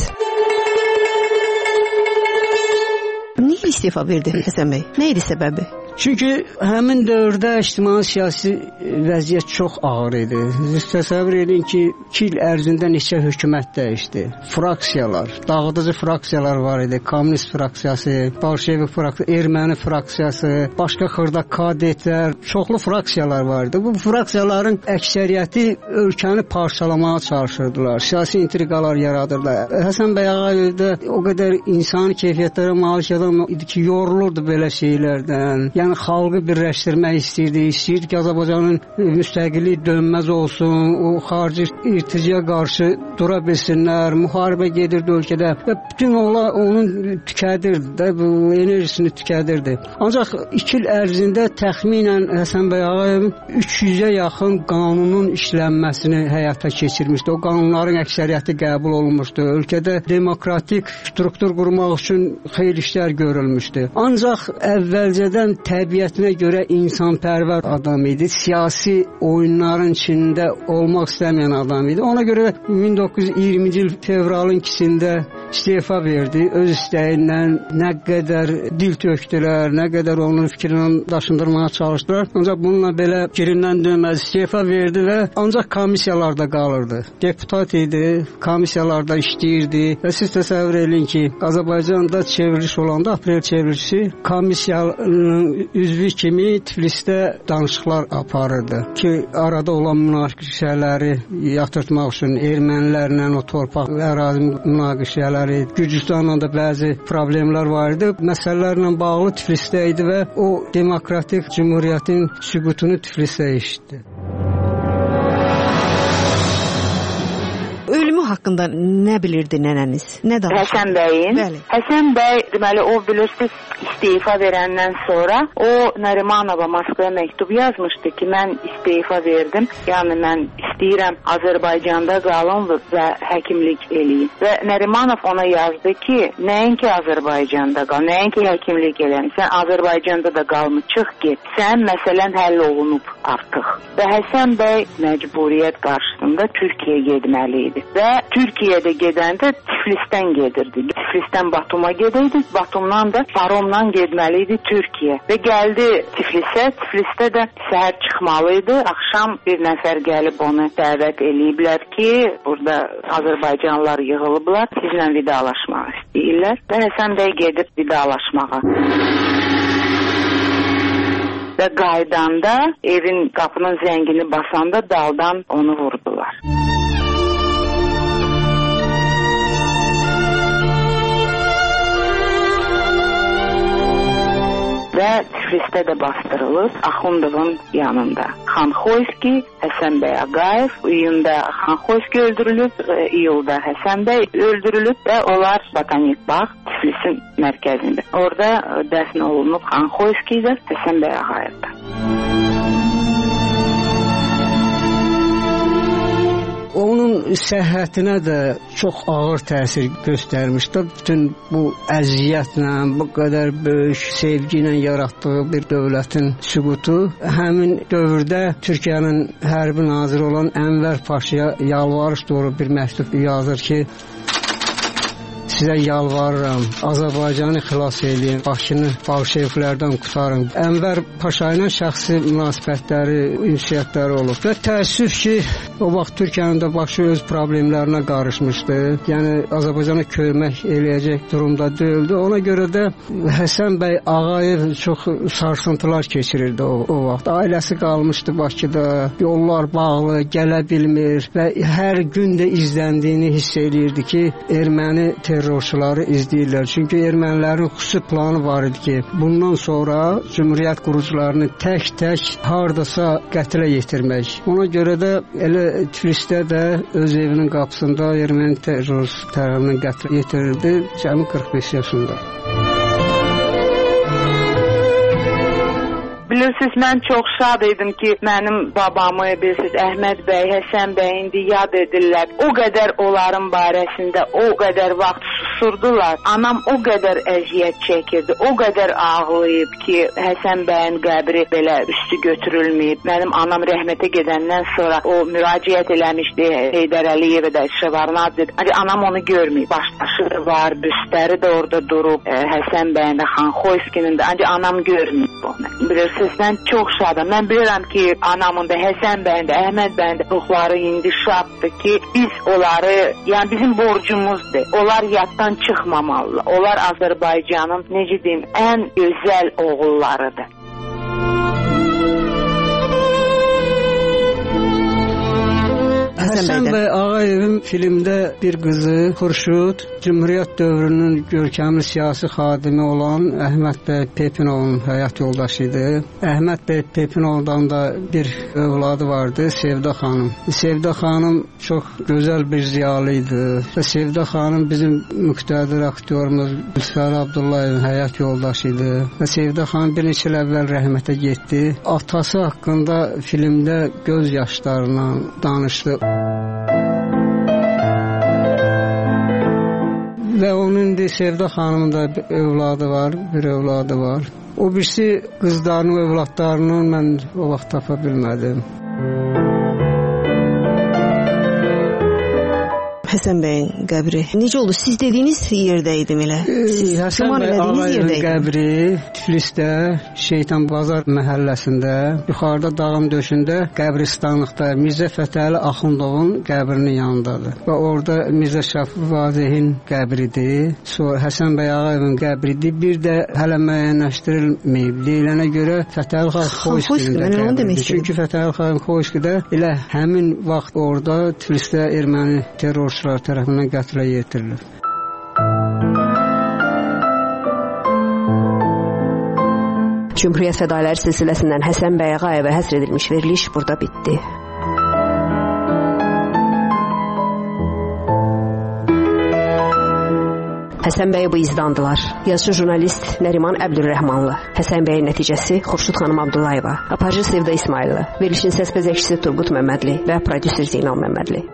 Niyə istifa verdi Həsən bəy? Nə idi səbəbi? Çünki həmin dövrdə ictimai-siyasi vəziyyət çox ağır idi. Təsəvvür edin ki, iki il ərzində neçə hökumət dəyişdi. Fraksiyalar, dağıdıcı fraksiyalar var idi. Kommunist fraksiyası, Bolşevik fraksiyası, Erməni fraksiyası, başqa xırda kadetlər, çoxlu fraksiyalar var idi. Bu fraksiyaların əksəriyyəti ölkəni parçalamağa çalışırdılar. Siyasi intriqalar yaradırlar. Həsən bəy Ağayev də o qədər insani keyfiyyətlərə malik adam idi ki, yorulurdu belə şeylərdən. Yəni xalqı birləşdirmək istəyirdi, istəyirdi ki, Azərbaycanın müstəqilliyi dönməz olsun, o xarici irticaya qarşı dura bilsinlər, müharibə gedirdi ölkədə və bütün onlar onun tükədirdi də, bu enerjisini tükədirdi. Ancaq iki il ərzində təxminən Həsən bəy Ağayevin üç yüzə yaxın qanunun işlənməsini həyata keçirmişdi. O qanunların əksəriyyəti qəbul olunmuşdu. Ölkədə demokratik struktur qurmaq üçün xeyli işlər görülmüşdü. Ancaq əvvəlcədən təbiətinə görə insanpərvər adam idi. Siyasi oyunların içində olmaq istəməyən adam idi. Ona görə min doqquz yüz iyirminci il fevralın ikisində istefa verdi. Öz istəyilə nə qədər dil tökdülər, nə qədər onun fikrindən daşındırmağa çalışdılar. Ancaq bununla belə fikrindən dönməz istefa verdi və ancaq komissiyalarda qalırdı. Deputat idi, komissiyalarda işləyirdi və siz təsəvvür edin ki, Azərbaycanda çevriliş olanda, aprel çevrilişi komissiyanın üzvü kimi Tiflisdə danışıqlar aparırdı ki, arada olan münaqişələri yatırtmaq üçün ermənilərlə o torpaq və ərazi münaqişələri, Gürcüstanla da bəzi problemlər var idi. Məsələlərlə bağlı Tiflisdə idi və o demokratik cümhuriyyətin sübutunu Tiflisdə eşitdi. Ölümü haqqında nə bilirdi nənəniz? Nə danışdı? Həsən bəyin. Bəli. Həsən bəy, deməli, o bilirsiniz, istefa verəndən sonra o Nərimanova Moskvaya məktub yazmışdı ki, mən istefa verdim. Yəni mən istəyirəm Azərbaycanda qalım və həkimlik eləyim. Və Nərimanov ona yazdı ki, nəinki Azərbaycanda qal, nəinki həkimlik eləyim. Sən Azərbaycanda da qalmı, çıx get. Sən məsələn həll olunub artıq. Və Həsən bəy məcburiyyət qarşısında Türkiyəyə getməli idi. Və Türkiyədə gedəndə Tiflisdən gedirdi. Tiflisdən Batuma gedirdi, Batumdan da paromla getməli idi Türkiyə. Və gəldi Tiflisə, Tiflisdə də səhər çıxmalı idi. Axşam bir nəfər gəlib onu dəvət eləyiblər ki, burada Azərbaycanlılar yığılıblar, sizlə vidalaşmaq istəyirlər. Və Həsən bəy gedib vidalaşmağa. Və qaydanda evin qapının zəngini basanda daldan onu vurdular. Və Tiflisdə də bastırılıb Axundovun yanında. Xanxoyski, Həsən bəy Ağayev, iyunda Xanxoyski öldürülüb, iyulda Həsən bəy öldürülüb və onlar Botanik bağ Tiflisin mərkəzində. Orada dəfn olunub Xanxoyski də Həsən bəy Ağayev də. Onun səhhətinə də çox ağır təsir göstərmişdi. Bütün bu əziyyətlə, bu qədər böyük sevgi ilə yaratdığı bir dövlətin süqutu həmin dövrdə Türkiyənin hərbi naziri olan Ənvər Paşaya yalvarış doğru bir məktub yazır ki, sizə yalvarıram, Azərbaycanı xilas edin, Bakını bolşeviklərdən qurtarın. Ənvər Paşa ilə şəxsi münasibətləri, ünsiyyətləri olub və təəssüf ki, o vaxt Türkiyənin də başı öz problemlərinə qarışmışdı. Yəni Azərbaycana kömək eləyəcək durumda deyildi. Ona görə də Həsən bəy Ağayev çox sarsıntılar keçirirdi o, o vaxt. Ailəsi qalmışdı Bakıda, yollar bağlı, gələ bilmir və hər gün də izləndiyini hiss eləyirdi ki, erməni terrorçuları izləyirlər. Çünki ermənilərin xüsusi planı var idi ki, bundan sonra Cümhuriyyət qurucularını tək-tək hardasa qətlə yetirmək. Ona görə də elə Tiflisdə də öz evinin qapısında erməni terrorist tərəfindən qətlə yetirildi, cəmi qırx beş yaşında. Bilirsiniz, mən çox şad idim ki, mənim babamı, bilirsiniz, Əhməd bəy, Həsən bəy indi yad edirlər. O qədər onların barəsində, o qədər vaxt susurdular. Anam o qədər əziyyət çəkirdi, o qədər ağlayıb ki, Həsən bəyin qəbri belə üstü götürülməyib. Mənim anam rəhmətə gedəndən sonra o müraciət eləmişdi Heydər Əliyevə də, Şevarnadze. Ancaq anam onu görməyib. Başdaşı da var, büstləri də orada durub, Həsən bəyin də, Xanxoyskinin də. Ancaq anam görməyib onu. Bilirsiniz, mən çox şadam. Mən bilirəm ki, anamın da, Həsən bəyin də, Əhməd bəyin də ruhları indi şaddır ki, biz onları, yəni bizim borcumuzdur. Onlar yaddan çıxmamalılar. Onlar Azərbaycanın, necə deyim, ən gözəl oğullarıdır. Həsən bəy Ağayevin filmdə bir qızı Xurşud, Cümhuriyyət dövrünün görkəmli siyasi xadimi olan Əhməd bəy Pepinovun həyat yoldaşı idi. Əhməd bəy Pepinovdan da bir övladı vardı, Sevda xanım. Sevda xanım çox gözəl bir ziyalı idi. Və Sevda xanım bizim müqtədir aktyorumuz Lütfər Abdullayevin həyat yoldaşı idi. Və Sevda xanım bir neçə il əvvəl rəhmətə getdi. Atası haqqında filmdə göz yaşlarla danışdı. Və onun indi Sevda xanımın da bir övladı var, bir övladı var. O birisi qızlarının, övladlarının mən o vaxt tapa bilmədim. Həsən bəyin qəbri necə oldu? Siz dediyiniz yerdə idim elə. Siz Həsən bəy Ağayevin qəbri Tiflisdə, Şeytan Bazar məhəlləsində, yuxarıda dağın döşündə qəbristanlıqda Mirzə Fətəli Axundovun qəbrinin yanındadır. Və orada Mirzə Şəfi Vazehin qəbridir. Sonra Həsən bəy Ağayevin qəbridir. Bir də hələ müəyyənləşdirilməyib. Deyilənə görə Fətəli Xanxoyskidə qəbridir. Çünki Fətəli Xanxoyskidə elə həmin vaxt orada Tiflisdə erməni terrorçular tərəfindən qətlə yetirilir. Cümhuriyyət fədaləri silsiləsindən Həsən bəy Ağayevə həsr edilmiş veriliş burada bitdi. Həsən bəy bu izdandılar. Yazıcı jurnalist Nəriman Əbdülrəhmanlı. Həsən bəyin nəticəsi Xurşud xanım Abdullayeva. Aparıcı Sevda İsmailova. Verilişin səs bəzəkçisi Turqut Məmmədli və prodüser Zeynal Məmmədli.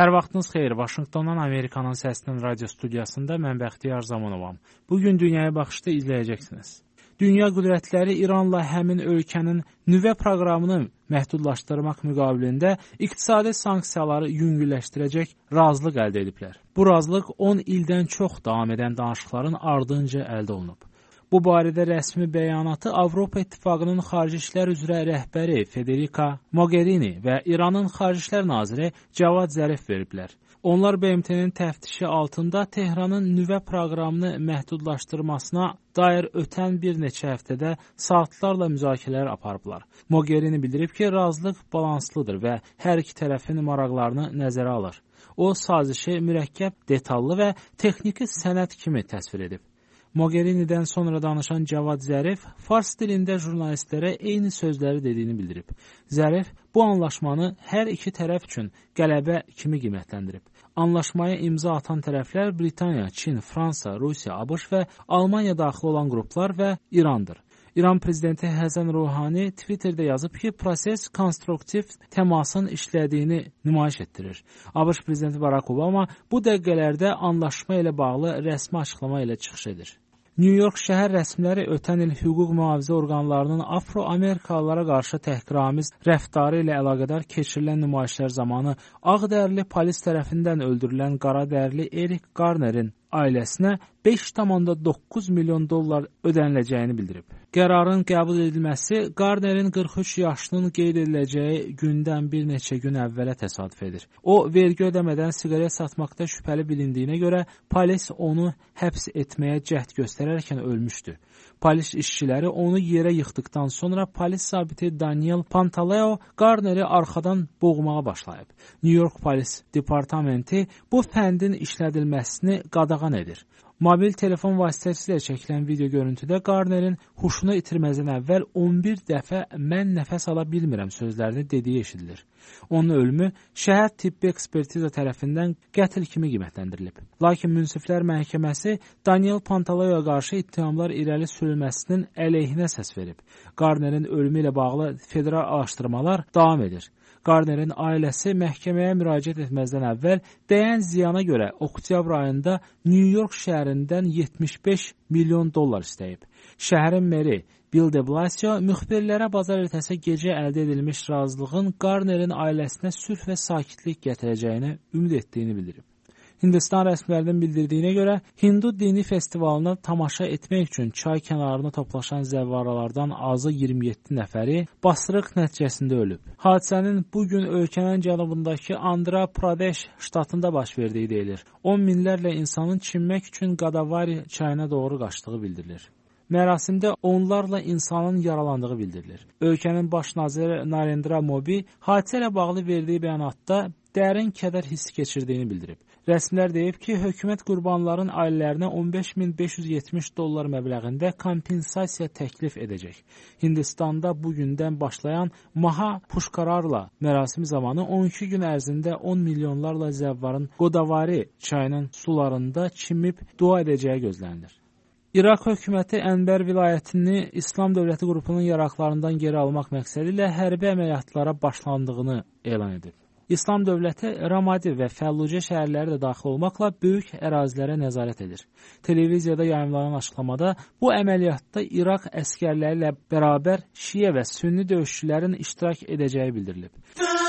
Hər vaxtınız xeyir. Vaşinqtondan Amerikanın səsinin radio studiyasında mən Bəxtiyar Zamanovam. Bugün Dünyaya Baxışda izləyəcəksiniz. Dünya qüdrətləri İranla həmin ölkənin nüvə proqramını məhdudlaşdırmaq müqabilində iqtisadi sanksiyaları yüngülləşdirəcək razılıq əldə ediblər. Bu razılıq on ildən çox davam edən danışıqların ardınca əldə olunub. Bu barədə rəsmi bəyanatı Avropa İttifaqının Xarici İşlər üzrə rəhbəri Federica Mogherini və İranın Xarici İşlər naziri Cavad Zərif veriblər. Onlar B M T-nin təftişi altında Tehranın nüvə proqramını məhdudlaşdırmasına dair ötən bir neçə həftədə saatlarla müzakirələr aparıblar. Mogherini bildirib ki, razılıq balanslıdır və hər iki tərəfin maraqlarını nəzərə alır. O, sazişi mürəkkəb, detallı və texniki sənəd kimi təsvir edib. Mogherini'dən sonra danışan Cavad Zərif fars dilində jurnalistlərə eyni sözləri dediyini bildirib. Zərif bu anlaşmanı hər iki tərəf üçün qələbə kimi qiymətləndirib. Anlaşmaya imza atan tərəflər Britaniya, Çin, Fransa, Rusiya, ABŞ və Almaniya daxil olan qruplar və İrandır. İran prezidenti Həsən Ruhani Twitterdə yazıb ki, proses konstruktiv təmasın işlədiyini nümayiş etdirir. ABŞ prezidenti Barack Obama bu dəqiqələrdə anlaşma ilə bağlı rəsmi açıqlama ilə çıxış edir. New York şəhər rəsmiləri ötən il hüquq mühafizə orqanlarının Afro-Amerikalılara qarşı təhqiramiz rəftarı ilə əlaqədar keçirilən nümayişlər zamanı ağdərli polis tərəfindən öldürülən qaradərli Eric Garner'in ailəsinə beş tamam doqquz milyon dollar ödəniləcəyini bildirib. Qərarın qəbul edilməsi Garner'in qırx üç yaşının qeyd ediləcəyi gündən bir neçə gün əvvələ təsadüf edir. O, vergi ödəmədən siqaret satmaqda şübhəli bilindiyinə görə polis onu həbs etməyə cəhd göstərərkən ölmüşdü. Polis işçiləri onu yerə yıxdıqdan sonra polis zabiti Daniel Pantaleo Garner'i arxadan boğmağa başlayıb. New York Polis Departamenti bu fəndin işlədilməsini qadağan edir. Mobil telefon vasitəsilə çəkilən video görüntüdə Garner'in huşunu itirməzdən əvvəl on bir dəfə mən nəfəs ala bilmirəm sözlərini dediyi eşidilir. Onun ölümü şəhər tibbi ekspertiza tərəfindən qətl kimi qiymətləndirilib. Lakin münsiflər məhkəməsi Daniel Pantaleo'ya qarşı ittihamlar irəli sürülməsinin əleyhinə səs verib. Garner'in ölümü ilə bağlı federal araşdırmalar davam edir. Garner'in ailəsi məhkəməyə müraciət etməzdən əvvəl dəyən ziyana görə oktyabr ayında New York şəhərindən yetmiş beş milyon dollar istəyib. Şəhərin meri Bill de Blasio müxbirlərə bazar ertəsi gecə əldə edilmiş razılığın Garner'in ailəsinə sülh və sakitlik gətirəcəyini ümid etdiyini bildirib. Hindistan rəsmilərinin bildirdiyinə görə Hindu dini festivalına tamaşa etmək üçün çay kənarına toplaşan zəvvaralardan azı iyirmi yeddi nəfəri basırıq nəticəsində ölüb. Hadisənin bugün ölkənin cənubundakı Andhra Pradesh ştatında baş verdiyi deyilir. on minlərlə insanın çimmək üçün Godavari çayına doğru qaçdığı bildirilir. Mərasimdə onlarla insanın yaralandığı bildirilir. Ölkənin baş naziri Narendra Modi hadisə ilə bağlı verdiyi bəyanatda dərin kədər hissi keçirdiyini bildirib. Rəsmilər deyib ki, hökumət qurbanların ailələrinə on beş min beş yüz yetmiş dollar məbləğində kompensasiya təklif edəcək. Hindistanda bu gündən başlayan Maha Pushkararla mərasim zamanı on iki gün ərzində on milyonlarla zəvvarın Godavari çayının sularında çimib dua edəcəyi gözlənilir. İraq hökuməti Ənbər vilayətini İslam dövləti qrupunun yaraqlarından geri almaq məqsədi ilə hərbi əməliyyatlara başlandığını elan edib. İslam dövləti Ramadi və Fəllucə şəhərləri də daxil olmaqla böyük ərazilərə nəzarət edir. Televiziyada yayımlanan açıqlamada bu əməliyyatda İraq əskərləri ilə bərabər Şiə və Sünni döyüşçülərin iştirak edəcəyi bildirilib. The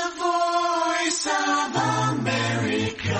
Voice of America.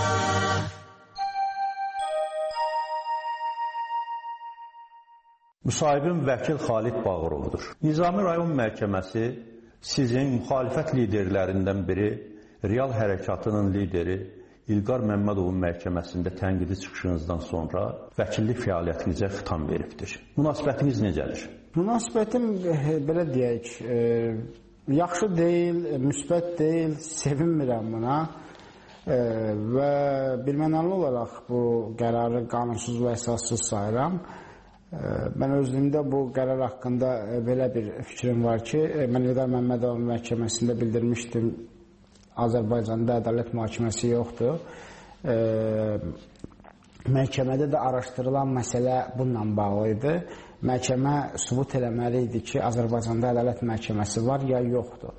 Müsahibim vəkil Xalid Bağırovdur. Nizami rayon məhkəməsi sizin müxalifət liderlərindən biri, Real Hərəkatının lideri İlqar Məmmədovun məhkəməsində tənqidi çıxışınızdan sonra vəkillik fəaliyyətinizə xitam veribdir. Münasibətiniz necədir? Münasibətim, belə deyək, e, yaxşı deyil, müsbət deyil, sevinmirəm buna e, və bilmənəli olaraq bu qərarı qanunsuz və əsassız sayıram. Mən özlüyümdə bu qərar haqqında belə bir fikrim var ki, mən İlqar Məmmədovun məhkəməsində bildirmişdim, Azərbaycanda ədalət mühakiməsi yoxdur. E, məhkəmədə də araşdırılan məsələ bununla bağlı idi. Məhkəmə sübut eləməli idi ki, Azərbaycanda ədalət məhkəməsi var ya yoxdur.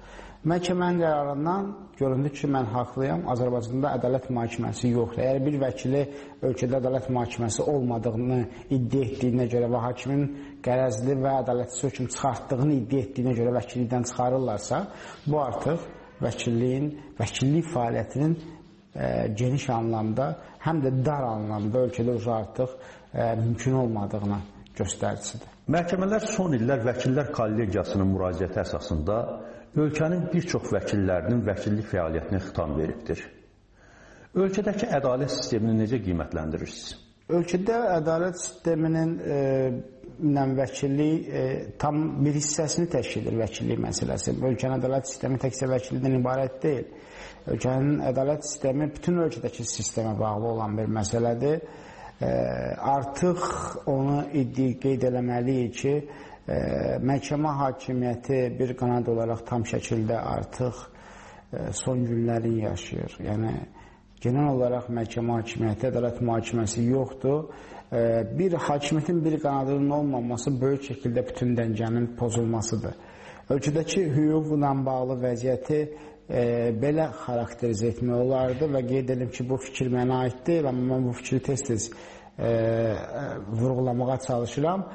Məhkəmənin qərarından göründü ki, mən haqlıyam, Azərbaycanda ədalət mühakiməsi yoxdur. Əgər bir vəkili ölkədə ədalət mühakiməsi olmadığını iddia etdiyinə görə və hakimin qərəzli və ədalətsiz hökm çıxartdığını iddia etdiyinə görə vəkillikdən çıxarırlarsa, bu artıq vəkilliyin, vəkillik fəaliyyətinin e, geniş anlamda, həm də dar anlamda ölkədə artıq e, mümkün olmadığına göstəricisidir. Məhkəmələr son illər Vəkillər Kollegiyasının müraciəti əsasında ölkənin bir çox vəkillərinin vəkillik fəaliyyətinə xitam veribdir. Ölkədəki ədalət sistemini necə qiymətləndirirsiniz? Ölkədə ədalət sisteminin e, ilə vəkillik e, tam bir hissəsini təşkil edir vəkillik məsələsi. Ölkənin ədalət sistemi təkcə vəkillikdən ibarət deyil. Ölkənin ədalət sistemi bütün ölkədəki sistemə bağlı olan bir məsələdir. E, artıq onu iddia qeyd eləməliyik ki, E, məhkəmə hakimiyyəti bir qanad olaraq tam şəkildə artıq e, son günlərini yaşayır. Yəni, genel olaraq məhkəmə hakimiyyəti, ədalət mühakiməsi yoxdur. E, bir hakimiyyətin bir qanadının olmaması böyük şəkildə bütün dəngənin pozulmasıdır. Ölkədəki hüquqla bağlı vəziyyəti e, belə xarakterizə etmək olardı və qeyd edim ki, bu fikir mənə aid deyil, amma mən bu fikri tez-tez e, vurğulamağa çalışıram.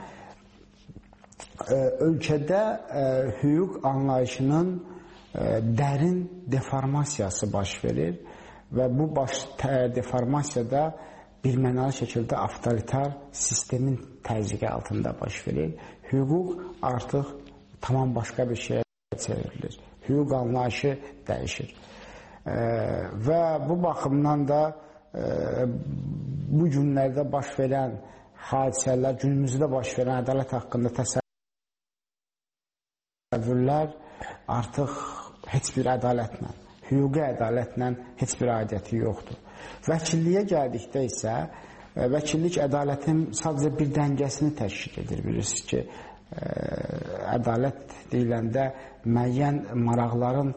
Ölkədə e, hüquq anlayışının e, dərin deformasiyası baş verir və bu baş deformasiyada birmənalı şəkildə avtoritar sistemin təzyiqi altında baş verir. Hüquq artıq tamam başqa bir şeyə çevrilir. Hüquq anlayışı dəyişir. E, və bu baxımdan da e, bu günlərdə baş verən hadisələr, günümüzdə baş verən ədalət haqqında təsəvvür təsəvvürlər artıq heç bir ədalətlə, hüquqi ədalətlə heç bir aidiyyəti yoxdur. Vəkilliyə gəldikdə isə vəkillik ədalətin sadəcə bir dəngəsini təşkil edir. Bilirsiniz ki, ədalət deyiləndə müəyyən maraqların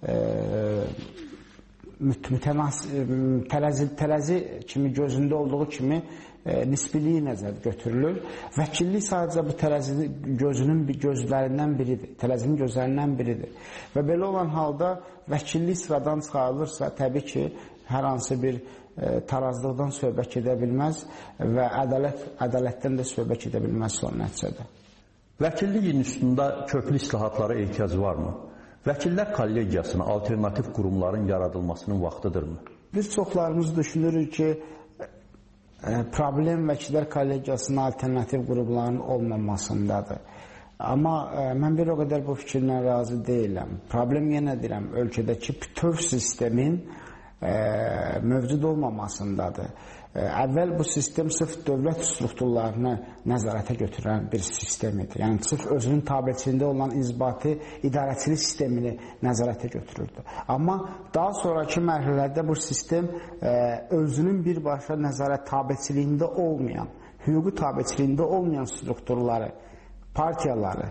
tərəzi, tərəzi kimi gözündə olduğu kimi e, nisbiliyi nəzərdə götürülür. Vəkillik sadəcə bu tərəzinin gözünün gözlərindən biridir, tərəzinin gözlərindən biridir. Və belə olan halda vəkillik sıradan çıxarılırsa, təbii ki, hər hansı bir e, tarazlıqdan söhbət edə bilməz və ədalət, ədalətdən də söhbət edə bilməz son nəticədə. Vəkilliyin üstündə köklü islahatlara ehtiyac varmı? Vəkillər kollegiyasına alternativ qurumların yaradılmasının vaxtıdırmı? Biz çoxlarımız düşünürük ki, problem vəkillər kollegiyasına alternativ qurumların olmamasındadır. Amma ə, mən bir o qədər bu fikirlə razı deyiləm. Problem yenə deyirəm, ölkədəki bütöv sistemin ə, mövcud olmamasındadır. Ə, əvvəl bu sistem sırf dövlət strukturlarını nəzarətə götürən bir sistem idi. Yəni, sırf özünün tabiçiliyində olan inzibati idarəçilik sistemini nəzarətə götürürdü. Amma daha sonraki mərhələdə bu sistem ə, özünün birbaşa nəzarət tabiçiliyində olmayan, hüquqi tabiçiliyində olmayan strukturları, partiyaları,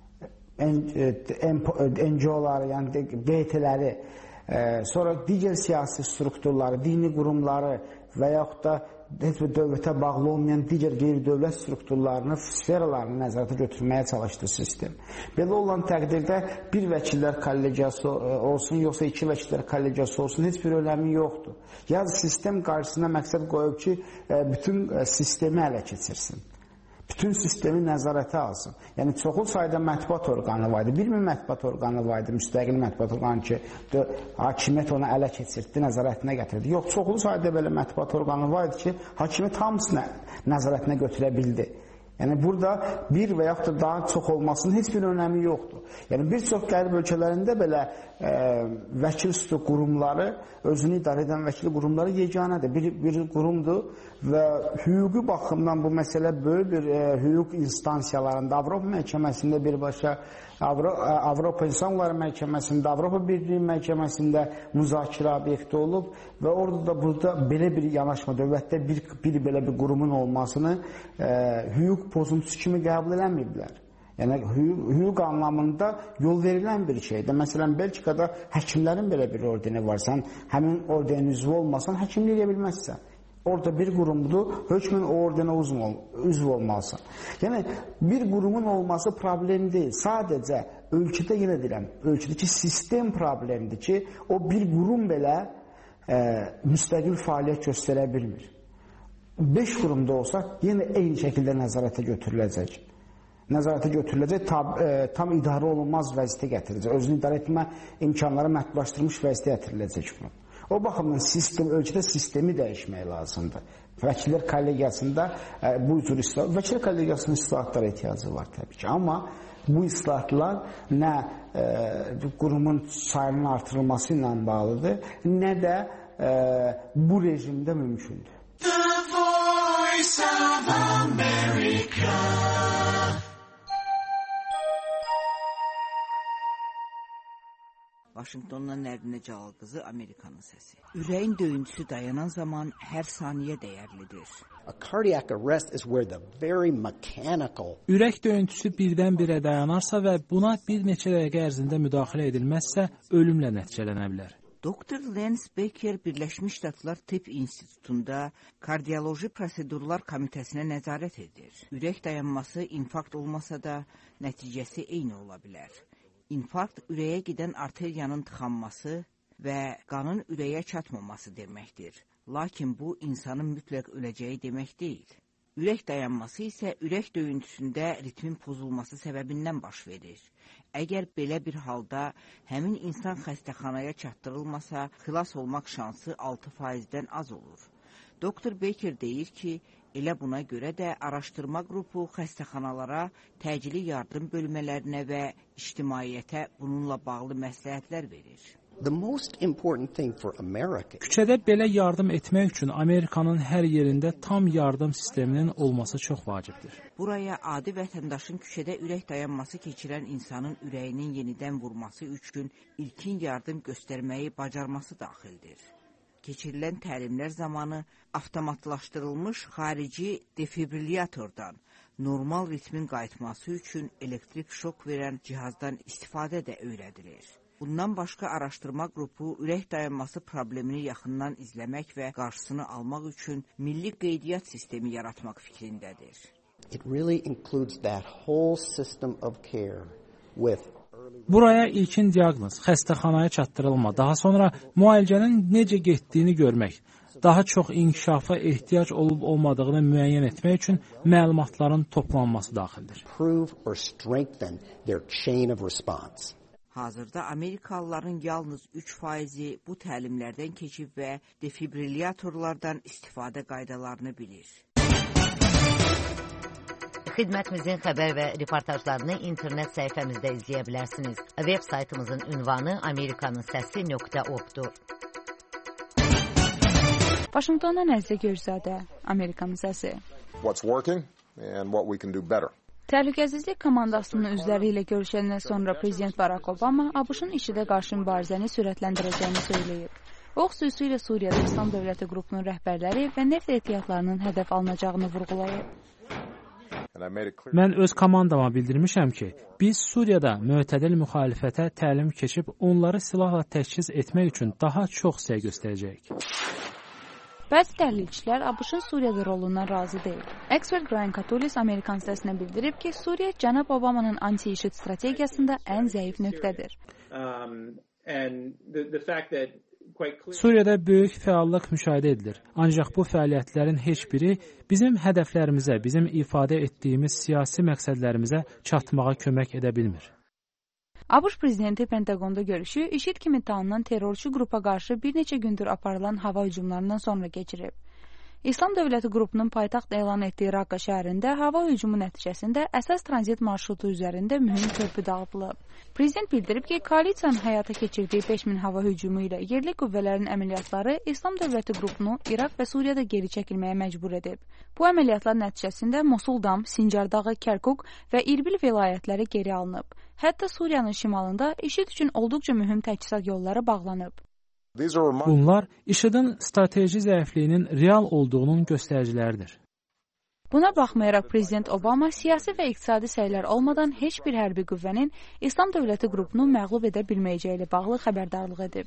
N G O'ları, yəni B T-ləri, sonra digər siyasi strukturları, dini qurumları və yaxud da heç bir dövlətə bağlı olmayan digər qeyri-dövlət strukturlarını, sferalarını nəzarətə götürməyə çalışdı sistem. Belə olan təqdirdə bir vəkillər kollegiyası olsun, yoxsa iki vəkillər kollegiyası olsun, heç bir önəmi yoxdur. Ya sistem qarşısına məqsəd qoyub ki, bütün sistemi ələ keçirsin. Bütün sistemi nəzarətə alsın. Yəni, çoxlu sayda mətbuat orqanı var idi. Bir min mətbuat orqanı var idi, müstəqil mətbuat orqanı ki, hakimiyyət onu ələ keçirdi, nəzarətinə gətirdi. Yox, çoxlu sayda belə mətbuat orqanı var idi ki, hakimiyyət hamısını nəzarətinə götürə bildi. Yəni, burada bir və yaxud da daha çox olmasının heç bir önəmi yoxdur. Yəni, bir çox qərib ölkələrində belə e, vəkil üstü qurumları, özünü idarə edən vəkil qurumları yeganədir. Bir, bir qurumdur və hüquqi baxımdan bu məsələ böyük bir e, hüquq instansiyalarında, Avropa məhkəməsində birbaşa, Avro, Avropa İnsan Hüquqları Məhkəməsində, Avropa Birliyi Məhkəməsində müzakirə obyekti olub və orada da burada belə bir yanaşma, dövlətdə bir, bir belə bir qurumun olmasını e, hüquq pozuntusu kimi qəbul eləməyiblər. Yəni, hüquq, hüquq anlamında yol verilən bir şeydir. Məsələn, Belçikada həkimlərin belə bir ordeni var. Sən həmin ordenin üzvü olmasan, həkimlik edə bilməzsən. Orada bir qurumdur, hökmən o ordenə üzv olmalısan. Yəni, bir qurumun olması problem deyil. Sadəcə ölkədə yenə deyirəm, ölkədəki sistem problemdir ki, o bir qurum belə e, müstəqil fəaliyyət göstərə bilmir. beş qurumda olsa yenə eyni şəkildə nəzarətə götürüləcək. Nəzarətə götürüləcək, tam, e, tam idarə olunmaz vəziyyətə gətiriləcək. Özünü idarə etmə imkanları məhdudlaşdırılmış vəziyyətə gətiriləcək bunun. O baxımdan sistem, ölkədə sistemi dəyişmək lazımdır. Vəkillər kollegiyasında e, bu cür islahat, vəkillər kollegiyasının islahatlara ehtiyacı var təbii ki. Amma bu islahatlar nə e, qurumun sayının artırılması ilə bağlıdır, nə də e, bu rejimdə mümkündür. The Voice of America. Vaşinqtondan Nərdinə Cəlal qızı, Amerikanın səsi. Ürəyin döyüntüsü dayanan zaman hər saniyə dəyərlidir. A cardiac arrest is where the very mechanical. Ürək döyüntüsü birdən-birə dayanarsa və buna bir neçə dəqiqə ərzində müdaxilə edilməzsə, ölümlə nəticələnə bilər. doktor Lance Becker Birləşmiş Ştatlar Tibb İnstitutunda Kardioloji Prosedurlar Komitəsinə nəzarət edir. Ürək dayanması infarkt olmasa da nəticəsi eyni ola bilər. İnfarkt ürəyə gedən arteriyanın tıxanması və qanın ürəyə çatmaması deməkdir. Lakin bu insanın mütləq öləcəyi demək deyil. Ürək dayanması isə ürək döyüntüsündə ritmin pozulması səbəbindən baş verir. Əgər belə bir halda həmin insan xəstəxanaya çatdırılmasa, xilas olmaq şansı altı faizdən az olur. doktor Baker deyir ki, elə buna görə də araşdırma qrupu xəstəxanalara, təcili yardım bölmələrinə və ictimaiyyətə bununla bağlı məsləhətlər verir. The most important thing for America. Küçədə belə yardım etmək üçün Amerikanın hər yerində tam yardım sisteminin olması çox vacibdir. Buraya adi vətəndaşın küçədə ürək dayanması keçirən insanın ürəyinin yenidən vurması üçün ilkin yardım göstərməyi bacarması daxildir. Keçirilən təlimlər zamanı avtomatlaşdırılmış xarici defibrilyatordan normal ritmin qayıtması üçün elektrik şok verən cihazdan istifadə də öyrədilir. Bundan başqa araşdırma qrupu ürək dayanması problemini yaxından izləmək və qarşısını almaq üçün milli qeydiyyat sistemi yaratmaq fikrindədir. It really includes that whole system of care with Buraya ilkin diaqnoz, xəstəxanaya çatdırılma, daha sonra müalicənin necə getdiyini görmək, daha çox inkişafa ehtiyac olub olmadığını müəyyən etmək üçün məlumatların toplanması daxildir. Prove or strengthen their chain of response. Hazırda Amerikalıların yalnız üç faizi bu təlimlərdən keçib və defibrilyatorlardan istifadə qaydalarını bilir. Xidmətimizin xəbər və reportajlarını internet səhifəmizdə izləyə bilərsiniz. Web saytımızın ünvanı amerikanın səsi nöqtə org-dur. Vaşinqtondan Əzizə Gürzadə, Amerikanın səsi. What's working and what we can do better. Təhlükəsizlik komandasının üzvləri ilə görüşəndən sonra Prezident Barack Obama ABŞ-ın IŞİD-ə qarşı mübarizəni sürətləndirəcəyini söyləyib. O, xüsusilə Suriyada İslam Dövləti qrupunun rəhbərləri və neft ehtiyatlarının hədəf alınacağını vurğulayıb. Mən öz komandama bildirmişəm ki, biz Suriyada mütədil müxalifətə təlim keçib onları silahla təchiz etmək üçün daha çox səy göstərəcəyik. Bəzi təhlilçilər ABŞ-ın Suriyada rolundan razı deyil. Ekspert Brian Katulis Amerikan səsinə bildirib ki, Suriya cənab Obamanın anti-IŞİD strategiyasında ən zəif nöqtədir. Suriyada böyük fəallıq müşahidə edilir. Ancaq bu fəaliyyətlərin heç biri bizim hədəflərimizə, bizim ifadə etdiyimiz siyasi məqsədlərimizə çatmağa kömək edə bilmir. ABŞ prezidenti Pentaqonda görüşü IŞİD kimi tanınan terrorçu qrupa qarşı bir neçə gündür aparılan hava hücumlarından sonra keçirib. İslam Dövləti qrupunun paytaxt elan etdiyi Raqqa şəhərində hava hücumu nəticəsində əsas tranzit marşrutu üzərində mühüm körpü dağıdılıb. Prezident bildirib ki, koalisiyanın həyata keçirdiyi beş min hava hücumu ilə yerli qüvvələrin əməliyyatları İslam Dövləti qrupunu İraq və Suriyada geri çəkilməyə məcbur edib. Bu əməliyyatlar nəticəsində Mosul, Dam, Sincar dağı, Kərkuk və İrbil vilayətləri geri alınıb. Hətta Suriyanın şimalında IŞİD üçün olduqca mühüm təchizat yolları bağlanıb. Bunlar IŞİDin strateji zəifliyinin real olduğunun göstəriciləridir. Buna baxmayaraq Prezident Obama siyasi və iqtisadi səylər olmadan heç bir hərbi qüvvənin İslam Dövləti qrupunu məğlub edə bilməyəcəyi ilə bağlı xəbərdarlıq edib.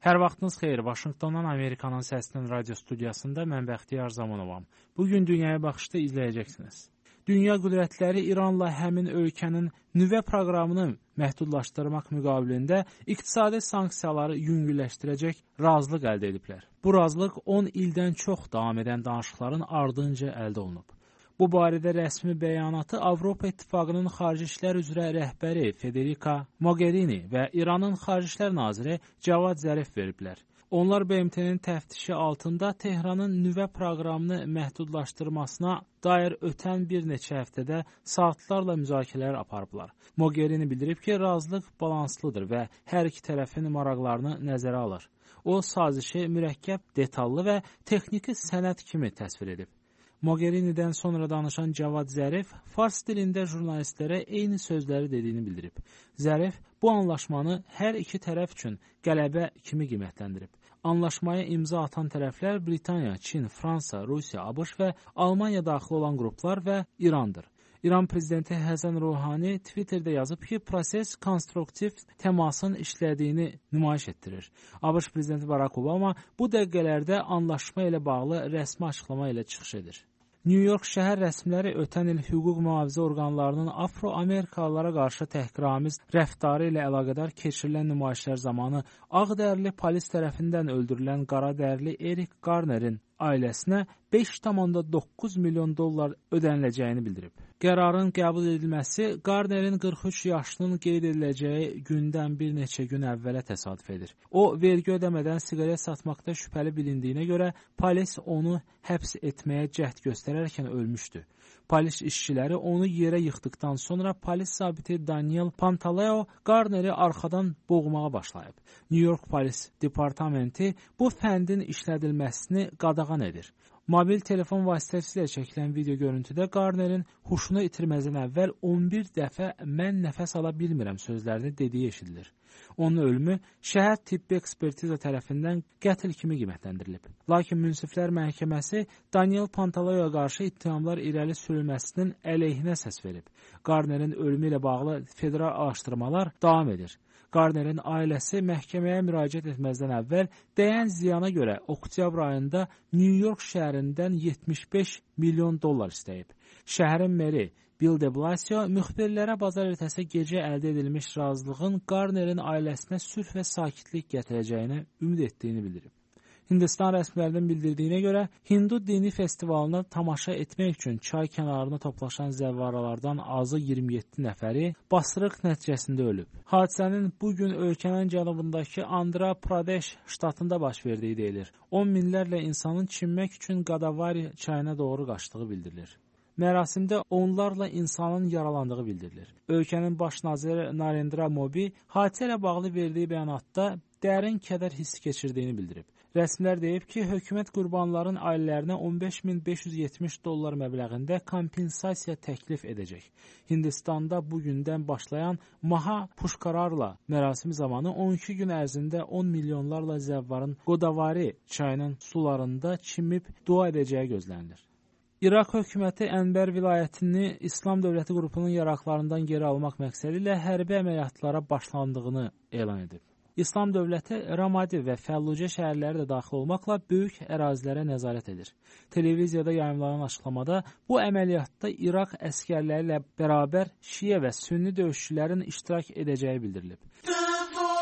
Hər vaxtınız xeyir. Vaşinqtondan Amerikanın səsinin radio studiyasında mən Bəxtiyar Zamonovam. Bugün Dünyaya Baxışda izləyəcəksiniz. Dünya qüdrətləri İranla həmin ölkənin nüvə proqramını məhdudlaşdırmaq müqabilində iqtisadi sanksiyaları yüngülləşdirəcək razılıq əldə ediblər. Bu razılıq on ildən çox davam edən danışıqların ardınca əldə olunub. Bu barədə rəsmi bəyanatı Avropa İttifaqının Xarici İşlər üzrə rəhbəri Federica Mogherini və İranın Xarici İşlər naziri Cavad Zərif veriblər. Onlar B M T-nin təftişi altında Tehranın nüvə proqramını məhdudlaşdırmasına dair ötən bir neçə həftədə saatlarla müzakirələr aparıblar. Mogherini bildirib ki, razılıq balanslıdır və hər iki tərəfin maraqlarını nəzərə alır. O, sazişi mürəkkəb, detallı və texniki sənəd kimi təsvir edib. Mogherini'dən sonra danışan Cavad Zərif fars dilində jurnalistlərə eyni sözləri dediyini bildirib. Zərif bu anlaşmanı hər iki tərəf üçün qələbə kimi qiymətləndirib. Anlaşmaya imza atan tərəflər Britaniya, Çin, Fransa, Rusiya, ABŞ və Almaniya daxil olan qruplar və İrandır. İran prezidenti Həsən Ruhani Twitterdə yazıb ki, proses konstruktiv təmasın işlədiyini nümayiş etdirir. ABŞ prezidenti Barack Obama bu dəqiqələrdə anlaşma ilə bağlı rəsmi açıqlama ilə çıxış edir. New York şəhər rəsmiləri ötən il hüquq mühafizə orqanlarının Afro-Amerikalılara qarşı təhqiramiz rəftarı ilə əlaqədar keçirilən nümayişlər zamanı ağdərli polis tərəfindən öldürülən qaradərli Eric Garner'in ailəsinə beş tamam doqquz milyon dollar ödəniləcəyini bildirib. Qərarın qəbul edilməsi Garner'in qırx üç yaşının qeyd ediləcəyi gündən bir neçə gün əvvələ təsadüf edir. O, vergi ödəmədən siqaret satmaqda şübhəli bilindiyinə görə polis onu həbs etməyə cəhd göstərərkən ölmüşdü. Polis işçiləri onu yerə yıxdıqdan sonra polis zabiti Daniel Pantaleo Garner'i arxadan boğmağa başlayıb. New York Polis Departamenti bu fəndin işlədilməsini qadağan edir. Mobil telefon vasitəsilə çəkilən video görüntüdə Garner'in huşunu itirməzdən əvvəl on bir dəfə mən nəfəs ala bilmirəm sözlərini dediyi eşidilir. Onun ölümü şəhər tibbi ekspertiza tərəfindən qətl kimi qiymətləndirilib. Lakin münsiflər məhkəməsi Daniel Pantaleo'ya qarşı ittihamlar irəli sürülməsinin əleyhinə səs verib. Garner'in ölümü ilə bağlı federal araşdırmalar davam edir. Garner'in ailəsi məhkəməyə müraciət etməzdən əvvəl dəyən ziyana görə oktyabr ayında New York şəhərindən yetmiş beş milyon dollar istəyib. Şəhərin meri Bill de Blasio müxbirlərə bazar ertəsi gecə əldə edilmiş razılığın Garner'in ailəsinə sülh və sakitlik gətirəcəyini ümid etdiyini bildirib. Hindistan rəsmilərinin bildirdiyinə görə Hindu dini festivalına tamaşa etmək üçün çay kənarına toplaşan zəvvaralardan azı iyirmi yeddi nəfəri basırıq nəticəsində ölüb. Hadisənin bugün ölkənin cənubundakı Andhra Pradesh ştatında baş verdiyi deyilir. on minlərlə insanın çimmək üçün Godavari çayına doğru qaçdığı bildirilir. Mərasimdə onlarla insanın yaralandığı bildirilir. Ölkənin baş naziri Narendra Modi hadisə ilə bağlı verdiyi bəyanatda dərin kədər hissi keçirdiyini bildirib. Rəsmilər deyib ki, hökumət qurbanların ailələrinə on beş min beş yüz yetmiş dollar məbləğində kompensasiya təklif edəcək. Hindistanda bu gündən başlayan Maha Pushkararla mərasim zamanı on iki gün ərzində on milyonlarla zəvvarın Godavari çayının sularında çimib dua edəcəyi gözlənilir. İraq hökuməti Ənbər vilayətini İslam dövləti qrupunun yaraqlarından geri almaq məqsədi ilə hərbi əməliyyatlara başlandığını elan edib. İslam dövləti Ramadi və Fəllucə şəhərləri də daxil olmaqla böyük ərazilərə nəzarət edir. Televiziyada yayımlanan açıqlamada bu əməliyyatda İraq əskərləri ilə bərabər Şiə və Sünni döyüşçülərin iştirak edəcəyi bildirilib. The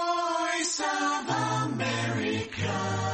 Voice of America.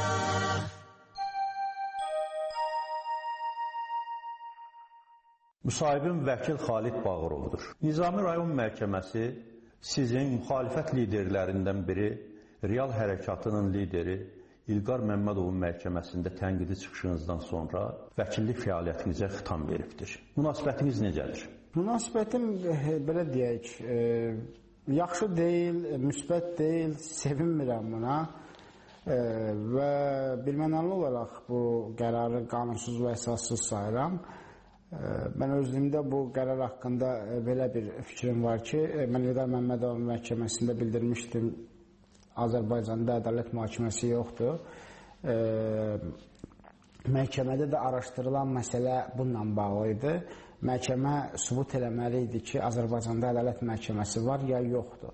Müsahibim vəkil Xalid Bağırovdur. Nizami rayon məhkəməsi sizin müxalifət liderlərindən biri, Real Hərəkatının lideri İlqar Məmmədovun məhkəməsində tənqidi çıxışınızdan sonra vəkillik fəaliyyətinizə xitam veribdir. Münasibətiniz necədir? Münasibətim, belə deyək, e, yaxşı deyil, müsbət deyil, sevinmirəm buna e, və bilmənəli olaraq bu qərarı qanunsuz və əsassız sayıram. Mən özlüyümdə bu qərar haqqında belə bir fikrim var ki, mən İlqar Məmmədovun məhkəməsində bildirmişdim, Azərbaycanda ədalət mühakiməsi yoxdur. E, məhkəmədə də araşdırılan məsələ bununla bağlı idi. Məhkəmə sübut eləməli idi ki, Azərbaycanda ədalət məhkəməsi var ya yoxdur.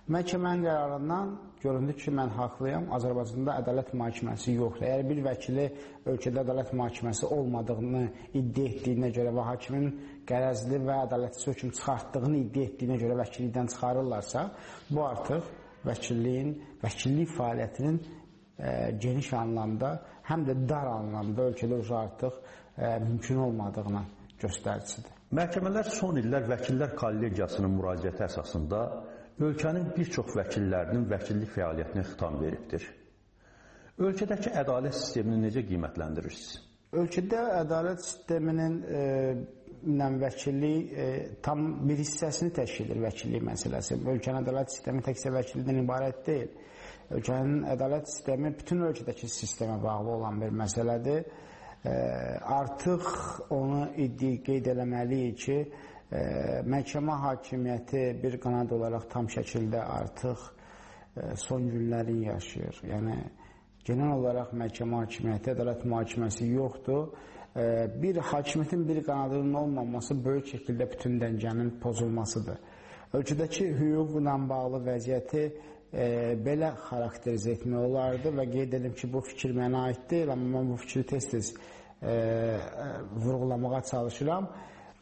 Məhkəmənin qərarından göründü ki, mən haqlıyam, Azərbaycanda ədalət mühakiməsi yoxdur. Əgər bir vəkili ölkədə ədalət mühakiməsi olmadığını iddia etdiyinə görə və hakimin qərəzli və ədalətsiz hökm çıxartdığını iddia etdiyinə görə vəkillikdən çıxarırlarsa, bu artıq vəkilliyin, vəkillik fəaliyyətinin e, geniş anlamda, həm də dar anlamda ölkədə artıq e, mümkün olmadığına göstəricisidir. Məhkəmələr son illər vəkillər kollegiyasının müraciəti əsasında ölkənin bir çox vəkillərinin vəkillik fəaliyyətinə xitam veribdir. Ölkədəki ədalət sistemini necə qiymətləndirirsiniz? Ölkədə ədalət sisteminin e, ilə vəkillik e, tam bir hissəsini təşkil edir vəkillik məsələsi. Ölkənin ədalət sistemi təkcə vəkillikdən ibarət deyil. Ölkənin ədalət sistemi bütün ölkədəki sistemə bağlı olan bir məsələdir. E, artıq onu iddia qeyd eləməliyik ki, E, məhkəmə hakimiyyəti bir qanad olaraq tam şəkildə artıq e, son günlərini yaşayır. Yəni, genel olaraq məhkəmə hakimiyyəti, ədalət mühakiməsi yoxdur. E, bir hakimiyyətin bir qanadının olmaması böyük şəkildə bütün dəngənin pozulmasıdır. Ölkədəki hüquqla bağlı vəziyyəti e, belə xarakterizə etmək olardı və qeyd edim ki, bu fikir mənə aid deyil, amma mən bu fikri tez-tez e, vurğulamağa çalışıram.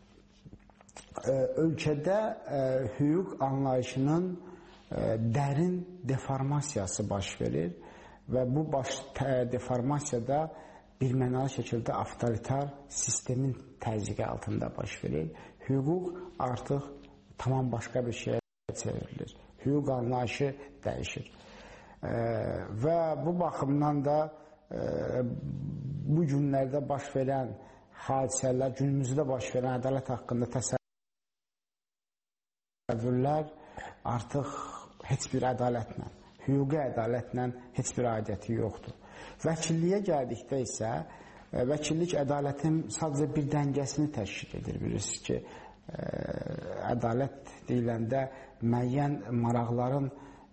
Ölkədə e, hüquq anlayışının e, dərin deformasiyası baş verir və bu baş deformasiyada birmənalı şəkildə avtoritar sistemin təzyiqi altında baş verir. Hüquq artıq tamam başqa bir şeyə çevrilir. Hüquq anlayışı dəyişir. E, və bu baxımdan da e, bu günlərdə baş verən hadisələr, günümüzdə baş verən ədalət haqqında təsəvvür təsəvvürlər artıq heç bir ədalətlə, hüquqi ədalətlə heç bir aidiyyəti yoxdur. Vəkilliyə gəldikdə isə vəkillik ədalətin sadəcə bir dəngəsini təşkil edir. Bilirsiniz ki, ədalət deyiləndə müəyyən maraqların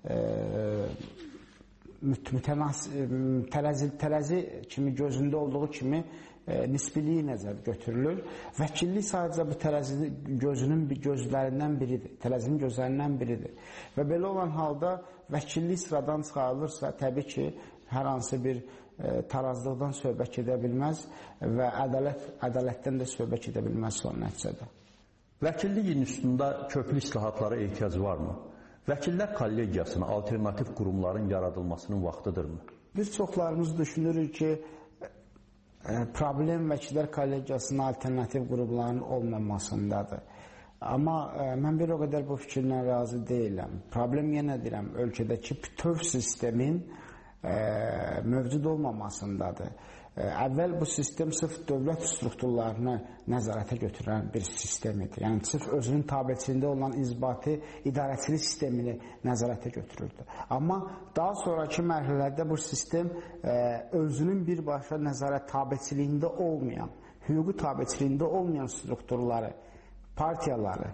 tərəzi, tərəzi kimi gözündə olduğu kimi e, nisbiliyi nəzərdə götürülür. Vəkillik sadəcə bu tərəzinin gözünün bir gözlərindən biridir. Tərəzinin gözlərindən biridir. Və belə olan halda vəkillik sıradan çıxarılırsa, təbii ki, hər hansı bir e, tarazlıqdan söhbət edə bilməz və ədalət, ədalətdən də söhbət edə bilməz son nəticədə. Vəkilliyin üstündə köklü islahatlara ehtiyac varmı? Vəkillər kollegiyasına alternativ qurumların yaradılmasının vaxtıdırmı? Biz çoxlarımız düşünürük ki, problem vəkillər kollegiyasına alternativ qurumların olmamasındadır. Amma ə, mən bir o qədər bu fikirlə razı deyiləm. Problem yenə deyirəm, ölkədəki bütöv sistemin ə, mövcud olmamasındadır. Ə, əvvəl bu sistem sırf dövlət strukturlarını nəzarətə götürən bir sistem idi. Yəni, sırf özünün tabiçiliyində olan inzibati idarəçilik sistemini nəzarətə götürürdü. Amma daha sonraki mərhələdə bu sistem ə, özünün birbaşa nəzarət tabiçiliyində olmayan, hüquqi tabiçiliyində olmayan strukturları, partiyaları,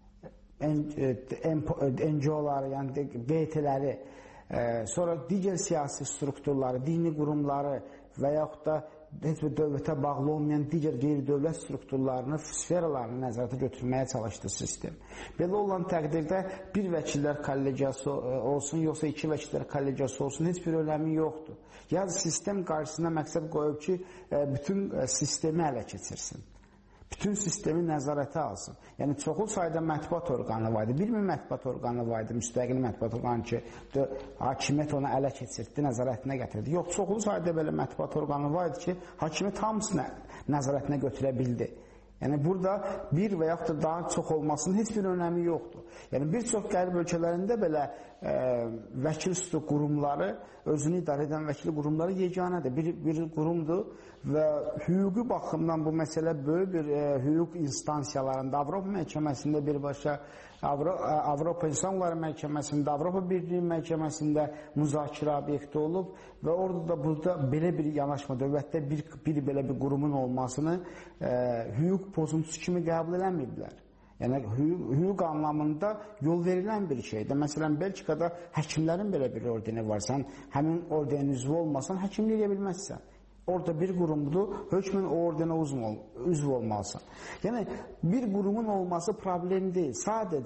N G O'ları, yəni D T-ləri, sonra digər siyasi strukturları, dini qurumları və yaxud da heç bir dövlətə bağlı olmayan digər qeyri-dövlət strukturlarını, sferalarını nəzarətə götürməyə çalışdı sistem. Belə olan təqdirdə bir vəkillər kollegiyası olsun, yoxsa iki vəkillər kollegiyası olsun, heç bir önəmi yoxdur. Ya sistem qarşısına məqsəd qoyub ki, bütün sistemi ələ keçirsin. Bütün sistemi nəzarətə alsın. Yəni, çoxlu sayda mətbuat orqanı var idi. Bir min mətbuat orqanı var idi, müstəqil mətbuat orqanı ki, hakimiyyət onu ələ keçirdi, nəzarətinə gətirdi. Yox, çoxlu sayda belə mətbuat orqanı var idi ki, hakimiyyət hamısını nəzarətinə götürə bildi. Yəni, burada bir və yaxud da daha çox olmasının heç bir önəmi yoxdur. Yəni, bir çox qərib ölkələrində belə e, vəkil üstü qurumları, özünü idarə edən vəkil qurumları yeganədir. Bir, bir qurumdur və hüquqi baxımdan bu məsələ böyük bir e, hüquq instansiyalarında, Avropa məhkəməsində birbaşa, Avro, Avropa İnsan Hüquqları Məhkəməsində, Avropa Birliyi Məhkəməsində müzakirə obyekti olub və orada da burada belə bir yanaşma, dövlətdə bir, bir belə bir qurumun olmasını e, hüquq pozuntusu kimi qəbul eləməyiblər. Yəni, hüquq, hüquq anlamında yol verilən bir şeydir. Məsələn, Belçikada həkimlərin belə bir ordeni var. Sən həmin ordenin üzvü olmasan, həkimlik edə bilməzsən. Orada bir qurumdur, hökmən o ordenə üzv olmalısan. Yəni, bir qurumun olması problem deyil. Sadəcə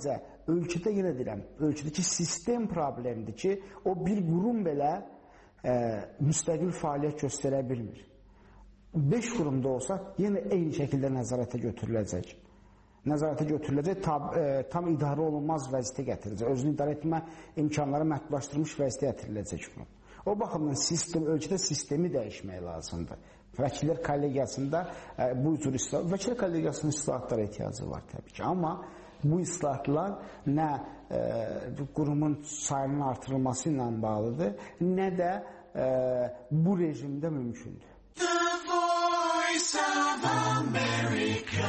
ölkədə yenə deyirəm, ölkədəki sistem problemdir ki, o bir qurum belə e, müstəqil fəaliyyət göstərə bilmir. beş qurumda olsa yenə eyni şəkildə nəzarətə götürüləcək. Nəzarətə götürüləcək, tam, e, tam idarə olunmaz vəziyyətə gətiriləcək. Özünü idarə etmə imkanları məhdudlaşdırılmış vəziyyətə gətiriləcək. O baxımdan sistem, ölkədə sistemi dəyişmək lazımdır. Vəkillər kollegiyasında e, bu cür islahat, vəkillər kollegiyasının islahatlara ehtiyacı var təbii ki. Amma bu islahatlar nə e, qurumun sayının artırılması ilə bağlıdır, nə də e, bu rejimdə mümkündür. The Voice of America.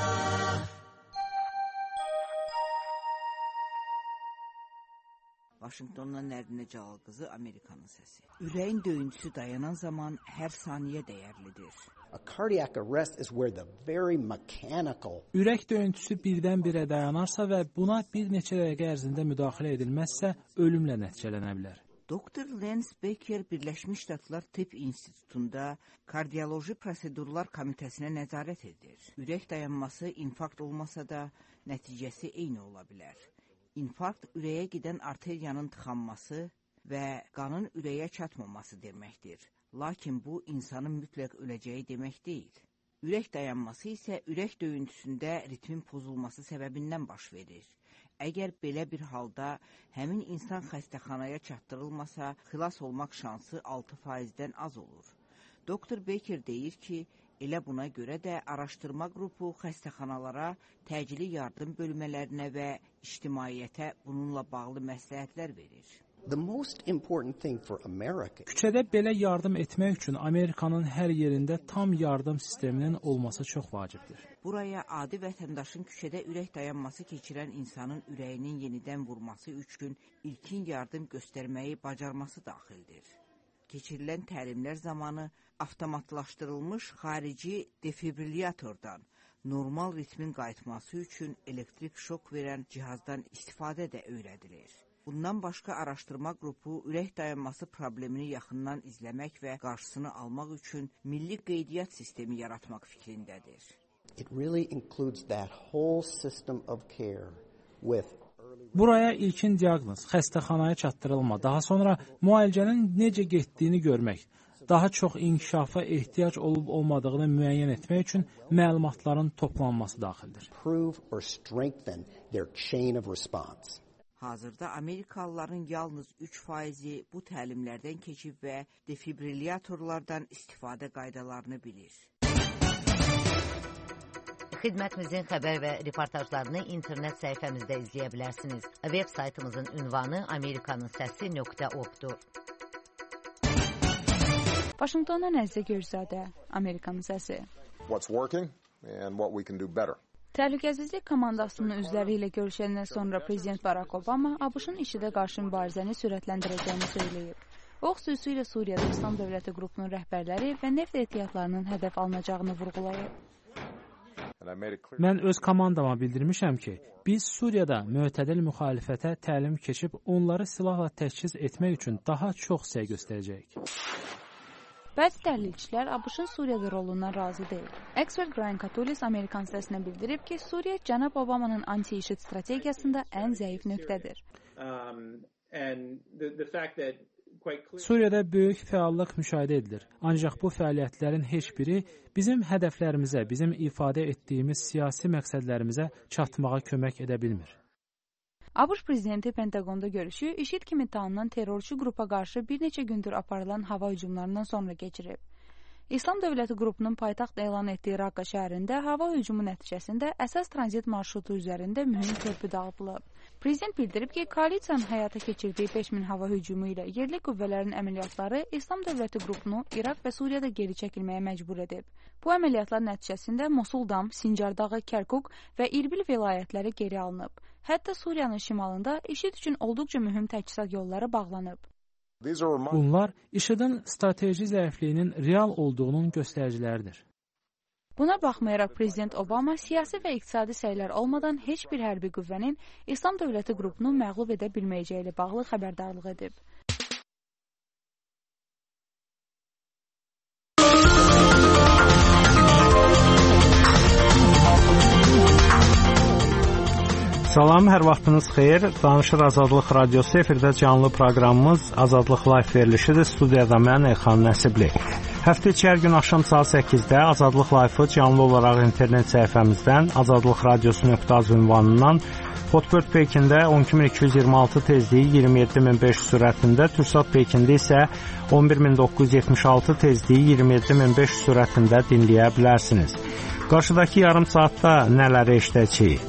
Vaşinqtondan Nərinə Cəlal qızı, Amerikanın səsi. Ürəyin döyüntüsü dayanan zaman hər saniyə dəyərlidir. A cardiac arrest is where the very mechanical. Ürək döyüntüsü birdən-birə dayanarsa və buna bir neçə dəqiqə ərzində müdaxilə edilməzsə, ölümlə nəticələnə bilər. doktor Lance Becker Birləşmiş Ştatlar Tibb İnstitutunda Kardioloji Prosedurlar Komitəsinə nəzarət edir. Ürək dayanması infarkt olmasa da nəticəsi eyni ola bilər. İnfarkt ürəyə gedən arteriyanın tıxanması və qanın ürəyə çatmaması deməkdir. Lakin bu insanın mütləq öləcəyi demək deyil. Ürək dayanması isə ürək döyüntüsündə ritmin pozulması səbəbindən baş verir. Əgər belə bir halda həmin insan xəstəxanaya çatdırılmasa, xilas olmaq şansı altı faizdən az olur. doktor Becker deyir ki, elə buna görə də araşdırma qrupu xəstəxanalara, təcili yardım bölmələrinə və ictimaiyyətə bununla bağlı məsləhətlər verir. The most important thing for America. Küçədə belə yardım etmək üçün Amerikanın hər yerində tam yardım sisteminin olması çox vacibdir. Buraya adi vətəndaşın küçədə ürək dayanması keçirən insanın ürəyinin yenidən vurması üçün ilkin yardım göstərməyi bacarması daxildir. Keçirilən təlimlər zamanı avtomatlaşdırılmış xarici defibrilyatordan normal ritmin qayıtması üçün elektrik şok verən cihazdan istifadə də öyrədilir. Bundan başqa araşdırma qrupu ürək dayanması problemini yaxından izləmək və qarşısını almaq üçün milli qeydiyyat sistemi yaratmaq fikrindədir. It really includes that whole system of care with Buraya ilkin diaqnoz, xəstəxanaya çatdırılma, daha sonra müalicənin necə getdiyini görmək, daha çox inkişafa ehtiyac olub olmadığını müəyyən etmək üçün məlumatların toplanması daxildir. Prove or strengthen their chain of response. Hazırda Amerikalıların yalnız üç faizi bu təlimlərdən keçib və defibrilyatorlardan istifadə qaydalarını bilir. Xidmətimizin xəbər və reportajlarını internet səhifəmizdə izləyə bilərsiniz. Web saytımızın ünvanı amerikanın səsi nöqtə org-dur. Vaşinqtondan Əzizə Gürzadə, Amerikanın səsi. What's working and what we can do better. Təhlükəsizlik komandasının üzvləri ilə görüşəndən sonra Prezident Barack Obama ABŞ-ın IŞİD-ə qarşı mübarizəni sürətləndirəcəyini söyləyib. O, xüsusilə Suriyada İslam Dövləti qrupunun rəhbərləri və neft ehtiyatlarının hədəf alınacağını vurğulayıb. Mən öz komandama bildirmişəm ki, biz Suriyada mötədil müxalifətə təlim keçib onları silahla təchiz etmək üçün daha çox səy göstərəcəyik. Bəzi təhlilçilər ABŞ-ın Suriyada rolundan razı deyil. Ekspert Brian Katulis Amerikan səsinə bildirib ki, Suriya cənab Obamanın anti-IŞİD strategiyasında ən zəif nöqtədir. Suriyada böyük fəallıq müşahidə edilir. Ancaq bu fəaliyyətlərin heç biri bizim hədəflərimizə, bizim ifadə etdiyimiz siyasi məqsədlərimizə çatmağa kömək edə bilmir. ABŞ prezidenti Pentaqonda görüşü IŞİD kimi tanınan terrorçu qrupa qarşı bir neçə gündür aparılan hava hücumlarından sonra keçirib. İslam Dövləti qrupunun paytaxt elan etdiyi Raqqa şəhərində hava hücumu nəticəsində əsas tranzit marşrutu üzərində mühüm körpü dağıdılıb. Prezident bildirib ki, koalisiyanın həyata keçirdiyi beş min hava hücumu ilə yerli qüvvələrin əməliyyatları İslam Dövləti qrupunu İraq və Suriyada geri çəkilməyə məcbur edib. Bu əməliyyatlar nəticəsində Mosul, Dam, Sincar dağı, Kərkuk və İrbil vilayətləri geri alınıb. Hətta Suriyanın şimalında IŞİD üçün olduqca mühüm təchizat yolları bağlanıb. Bunlar IŞİDin strateji zəifliyinin real olduğunun göstəriciləridir. Buna baxmayaraq Prezident Obama siyasi və iqtisadi səylər olmadan heç bir hərbi qüvvənin İslam Dövləti qrupunu məğlub edə bilməyəcəyi ilə bağlı xəbərdarlıq edib. Salam, hər vaxtınız xeyir. Danışır Azadlıq Radiosu, efirdə canlı proqramımız Azadlıq Live verilişidir. Studiyada mən Elxan Nəsibli. Həftə içi hər gün axşam saat səkkizdə Azadlıq Live-ı canlı olaraq internet səhifəmizdən azadlıqradiosu nöqtə az ünvanından Hotbird Pekində on iki min iki yüz iyirmi altı tezliyi iyirmi yeddi min beş yüz sürətində, Türksat Pekində isə on bir min doqquz yüz yetmiş altı tezliyi iyirmi yeddi min beş yüz sürətində dinləyə bilərsiniz. Qarşıdakı yarım saatda nələri eşidəcəyik?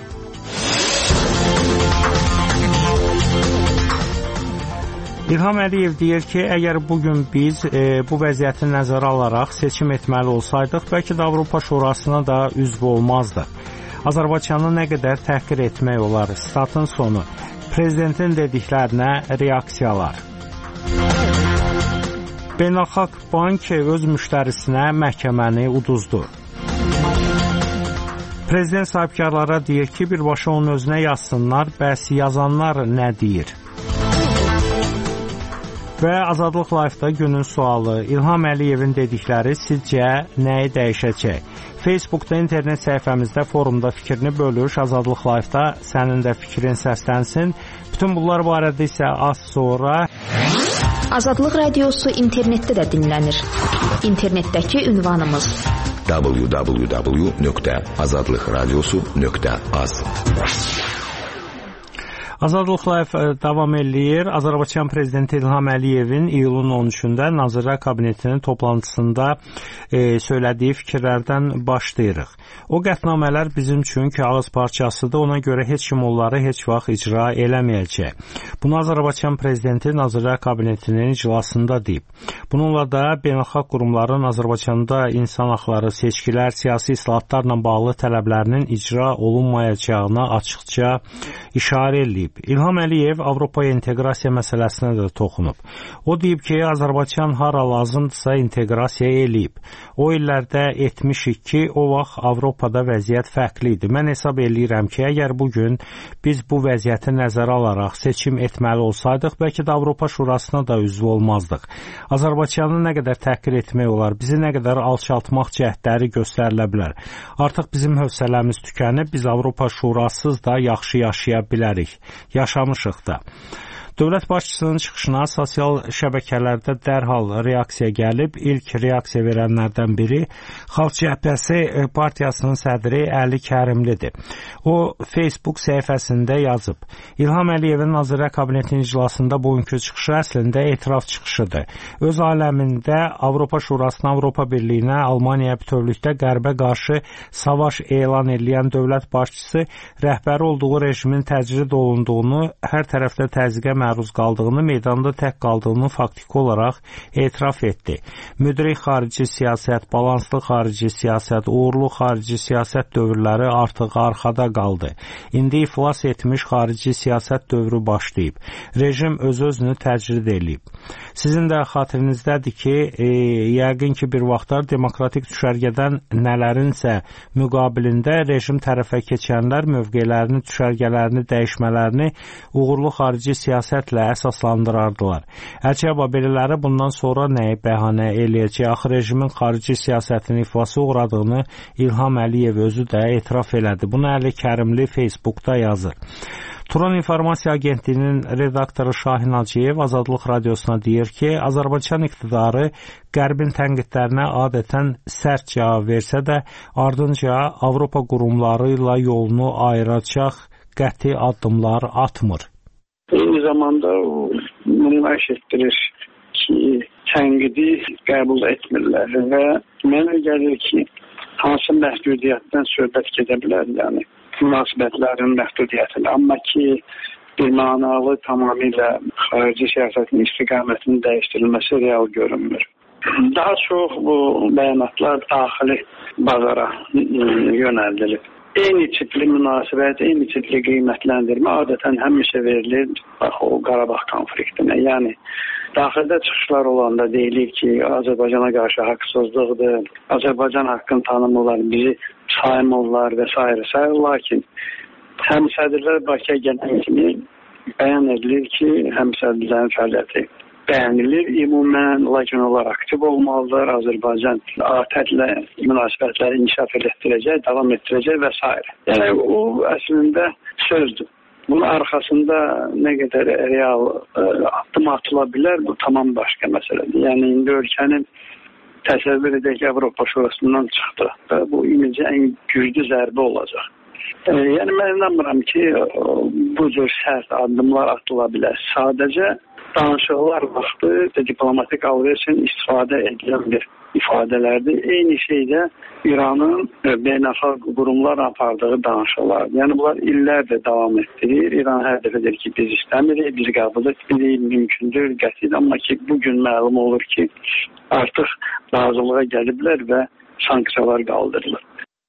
İlham Əliyev deyir ki, əgər bugün biz e, bu vəziyyəti nəzərə alaraq seçim etməli olsaydıq, bəlkə də Avropa Şurasına da üzv olmazdıq. Azərbaycanı nə qədər təhqir etmək olar? Statın sonu. Prezidentin dediklərinə reaksiyalar. Beynəlxalq Bank öz müştərisinə məhkəməni uduzdu. Prezident sahibkarlara deyir ki, birbaşa onun özünə yazsınlar, bəs yazanlar nə deyir? Və Azadlıq Live-da günün sualı, İlham Əliyevin dedikləri sizcə nəyi dəyişəcək? Facebookda, internet səhifəmizdə, forumda fikrini bölüş, Azadlıq Live-da sənin də fikrin səslənsin. Bütün bunlar barədə isə az sonra... Azadlıq Radiosu internetdə də dinlənir. İnternetdəki ünvanımız w w w nöqtə azadlıqradiosu nöqtə az. Azadlıq Live davam eləyir. Azərbaycan Prezidenti İlham Əliyevin iyulun on üçündə Nazirlər Kabinetinin toplantısında e, söylədiyi fikirlərdən başlayırıq. O qətnamələr bizim üçün kağız parçasıdır, ona görə heç kim onları heç vaxt icra eləməyəcək. Bunu Azərbaycan Prezidenti Nazirlər Kabinetinin iclasında deyib. Bununla da beynəlxalq qurumların Azərbaycanda insan haqları, seçkilər, siyasi islahatlarla bağlı tələblərinin icra olunmayacağına açıqca işarə eləyib. İlham Əliyev Avropaya inteqrasiya məsələsinə də toxunub. O deyib ki, Azərbaycan hara lazımdırsa inteqrasiya eləyib. O illərdə etmişik ki, o vaxt Avropada vəziyyət fərqli idi. Mən hesab eləyirəm ki, əgər bugün biz bu vəziyyəti nəzərə alaraq seçim etməli olsaydıq, bəlkə də Avropa Şurasına da üzv olmazdıq. Azərbaycanı nə qədər təhqir etmək olar, bizi nə qədər alçaltmaq cəhdləri göstərilə bilər. Artıq bizim hövsələmiz tükənib, biz Avropa Şurasız da yaxşı yaşaya bilərik. Yaşamışıq da. Dövlət başçısının çıxışına sosial şəbəkələrdə dərhal reaksiya gəlib. İlk reaksiya verənlərdən biri Xalq Cəbhəsi partiyasının sədri Əli Kərimlidir. O, Facebook səhifəsində yazıb. İlham Əliyevin Nazirlər Kabinetinin iclasında bugünkü çıxışı əslində etiraf çıxışıdır. Öz aləmində Avropa Şurasına, Avropa Birliyinə, Almaniyaya bütövlükdə qərbə qarşı savaş elan edən dövlət başçısı rəhbəri olduğu rejimin təcrid olunduğunu, hər tərəfdə təzyiqə məruz qaldığını, meydanda tək qaldığını faktiki olaraq etiraf etdi. Müdrik xarici siyasət, balanslı xarici siyasət, uğurlu xarici siyasət dövrləri artıq arxada qaldı. İndi iflas etmiş xarici siyasət dövrü başlayıb. Rejim öz-özünü təcrid edib. Sizin də xatirinizdədir ki, e, yəqin ki, bir vaxtlar demokratik düşərgədən nələrinsə müqabilində rejim tərəfə keçənlər mövqelərini, düşərgələrini, dəyişmələrini uğurlu xarici siyasətlə əsaslandırardılar. Əcəba belələri bundan sonra nəyi bəhanə eləyəcək? Axı rejimin xarici siyasətinin iflasa uğradığını İlham Əliyev özü də etiraf elədi. Bunu Əli Kərimli Facebookda yazır. Turan İnformasiya Agentliyinin redaktoru Şahin Hacıyev Azadlıq Radiosuna deyir ki, Azərbaycan iqtidarı Qərbin tənqidlərinə adətən sərt cavab versə də, ardınca Avropa qurumları ilə yolunu ayıracaq qəti addımlar atmır. Eyni zamanda o nümayiş etdirir ki, tənqidi qəbul etmirlər və mənə gəlir ki, hansı məhdudiyyətdən söhbət gedə bilər, yəni münasibətlərin məhdudiyyətini, amma ki, bir mənalı tamamilə xarici siyasətin istiqamətinin dəyişdirilməsi real görünmür. Daha çox bu bəyanatlar daxili bazara yönəldilib. Eyni tipli münasibət, eyni tipli qiymətləndirmə adətən həmişə verilir bax, o Qarabağ konfliktinə. Yəni, daxildə çıxışlar olanda deyilir ki, Azərbaycana qarşı haqsızlıqdır, Azərbaycan haqqını tanımırlar, bizi saymırlar və s. s. Lakin həmsədrlər Bakıya gələn kimi bəyan edilir ki, həmsədrlərin fəaliyyəti bəyənilir ümumən, lakin onlar aktiv olmalıdır. Azərbaycan ATƏT-lə münasibətləri inkişaf etdirəcək, davam etdirəcək və s. Yəni, o əslində sözdür. Bunun arxasında nə qədər real ə, addım atıla bilər, bu tamam başqa məsələdir. Yəni indi ölkənin təsəvvür edək ki, Avropa Şurasından çıxdı və bu inicə ən güclü zərbə olacaq. E, yəni mən inanmıram ki, bu cür sərt addımlar atıla bilər. Sadəcə danışıqlar vaxtı və diplomatik alver üçün istifadə edilən bir ifadələrdir. Eyni şeydə İranın beynəlxalq qurumlarla apardığı danışıqlar. Yəni bunlar illərdir davam etdirir. İran hər dəfə deyir ki, biz istəmirik, biz qəbul etmirik, mümkündür, qətidir. Amma ki, bugün məlum olur ki, artıq razılığa gəliblər və sanksiyalar qaldırılır.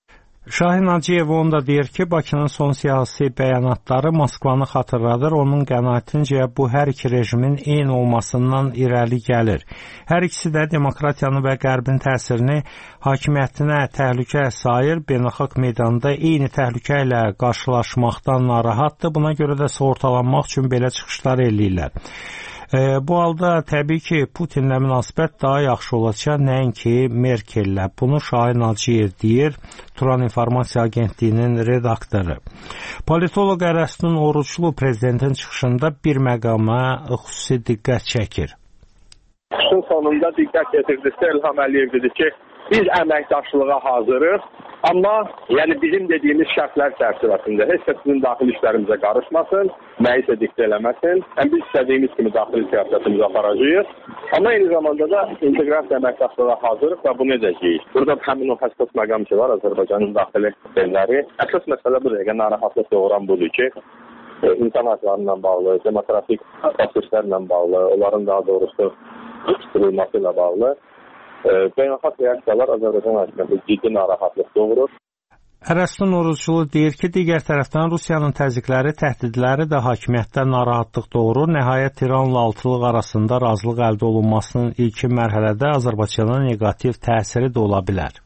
Şahin Hacıyev onu da deyir ki, Bakının son siyasi bəyanatları Moskvanı xatırladır. Onun qənaətincə bu hər iki rejimin eyni olmasından irəli gəlir. Hər ikisi də demokratiyanı və qərbin təsirini hakimiyyətinə təhlükə sayır. Beynəlxalq meydanda eyni təhlükə ilə qarşılaşmaqdan narahatdır. Buna görə də sığortalanmaq üçün belə çıxışlar eləyirlər. E, bu halda təbii ki, Putinlə münasibət daha yaxşı olacaq, nəinki Merkellə. Bunu Şahin Hacıyev deyir, Turan İnformasiya Agentliyinin redaktoru. Politoloq Ərəstun Oruclu prezidentin çıxışında bir məqama xüsusi diqqət çəkir. Çıxışın sonunda diqqət yetirdikdə İlham Əliyev dedi ki, biz əməkdaşlığa hazırıq, amma yəni bizim dediyimiz şərtlər çərçivəsində heç də sizin daxili işlərimizə qarışmasın, nəyisə diktə eləməsin. Yəni biz istədiyimiz kimi daxili siyasətimizi aparacağıq. Amma eyni zamanda da inteqrasiya əməkdaşlığa hazırıq və bunu edəcəyik. Burada həmin o həssas məqam ki var, Azərbaycanın daxili sistemləri. Əsas məsələ bu dəqiqə narahatlıq doğuran budur ki, insan haqlarıyla bağlı, demokratik proseslərlə bağlı, onların daha doğrusu tutulması ilə bağlı beynəlxalq reaksiyalar Azərbaycan hakimiyyəti ciddi narahatlıq doğurur. Ərəstun Oruclu deyir ki, digər tərəfdən Rusiyanın təzyiqləri, təhdidləri də hakimiyyətdə narahatlıq doğurur. Nəhayət İranla altılıq arasında razılıq əldə olunmasının ilkin mərhələdə Azərbaycana neqativ təsiri də ola bilər.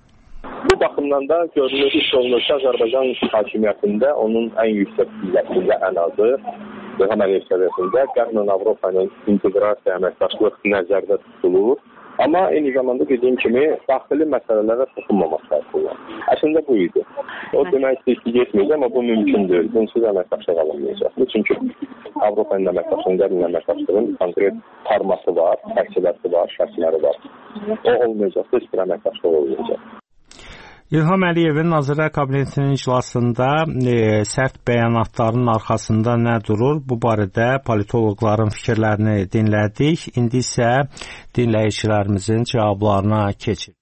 Bu baxımdan da görünür, iş olunur ki, Azərbaycan hakimiyyətində onun ən yüksək pilləsində ən azı İlham Əliyev səviyyəsində Qərblə Avropanın inteqrasiya əməkdaşlıq nəzərdə tutulur. Amma eyni zamanda dediyim kimi daxili məsələlərə toxunmamaq şərtilə. Əslində bu idi. O demək istəyir ki, getməyəcək, amma bu mümkündür. Bunsuz əməkdaşlıq alınmayacaq. Çünki Avropanın əməkdaşlığının, Qərblə əməkdaşlığının konkret forması var, təksirləri var, şərtləri var. O olmayacaqsa, heç bir əməkdaşlıq olmayacaq. İlham Əliyevin Nazirlər Kabinetinin iclasında e, sərt bəyanatların arxasında nə durur? Bu barədə politoloqların fikirlərini dinlədik. İndi isə dinləyicilərimizin cavablarına keçir.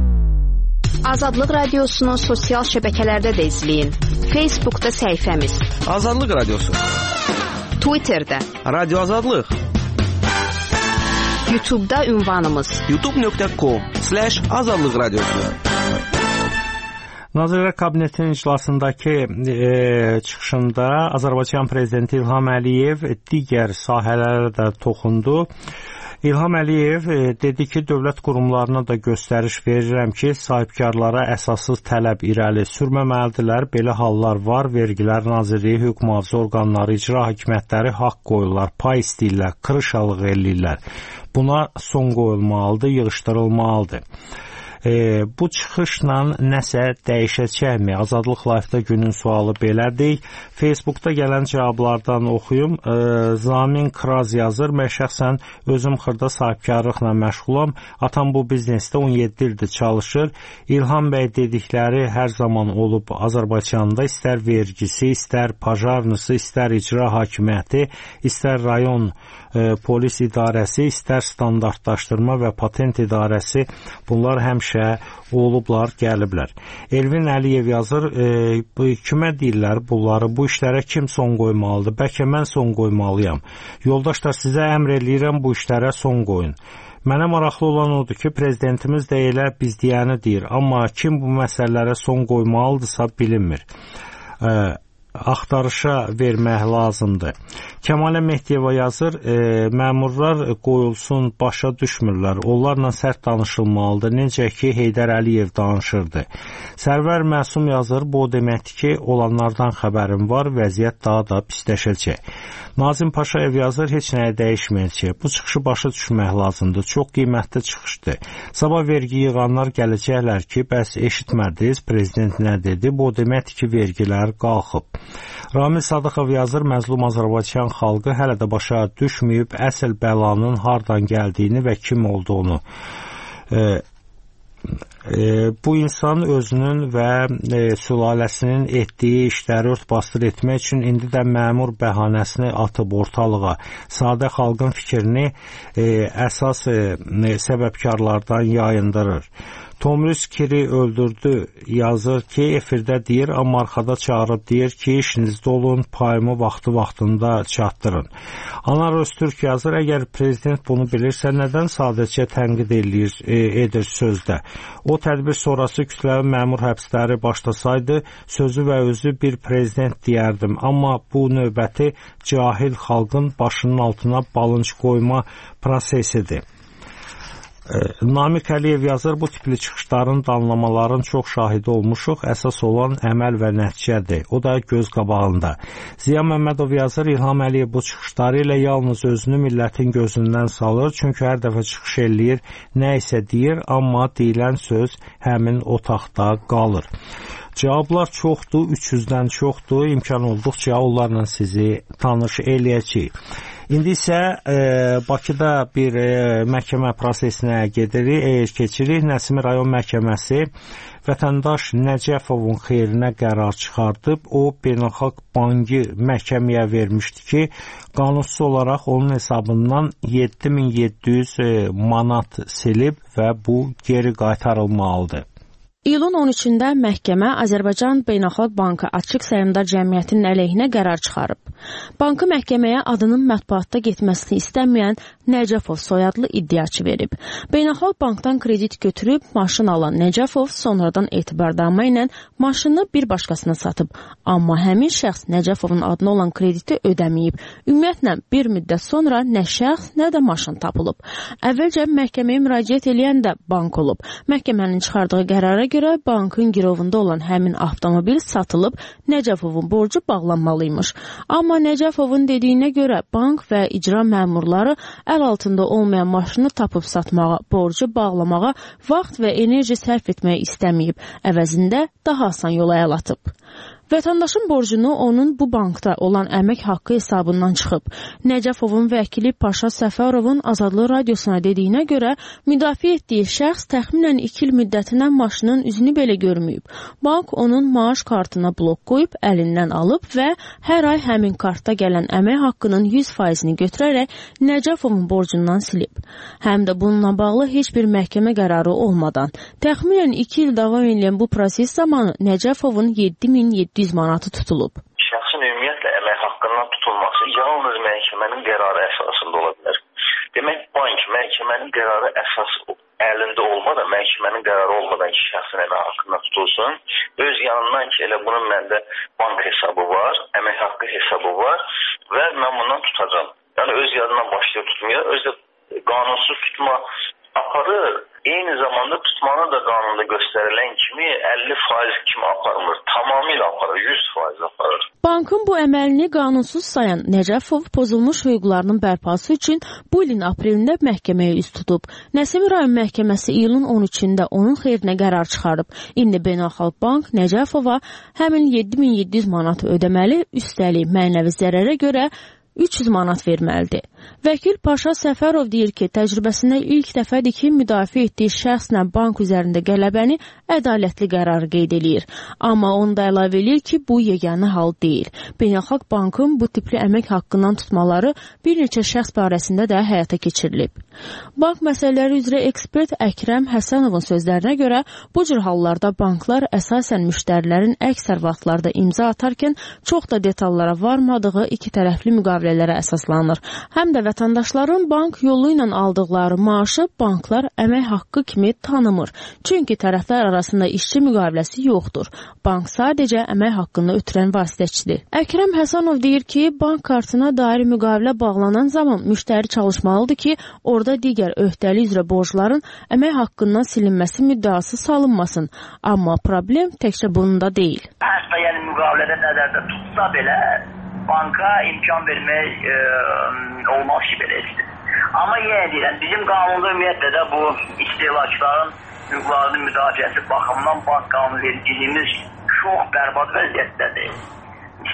Azadlıq Radiosunu sosial şəbəkələrdə də izləyin. Facebookda səhifəmiz Azadlıq Radiosu, Twitterdə Radio Azadlıq, YouTube'da ünvanımız youtube nöqtə com slash azadlıq radiosu. Nazirlər Kabinetinin iclasındakı e, çıxışında Azərbaycan Prezidenti İlham Əliyev digər sahələrə də toxundu. İlham Əliyev e, dedi ki, dövlət qurumlarına da göstəriş verirəm ki, sahibkarlara əsassız tələb irəli sürməməlidirlər. Belə hallar var. Vergilər Nazirliyi, hüquq mühafizə orqanları, icra hakimiyyətləri haqq qoyurlar, pay istəyirlər, qırışalıq eləyirlər. Buna son qoyulmalıdır, yığışdırılmalıdır. E, bu çıxışla nəsə dəyişəcəkmi? Azadlıq Live-da günün sualı belədir. Facebookda gələn cavablardan oxuyum. E, Zamin Kraz yazır. Mən şəxsən özüm xırda sahibkarlıqla məşğulam. Atam bu biznesdə on yeddi ildir çalışır. İlham bəy dedikləri hər zaman olub Azərbaycanda, istər vergisi, istər pajarnısı, istər icra hakimiyyəti, istər rayon e, polis idarəsi, istər standartlaşdırma və patent idarəsi, bunlar həmişə olublar, gəliblər. Elvin Əliyev yazır, e, bu kimə deyirlər bunları, bu işlərə kim son qoymalıdır? Bəlkə mən son qoymalıyam. Yoldaşlar, sizə əmr eləyirəm bu işlərə son qoyun. Mənə maraqlı olan odur ki, prezidentimiz də elə biz deyəni deyir, amma kim bu məsələlərə son qoymalıdırsa bilinmir. E, axtarışa vermək lazımdır. Kəmalə Mehdiyeva yazır, e, məmurlar qoyulsun, başa düşmürlər. Onlarla sərt danışılmalıdır. Necə ki, Heydər Əliyev danışırdı. Sərvər Məsum yazır, bu o deməkdir ki, olanlardan xəbərim var, vəziyyət daha da pisləşəcək. Nazim Paşayev yazır, heç nəyə dəyişməyəcək. Bu çıxışı başa düşmək lazımdır. Çox qiymətli çıxışdır. Sabah vergi yığanlar gələcəklər ki, bəs eşitmədiniz, prezident nə dedi? Bu o deməkdir ki, vergilər qalxıb. Ramil Sadıqov yazır, məzlum Azərbaycan xalqı hələ də başa düşməyib əsl bəlanın hardan gəldiyini və kim olduğunu. E, e, bu insan özünün və e, sülaləsinin etdiyi işləri ört-basdır etmək üçün indi də məmur bəhanəsini atıb ortalığa. Sadə xalqın fikrini e, əsas e, səbəbkarlardan yayındırır. Tomris Kiri öldürdü yazır ki, efirdə deyir, amma arxada çağırıb deyir ki, işinizdə olun, payımı vaxtı-vaxtında çatdırın. Anar Öztürk yazır, əgər prezident bunu bilirsə, nədən sadəcə tənqid edir, e, edir sözdə? O tədbir sonrası kütləvi məmur həbsləri başlasaydı, sözü və özü bir prezident deyərdim. Amma bu növbəti cahil xalqın başının altına balınc qoyma prosesidir. Namiq Əliyev yazır, bu tipli çıxışların, danlamaların çox şahidi olmuşuq, əsas olan əməl və nəticədir. O da göz qabağında. Ziya Məmmədov yazır, İlham Əliyev bu çıxışları ilə yalnız özünü millətin gözündən salır, çünki hər dəfə çıxış eləyir, nə isə deyir, amma deyilən söz həmin otaqda qalır. Cavablar çoxdur, üç yüzdən çoxdur, imkan olduqca onlarla sizi tanış eləyəcəyik. İndi isə e, Bakıda bir e, məhkəmə prosesinə gedirik, e, keçirik. Nəsimi rayon məhkəməsi vətəndaş Nəcəfovun xeyrinə qərar çıxardıb. O, Beynəlxalq Bankı məhkəməyə vermişdi ki, qanunsuz olaraq onun hesabından yeddi min yeddi yüz manat silib və bu geri qaytarılmalıdır. İyulun on üçündə məhkəmə Azərbaycan Beynəlxalq Bankı Açıq Səhmdar Cəmiyyətinin əleyhinə qərar çıxarıb. Bankı məhkəməyə adının mətbuatda getməsini istəməyən Nəcəfov soyadlı iddiaçı verib. Beynəlxalq Bankdan kredit götürüb maşın alan Nəcəfov sonradan etibarnamə ilə maşını bir başqasına satıb. Amma həmin şəxs Nəcəfovun adına olan krediti ödəməyib. Ümumiyyətlə bir müddət sonra nə şəxs, nə də maşın tapılıb. Əvvəlcə məhkəməyə müraciət eləyən də bank olub. Məhkəmənin çıxardığı qərara görə bankın girovunda olan həmin avtomobil satılıb, Nəcəfovun borcu bağlanmalıymış. Amma Nəcəfovun dediyinə görə bank və icra məmurları əl altında olmayan maşını tapıb satmağa, borcu bağlamağa, vaxt və enerji sərf etməyə istəməyib, əvəzində daha asan yola əl atıb. Vətəndaşın borcunu onun bu bankda olan əmək haqqı hesabından çıxıb. Nəcəfovun vəkili Paşa Səfərovun Azadlıq Radiosuna dediyinə görə, müdafiə etdiyi şəxs təxminən iki il müddətinə maşının üzünü belə görməyib. Bank onun maaş kartına blok qoyub, əlindən alıb və hər ay həmin kartda gələn əmək haqqının yüz faizini götürərək Nəcəfovun borcundan silib. Həm də bununla bağlı heç bir məhkəmə qərarı olmadan, təxminən iki il davam edən bu proses zamanı Nəcəfovun yeddi min yeddi yüz manatı tutulub. Şəxsin ümumiyyətlə əmək haqqından tutulması yalnız məhkəmənin qərarı əsasında ola bilər. Demək, bank məhkəmənin qərarı əsas əlində olmadan, məhkəmənin qərarı olmadan ki, şəxsin əmək haqqından tutulsun, öz yanından ki, elə bunun məndə bank hesabı var, əmək haqqı hesabı var və mən bundan tutacağım. Yəni, öz yanından başlayıb tutmuyor, öz də qanunsuz tutma aparır. Eyni zamanda tutmanı da qanunda göstərilən kimi əlli faiz kimi aparılır. Tamamilə aparır, yüz faiz aparır. Bankın bu əməlini qanunsuz sayan Nəcəfov pozulmuş hüquqlarının bərpası üçün bu ilin aprelində məhkəməyə üz tutub. Nəsimi rayon məhkəməsi iyulun on üçündə onun xeyrinə qərar çıxarıb. İndi Beynəlxalq Bank Nəcəfova həmin yeddi min yeddi yüz manatı ödəməli, üstəlik mənəvi zərərə görə üç yüz manat verməlidir. Vəkil Paşa Səfərov deyir ki, təcrübəsində ilk dəfədir ki, müdafiə etdiyi şəxslə bank üzərində qələbəni ədalətli qərarı qeyd edir. Amma onu da əlavə edir ki, bu yeganə hal deyil. Beynəlxalq Bankın bu tipli əmək haqqından tutmaları bir neçə şəxs barəsində də həyata keçirilib. Bank məsələləri üzrə ekspert Əkrəm Həsənovun sözlərinə görə, bu cür hallarda banklar əsasən müştərilərin əksər vaxtlarda imza atarkən çox da detallara varmadığı iki tərəfli müqavilələrə əsaslanır. Həm də vətəndaşların bank yolu ilə aldıqları maaşı banklar əmək haqqı kimi tanımır. Çünki tərəflər arasında işçi müqaviləsi yoxdur. Bank sadəcə əmək haqqını ötürən vasitəçidir. Əkrəm Həsənov deyir ki, bank kartına dair müqavilə bağlanan zaman müştəri çalışmalıdır ki, orada digər öhdəlik üzrə borcların əmək haqqından silinməsi müddəası salınmasın. Amma problem təkcə bunun da deyil. Hətta yəni müqavilədə nəzərdə tutsa belə banka imkan vermək e, olmaz ki, belədir. Amma yenə deyirəm, bizim qanunda ümumiyyətlə də bu istehlakçıların hüquqlarının müdafiəsi baxımından bank qanunvericiliyimiz çox bərbad vəziyyətdədir.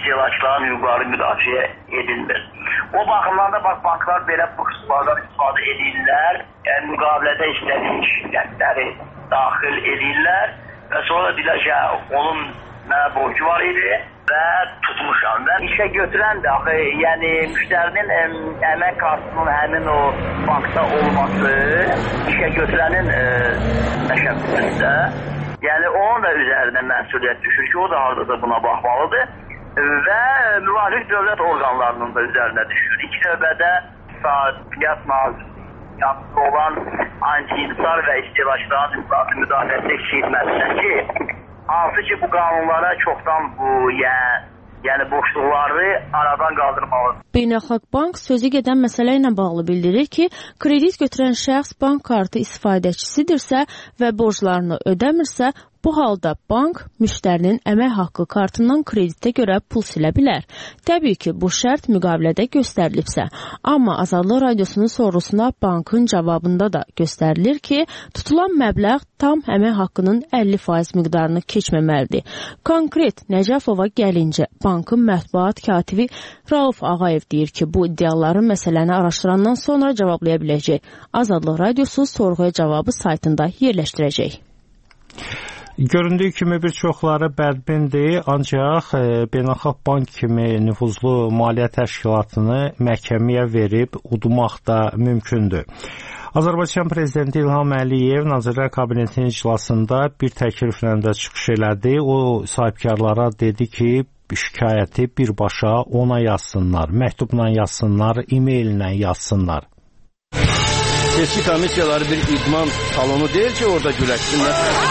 istehlakçıların hüquqları müdafiə edilmir. O baxımdan da bax, banklar belə bu xüsuslardan istifadə edirlər, yəni müqavilədə istədiyi şirkətləri daxil edirlər və sonra deyirlər ki, onun mənə borcu var idi və tutmuşam. Və işə götürən də, axı, yəni müştərinin ə, əmək kartının həmin o bankda olması işə götürənin təşəbbüsündə, yəni onun da üzərinə məsuliyyət düşür ki, o da haradasa buna baxmalıdır və müvafiq dövlət orqanlarının da üzərinə düşür. İki növbədə Sadiyyat Nazirliyi olan anti-insar və istehlakçıların hüquqları müdafiəsi xidmətinə ki, hansı ki bu qanunlara çoxdan bu, yəni, yəni boşluqları aradan qaldırmalıdır. Beynəlxalq Bank sözü gedən məsələ ilə bağlı bildirir ki, kredit götürən şəxs bank kartı istifadəçisidirsə və borclarını ödəmirsə, bu halda bank müştərinin əmək haqqı kartından kreditə görə pul silə bilər. Təbii ki, bu şərt müqavilədə göstərilibsə, amma Azadlıq Radiosunun sorğusuna bankın cavabında da göstərilir ki, tutulan məbləğ tam əmək haqqının əlli faiz miqdarını keçməməlidir. Konkret Nəcəfova gəlincə, bankın mətbuat katibi Rauf Ağayev deyir ki, bu iddiaları məsələni araşdırandan sonra cavablaya biləcək. Azadlıq Radiosu sorğuya cavabı saytında yerləşdirəcək. Göründüyü kimi bir çoxları bədbindir, ancaq e, Beynəlxalq Bank kimi nüfuzlu maliyyə təşkilatını məhkəməyə verib udmaq da mümkündür. Azərbaycan Prezidenti İlham Əliyev Nazirlər Kabinetinin iclasında bir təkliflə də çıxış elədi. O sahibkarlara dedi ki, şikayəti birbaşa ona yazsınlar, məktubla yazsınlar, e-maillə yazsınlar. Seçki komissiyaları bir idman salonu deyil ki, orada güləşsinlər.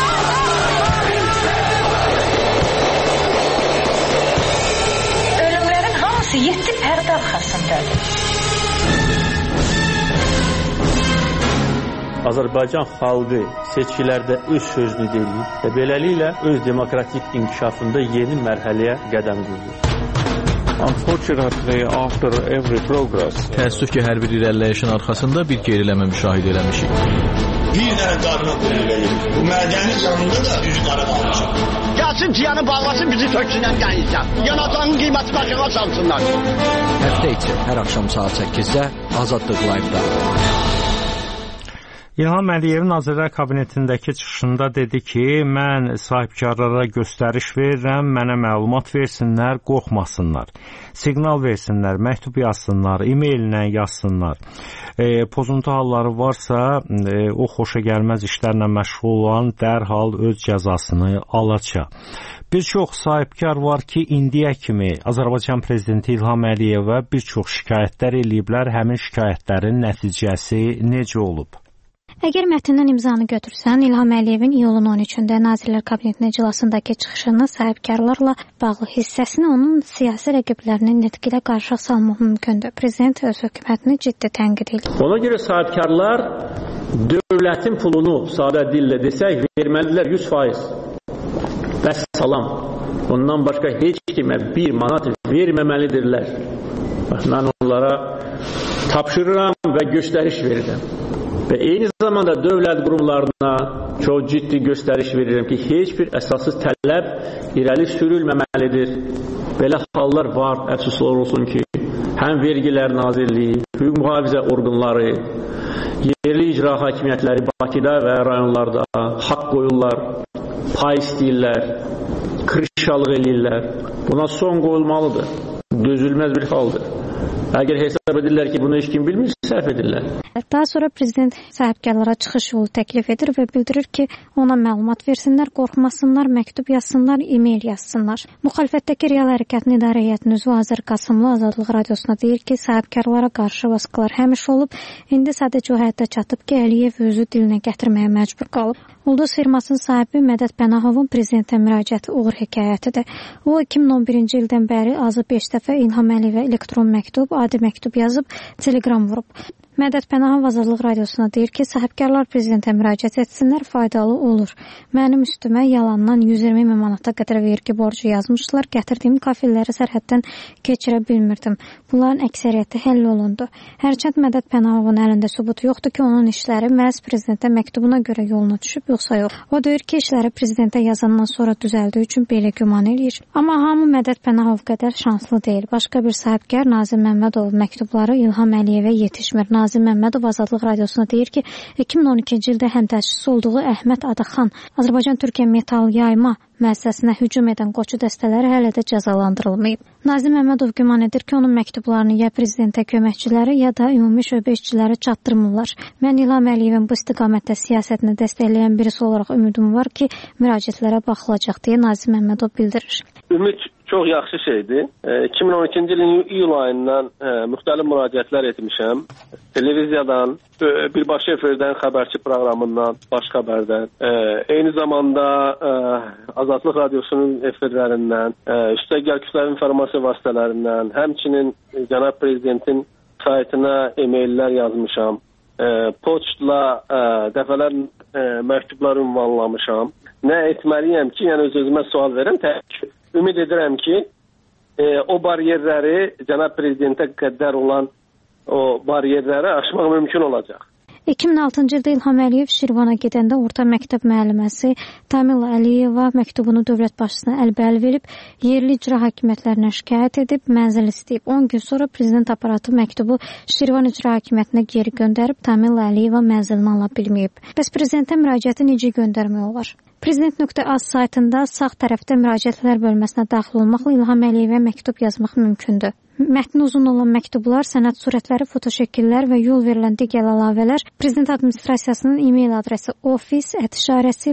yeddi pərdə arxasındadır. Azərbaycan xalqı seçkilərdə öz sözünü deyir və beləliklə öz demokratik inkişafında yeni mərhələyə qədəm qoyur. Unfortunately, after every progress, təəssüf ki, hər bir irəliləyişin arxasında bir geriləmə müşahidə eləmişik. Bir dənə qarına qoyulur. Bu mədənin yanında da üzü qara qalmışıq. Gəlsin ciyanı bağlasın, bizi töksünlər gəlirsən. Yanatanın qiyməti başına salsınlar. Həftə içi hər axşam saat səkkizdə Azadlıq Live-da. İlham Əliyev Nazirlər Kabinetindəki çıxışında dedi ki, mən sahibkarlara göstəriş verirəm, mənə məlumat versinlər, qorxmasınlar. Siqnal versinlər, məktub yazsınlar, e-maillə yazsınlar. E, pozuntu halları varsa, e, o xoşa gəlməz işlərlə məşğul olan dərhal öz cəzasını alacaq. Bir çox sahibkar var ki, indiyə kimi Azərbaycan Prezidenti İlham Əliyevə bir çox şikayətlər eləyiblər, həmin şikayətlərin nəticəsi necə olub? Əgər mətndən imzanı götürsən, İlham Əliyevin iyulun on üçündə Nazirlər Kabinetinin iclasındakı çıxışını sahibkarlarla bağlı hissəsini onun siyasi rəqiblərinin nitqilə qarşı salmaq mümkündür. Prezident öz hökumətini ciddi tənqid edir. Ona görə sahibkarlar dövlətin pulunu, sadə dillə desək, verməlidirlər yüz faiz. Vəssalam. Ondan başqa heç kimə bir manat verməməlidirlər. Mən onlara tapşırıram və göstəriş verirəm. Və eyni zamanda dövlət qurumlarına çox ciddi göstəriş verirəm ki, heç bir əsasız tələb irəli sürülməməlidir. Belə hallar var, əfsuslar olsun ki, həm Vergilər Nazirliyi, hüquq mühafizə orqanları, yerli icra hakimiyyətləri Bakıda və rayonlarda haqq qoyurlar, pay istəyirlər, kırışalıq eləyirlər. Buna son qoyulmalıdır. Dözülməz bir haldır. Əgər hesab edirlər ki, bunu heç kim bilmir, səhv edirlər. Daha sonra prezident sahibkarlara çıxış yolu təklif edir və bildirir ki, ona məlumat versinlər, qorxmasınlar, məktub yazsınlar, e-mail yazsınlar. Müxalifətdəki Real Hərəkatın İdarə Heyətinin üzvü Azər Qasımlı Azadlıq Radiosuna deyir ki, sahibkarlara qarşı baskılar həmişə olub, indi sadəcə o həyata çatıb ki, Əliyev özü dilinə gətirməyə məcbur qalıb. Ulduz firmasının sahibi Mədəd Pənahovun prezidentə müraciəti uğur hekayətidir. O, iki min on birinci ildən bəri azı beş dəfə İlham Əliyevə elektron məktub, adi məktub yazıb, telegram vurub. Mədəd Pənahov Azadlıq Radiosuna deyir ki, sahibkarlar prezidentə müraciət etsinlər, faydalı olur. Mənim üstümə yalandan yüz iyirmi min manata qədər vergi borcu yazmışdılar. Gətirdiyim kafelləri sərhəddən keçirə bilmirdim. Bunların əksəriyyəti həll olundu. Hərçənd Mədəd Pənahovun əlində sübut yoxdur ki, onun işləri məhz prezidentə məktubuna görə yoluna düşüb, yoxsa yox. O deyir ki, işləri prezidentə yazandan sonra düzəldiyi üçün belə güman eləyir. Amma hamı Mədəd Pənahov qədər şanslı deyil. Başqa bir sahibkar Nazim Məmmədov məktubları İlham Əliyevə yetişmir. Nazim Məmmədov Azadlıq Radiosuna deyir ki, iki min on ikinci ildə həmtəşkilçisi olduğu Əhməd Adaxan Azərbaycan-Türkiyə metal yayma müəssisəsinə hücum edən qoçu dəstələri hələ də cəzalandırılmayıb. Nazim Məmmədov güman edir ki, onun məktublarını ya prezidentə köməkçiləri, ya da ümumi şöbə işçiləri çatdırmırlar. Mən İlham Əliyevin bu istiqamətdə siyasətini dəstəkləyən birisi olaraq ümidim var ki, müraciətlərə baxılacaq deyə Nazim Məmmədov bildirir. Ümid çox yaxşı şeydir. iki min on ikinci ilin iyul ayından e, müxtəlif müraciətlər etmişəm. Televiziyadan, birbaşa efirdən, xəbərçi proqramından, baş xəbərdən, e, eyni zamanda e, Azadlıq Radiosunun efirlərindən, e, üstəgəl kütləvi informasiya vasitələrindən, həmçinin e, cənab prezidentin saytına e-maillər yazmışam. E, poçtla e, dəfələr e, məktublar ünvanlamışam. Nə etməliyəm ki, yəni öz-özümə sual verirəm, təbii ki, ümid edirəm ki, e, o bariyerləri, cənab prezidentə qədər olan o bariyerləri aşmaq mümkün olacaq. iki min altıncı ildə İlham Əliyev Şirvana gedəndə orta məktəb müəlliməsi Tamila Əliyeva məktubunu dövlət başçısına əlbəl verib, yerli icra hakimiyyətlərinə şikayət edib, mənzil istəyib. on gün sonra prezident aparatı məktubu Şirvan icra hakimiyyətinə geri göndərib, Tamila Əliyeva mənzilini ala bilməyib. Bəs prezidentə müraciəti necə göndərmək olar? Prezident.az saytında sağ tərəfdə müraciətlər bölməsinə daxil olmaqla İlham Əliyevə məktub yazmaq mümkündür. Mətni uzun olan məktublar, sənəd surətləri, fotoşəkillər və yol verilən digər əlavələr Prezident Administrasiyasının e-mail adresi office at işarəsi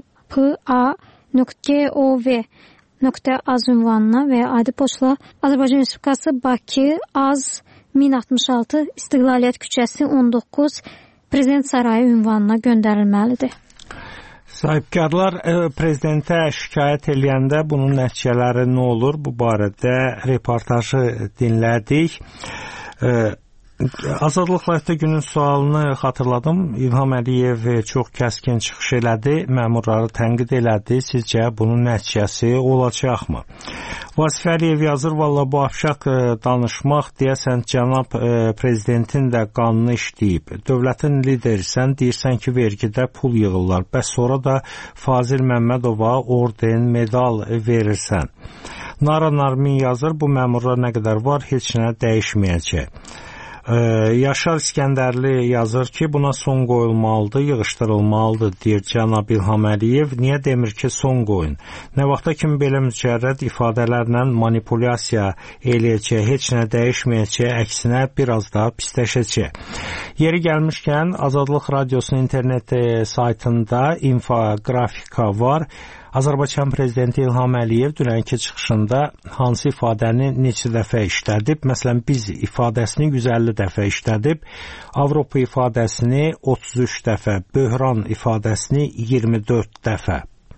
pa.gov.az ünvanına və ya adi poçtla Azərbaycan Respublikası Bakı Az min altmış altı İstiqlaliyyət küçəsi on doqquz Prezident Sarayı ünvanına göndərilməlidir. Sahibkarlar e, prezidentə şikayət eləyəndə bunun nəticələri nə olur? Bu barədə reportajı dinlədik. E, Azadlıq Radioda günün sualını xatırladım. İlham Əliyev çox kəskin çıxış elədi, məmurları tənqid elədi. Sizcə bunun nəticəsi olacaqmı? Vasif Əliyev yazır, valla bu afşaq danışmaq deyəsən cənab e, prezidentin də qanını işləyib. Dövlətin liderisən, deyirsən ki, vergidə pul yığırlar. Bəs sonra da Fazil Məmmədova orden, medal verirsən. Nara Narmin yazır, bu məmurlar nə qədər var, heç nə dəyişməyəcək. Ee, Yaşar İskəndərli yazır ki, buna son qoyulmalıdır, yığışdırılmalıdır, deyir cənab İlham Əliyev. Niyə demir ki, son qoyun? Nə vaxta kimi belə mücərrəd ifadələrlə manipulyasiya eləyəcək, heç nə dəyişməyəcək, əksinə biraz daha pisləşəcək. Yeri gəlmişkən, Azadlıq Radiosunun internet saytında infografika var. Azərbaycan prezidenti İlham Əliyev dünənki çıxışında hansı ifadəni neçə dəfə işlədib? Məsələn, biz ifadəsini yüz əlli dəfə işlədib, Avropa ifadəsini otuz üç dəfə, böhran ifadəsini iyirmi dörd dəfə.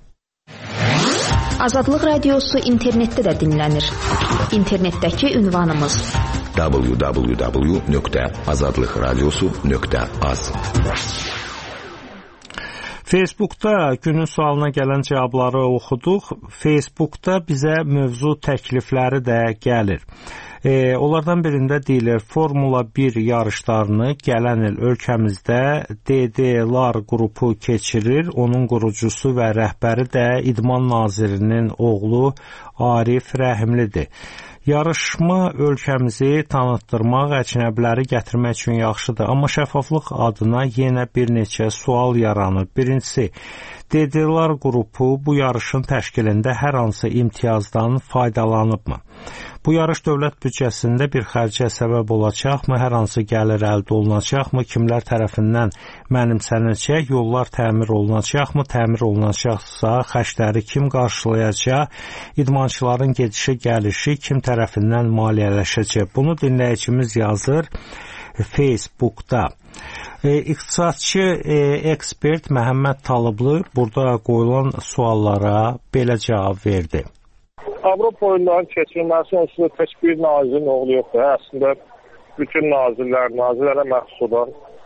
Azadlıq Radiosu internetdə də dinlənir. İnternetdəki ünvanımız w w w nöqtə azadlıqradiosu nöqtə az. Facebookda günün sualına gələn cavabları oxuduq. Facebookda bizə mövzu təklifləri də gəlir. E, onlardan birində deyilir, Formula bir yarışlarını gələn il ölkəmizdə D D-lar qrupu keçirir. Onun qurucusu və rəhbəri də İdman Nazirinin oğlu Arif Rəhimlidir. Yarışma ölkəmizi tanıtdırmaq, əcnəbiləri gətirmək üçün yaxşıdır. Amma şəffaflıq adına yenə bir neçə sual yaranır. Birincisi, D D-lar qrupu bu yarışın təşkilində hər hansı imtiyazdan faydalanıbmı? Bu yarış dövlət büdcəsində bir xərcə səbəb olacaqmı? Hər hansı gəlir əldə olunacaqmı? Kimlər tərəfindən mənimsənəcək? Yollar təmir olunacaqmı? Təmir olunacaqsa, xərcləri kim qarşılayacaq? İdmançıların gedişi, gəlişi kim tərəfindən maliyyələşəcək? Bunu dinləyicimiz yazır Facebookda. E, İqtisadçı e, ekspert Məhəmməd Talıblı burada qoyulan suallara belə cavab verdi. Avropa oyunlarının keçirilməsi onsuz da tək bir nazirin oğlu yoxdur. Əslində bütün nazirlər, nazirlərə məxsus olan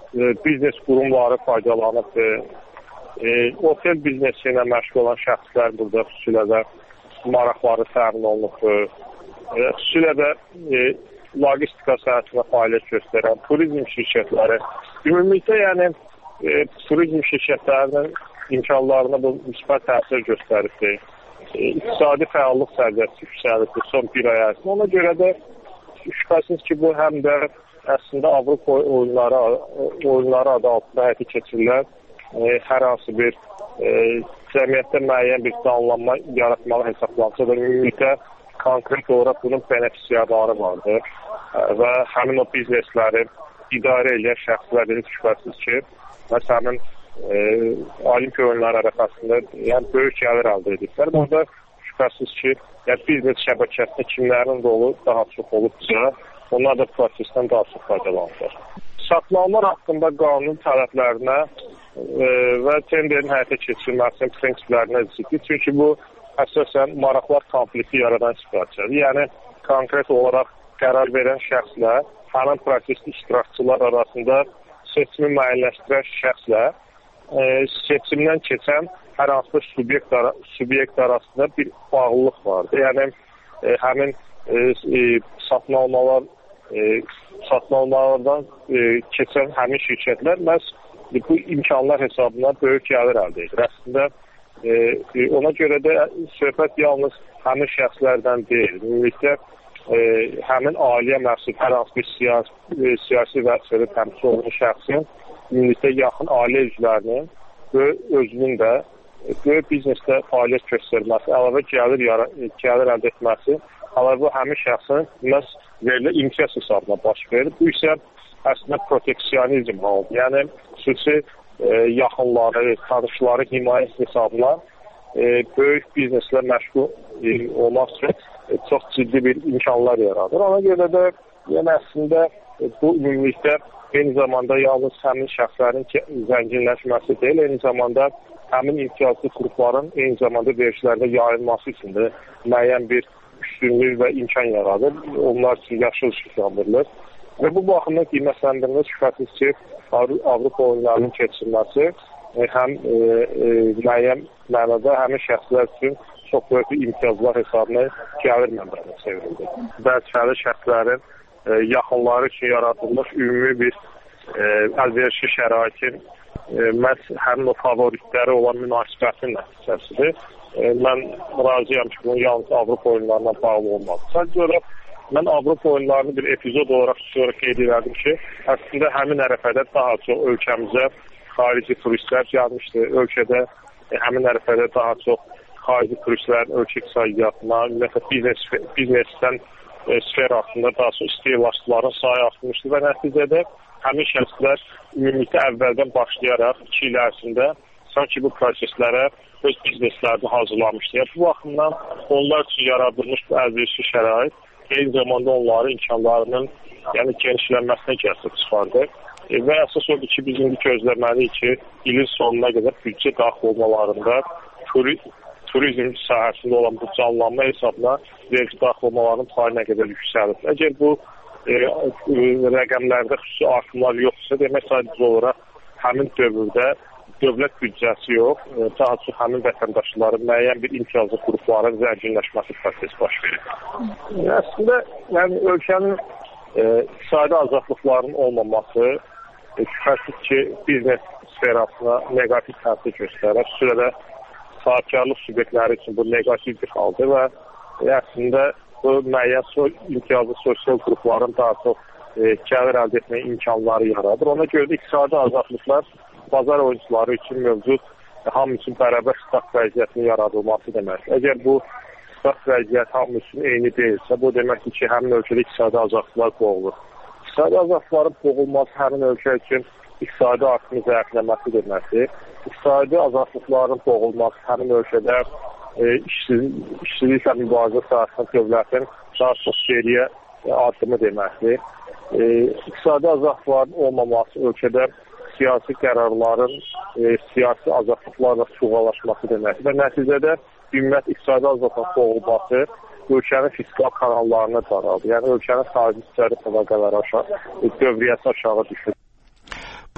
e, biznes qurumları faydalanıbdır. E, otel biznesi ilə məşğul olan şəxslər burada xüsusilə də maraqları təmin olunubdur. E, xüsusilə də e, logistika sahəsində fəaliyyət göstərən turizm şirkətləri, ümumilikdə yəni e, turizm şirkətlərinin imkanlarına bu müsbət təsir göstəribdir. E, iqtisadi fəallıq səviyyəsi yüksəlibdir son bir ay ərzində. Ona görə də şübhəsiz ki, bu həm də əslində Avropa oyunları, oyunları adı altında həyata keçirilən e, hər hansı bir e, cəmiyyətdə müəyyən bir canlanma yaratmalı hesablansa da ümumilikdə konkret olaraq bunun benefisiarları vardır e, və həmin o biznesləri idarə edən şəxslərin şübhəsiz ki, məsələn, e, Olimpiya oyunları ərəfəsində yəni böyük gəlir əldə ediblər. Burada şübhəsiz ki, yəni biznes şəbəkəsində kimlərin rolu daha çox olubsa, onlar da prosesdən daha çox faydalanır. Satın-almalar haqqında qanun tələblərinə e, və tenderin həyata keçirilməsinin prinsiplərinə ziddir. Çünki bu əsasən maraqlar konflikti yaradan situasiyadır. Yəni konkret olaraq qərar verən şəxslə həmin prosesdə iştirakçılar arasında seçimi müəyyənləşdirən şəxslə e, seçimdən keçən hər hansı bir subyekt, ara, subyekt arasında bir bağlılıq vardır. Yəni e, həmin e, e, satın almalar e, satın almalardan e, keçən həmin şirkətlər məhz e, bu imkanlar hesabına böyük gəlir əldə edir. Əslində e, e, ona görə də söhbət yalnız həmin şəxslərdən deyil. Ümumilikdə e, həmin ailəyə məxsus hər hansı bir siyasi, e, siyasi vəzifədə təmsil olunan şəxsin ümumilikdə yaxın ailə üzvlərinin və özünün də böyük biznesdə fəaliyyət göstərməsi, əlavə gəlir, gəlir əldə etməsi, əlavə bu həmin şəxsin məhz verilən imtiyaz hesabına baş verir. Bu isə əslində proteksionizm halıdır. Yəni, xüsusi e, yaxınları, tanışları himayəsi hesabına e, böyük bizneslə məşğul e, olmaq üçün e, çox ciddi bir imkanlar yaradır. Ona görə də yəni, əslində e, bu ümumilikdə eyni zamanda yalnız həmin şəxslərin zənginləşməsi deyil, eyni zamanda həmin imtiyazlı qrupların eyni zamanda verişlərdə yayılması üçün də müəyyən bir üstünlük və imkan yaradır. Onlar üçün yaşıl işıqlandırılır. Və bu baxımdan qiymətləndirmə şübhəsiz ki, Avropa oyunlarının keçirilməsi həm e, e, müəyyən mənada həmin şəxslər üçün çox böyük bir imtiyazlar hesabına gəlir mənbəyinə çevrildi. Vəzifəli şəxslərin e, yaxınları üçün yaradılmış ümumi bir e, əlverişli şəraitin e, məhz həmin o favoritləri olan münasibətin nəticəsidir. E, mən razıyam ki, bunun yalnız Avropa oyunlarına bağlı olmaz. Sadəcə olaraq mən Avropa oyunlarını bir epizod olaraq sonra qeyd edirdim ki, əslində həmin ərəfədə daha çox ölkəmizə xarici turistlər gəlmişdi. Ölkədə e, həmin ərəfədə daha çox xarici turistlərin ölkə iqtisadiyyatına, ümumiyyətlə biznes, biznesdən e, sferasında daha çox istehlakçıların sayı artmışdı və nəticədə həmin şəxslər ümumilikdə əvvəldən başlayaraq iki il ərzində sanki bu proseslərə öz bizneslərini hazırlamışdı. Yəni, bu baxımdan onlar üçün yaradılmış bu əlverişli şərait eyni zamanda onların imkanlarının yəni, genişlənməsinə gətirib çıxardı. E, və əsas odur ki, biz indi gözləməliyik ki, ilin sonuna qədər büdcə daxil olmalarında turi, turizm sahəsində olan bu canlanma hesabına vergi daxil olmalarının payı nə qədər yüksəlir. Əgər bu e, e, rəqəmlərdə xüsusi artımlar yoxsa, demək sadəcə olaraq həmin dövrdə dövlət büdcəsi yox, daha çox həmin vətəndaşların müəyyən bir imtiyazlı qrupların zənginləşməsi prosesi baş verir. Əslində, yəni, ölkənin e, iqtisadi azadlıqlarının olmaması e, şübhəsiz ki, biznes sferasına negativ təsir göstərir. Xüsusilə də sahibkarlıq subyektləri üçün bu negativ bir haldır və e, əslində bu müəyyən so imtiyazlı sosial qrupların daha çox e, gəlir əldə etməyə imkanları yaradır. Ona görə də iqtisadi azadlıqlar bazar oyuncuları üçün mövcud hamı üçün bərabər start vəziyyətinin yaradılması deməkdir. Əgər bu start vəziyyət hamı üçün eyni deyilsə, bu deməkdir ki, həmin ölkədə iqtisadi azadlıqlar boğulur. İqtisadi azadlıqların boğulması həmin ölkə üçün iqtisadi artımı zəifləməsi deməkdir. İqtisadi azadlıqların boğulması həmin ölkədə e, işsizlik, işsizliklə mübarizə sahəsində dövlətin daha çox geriyə e, artımı deməkdir. E, iqtisadi azadlıqların olmaması ölkədə siyasi qərarların e, siyasi azadlıqlarla çuğalaşması deməkdir. Və nəticədə ümumiyyət iqtisadi azadlıq boğulması ölkənin fiskal kanallarına daraldı. Yəni ölkənin xarici ticarət əlaqələri aşağı, dövriyyəsi aşağı düşür.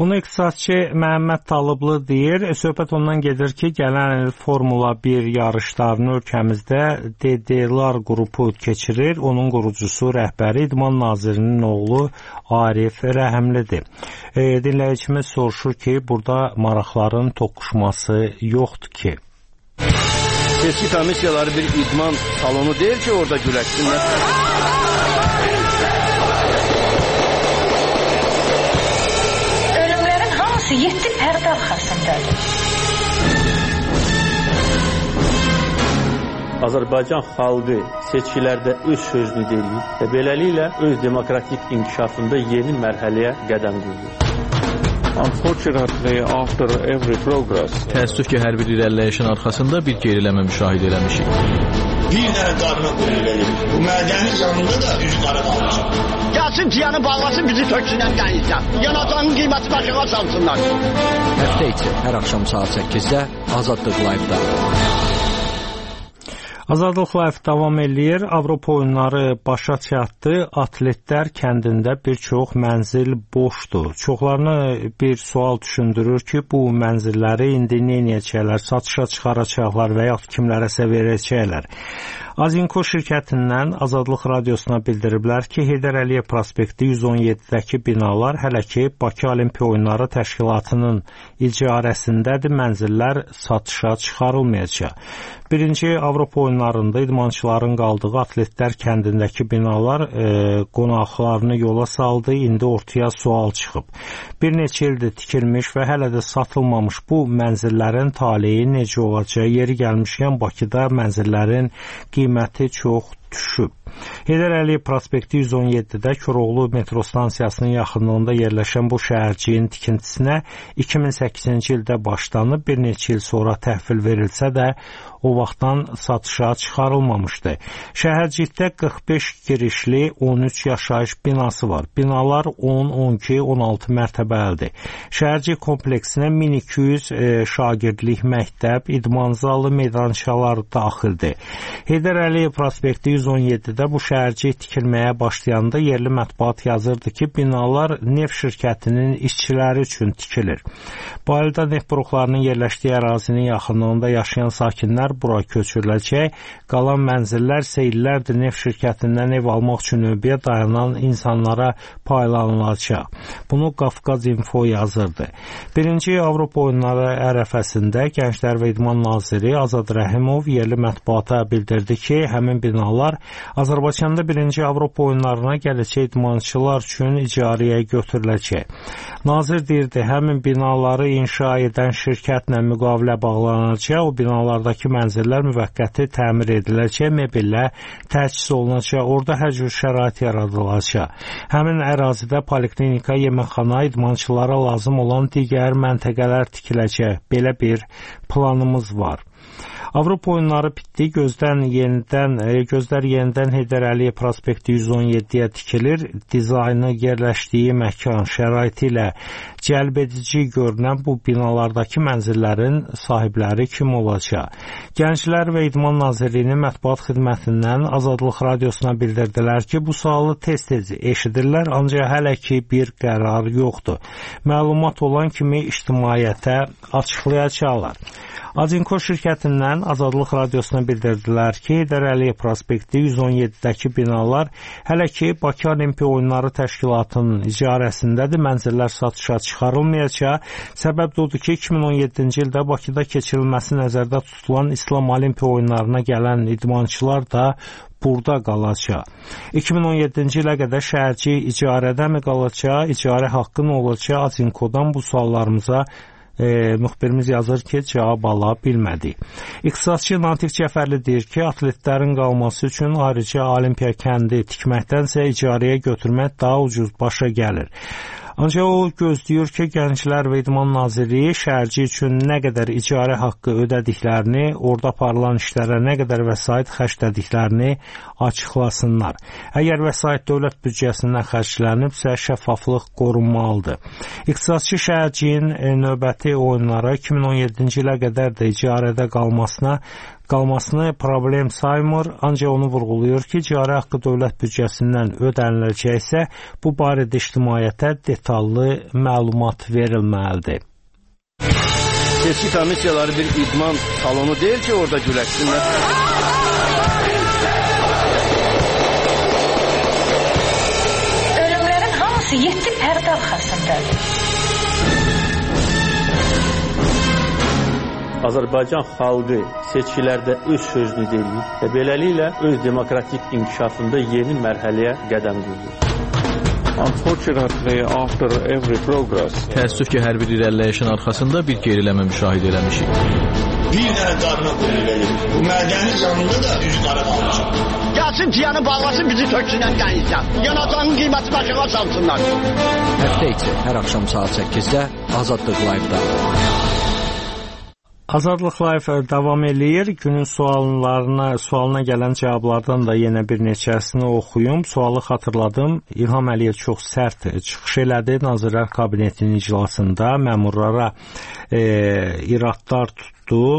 Bunu iqtisadçı Məhəmməd Talıblı deyir. Söhbət ondan gedir ki, gələn il Formula bir yarışlarını ölkəmizdə D D L-lar qrupu keçirir. Onun qurucusu, rəhbəri İdman Nazirinin oğlu Arif Rəhimlidir. E, dinləyicimiz soruşur ki, burada maraqların toqquşması yoxdur ki. Seçki komissiyaları bir idman salonu deyil ki, orada güləşsinlər. yeddi pərdə arxasındadır. Azərbaycan xalqı seçkilərdə öz sözünü deyir və beləliklə öz demokratik inkişafında yeni mərhələyə qədəm qoyur. Unfortunately, after every progress, təəssüf ki, hər bir irəliləyişin arxasında bir geriləmə müşahidə eləmişik. Bir dənə qadına qulluq edir. Bu mədənin yanında da üç qara qalmışıq. Gəlsin tiyanı bağlasın, bizi töksünən dəyilsən. Yanacağının qiyməti başına salsınlar. Həftə içi hər axşam saat səkkizdə Azadlıq Live-da. Azadlıq Live davam eləyir. Avropa oyunları başa çatdı. Atletlər kəndində bir çox mənzil boşdur. Çoxlarını bir sual düşündürür ki, bu mənzilləri indi nə edəcəklər, satışa çıxaracaqlar və ya kimlərəsə verəcəklər. Azinko şirkətindən Azadlıq Radiosuna bildiriblər ki, Heydər Əliyev prospekti yüz on yeddəki binalar hələ ki Bakı Olimpiya Oyunları Təşkilatının icarəsindədir, mənzillər satışa çıxarılmayacaq. Birinci Avropa oyunlarında idmançıların qaldığı Atletlər kəndindəki binalar e, qonaqlarını yola saldı, indi ortaya sual çıxıb. Bir neçə ildir tikilmiş və hələ də satılmamış bu mənzillərin taleyi necə olacağı, yeri gəlmişkən Bakıda mənzillərin qiyməti çox düşüb. Heydər Əliyev prospekti yüz on yeddidə Koroğlu metro stansiyasının yaxınlığında yerləşən bu şəhərciyin tikintisinə iki min səkkizinci ildə başlanıb, bir neçə il sonra təhvil verilsə də o vaxtdan satışa çıxarılmamışdı. Şəhərcikdə qırx beş girişli on üç yaşayış binası var. Binalar on, on iki, on altı mərtəbəlidir. Şəhərcik kompleksinə min iki yüz e, şagirdlik məktəb, idman zalı, meydançalar daxildir. Heydər Əliyev prospekti yüz on yeddidə bu şəhərcik tikilməyə başlayanda yerli mətbuat yazırdı ki, binalar neft şirkətinin işçiləri üçün tikilir. Bu halda neft buruqlarının yerləşdiyi ərazinin yaxınlığında yaşayan sakinlər bura köçürüləcək, qalan mənzillər isə illərdir neft şirkətindən ev almaq üçün növbəyə dayanan insanlara paylanılacaq. Bunu Qafqaz Info yazırdı. Birinci Avropa oyunları ərəfəsində Gənclər və İdman Naziri Azad Rəhimov yerli mətbuata bildirdi ki, həmin binalar Azərbaycanda birinci Avropa oyunlarına gələcək idmançılar üçün icarəyə götürüləcək. Nazir deyirdi, həmin binaları inşa edən şirkətlə müqavilə bağlanacaq, o binalardakı mənzillər müvəqqəti təmir ediləcək, mebellə təchiz olunacaq, orada hər cür şərait yaradılacaq. Həmin ərazidə poliklinika, yeməkxana, idmançılara lazım olan digər məntəqələr tikiləcək. Belə bir planımız var. Avropa oyunları bitdi, gözdən yenidən, gözlər yenidən Heydər Əliyev prospekti yüz on yeddiyə tikilir. Dizaynı, yerləşdiyi məkan, şəraiti ilə cəlb edici görünən bu binalardakı mənzillərin sahibləri kim olacaq? Gənclər və İdman Nazirliyinin mətbuat xidmətindən Azadlıq Radiosuna bildirdilər ki, bu sualı tez-tez eşidirlər, ancaq hələ ki bir qərar yoxdur. Məlumat olan kimi ictimaiyyətə açıqlayacaqlar. Azinko şirkətindən Azadlıq Radiosuna bildirdilər ki, Heydər Əliyev prospekti yüz on yeddəki binalar hələ ki Bakı Olimpiya Oyunları Təşkilatının icarəsindədir, mənzillər satışa çıxarılmayacaq. Səbəb də odur ki, iki min on yeddinci ildə Bakıda keçirilməsi nəzərdə tutulan İslam Olimpiya Oyunlarına gələn idmançılar da burada qalacaq. iki min on yeddinci ilə qədər şəhərci icarədə mi qalacaq, icarə haqqı nə olacaq? Azinkodan bu suallarımıza E, müxbirimiz yazır ki, cavab ala bilmədi. İqtisadçı Natiq Cəfərli deyir ki, atletlərin qalması üçün ayrıca Olimpiya kəndi tikməkdənsə icarəyə götürmək daha ucuz başa gəlir. Ancaq o gözləyir ki, Gənclər və İdman Nazirliyi şəhərci üçün nə qədər icarə haqqı ödədiklərini, orada aparılan işlərə nə qədər vəsait xərclədiklərini açıqlasınlar. Əgər vəsait dövlət büdcəsindən xərclənibsə, şəffaflıq qorunmalıdır. İqtisadçı şəhərciyin növbəti oyunlara iki min on yeddinci ilə qədər də icarədə qalmasına qalmasını problem saymır, ancaq onu vurğulayır ki, cari haqqı dövlət büdcəsindən ödəniləcəksə, bu barədə ictimaiyyətə detallı məlumat verilməlidir. Seçki komissiyaları bir idman salonu deyil ki, orada güləşsinlər. Ölümlərin hamısı yeddi pərdə arxasındadır. Azərbaycan xalqı seçkilərdə öz sözünü deyir və beləliklə öz demokratik inkişafında yeni mərhələyə qədəm qoyur. Unfortunately, after every progress, təəssüf ki, hər bir irəliləyişin arxasında bir geriləmə müşahidə eləmişik. Bir dənə qadına qulluq edir. Bu mədənin yanında da üz qara qalmışıq. Gəlsin ciyanı bağlasın, bizi töksünən qəyizlər. Yanacağın qiyməti başına salsınlar. Həftə içi hər axşam saat səkkizdə Azadlıq Live-da. Azadlıq Live davam eləyir. Günün suallarına, sualına gələn cavablardan da yenə bir neçəsini oxuyum. Sualı xatırladım. İlham Əliyev çox sərt çıxış elədi. Nazirlər Kabinetinin iclasında məmurlara e, iradlar tutdu.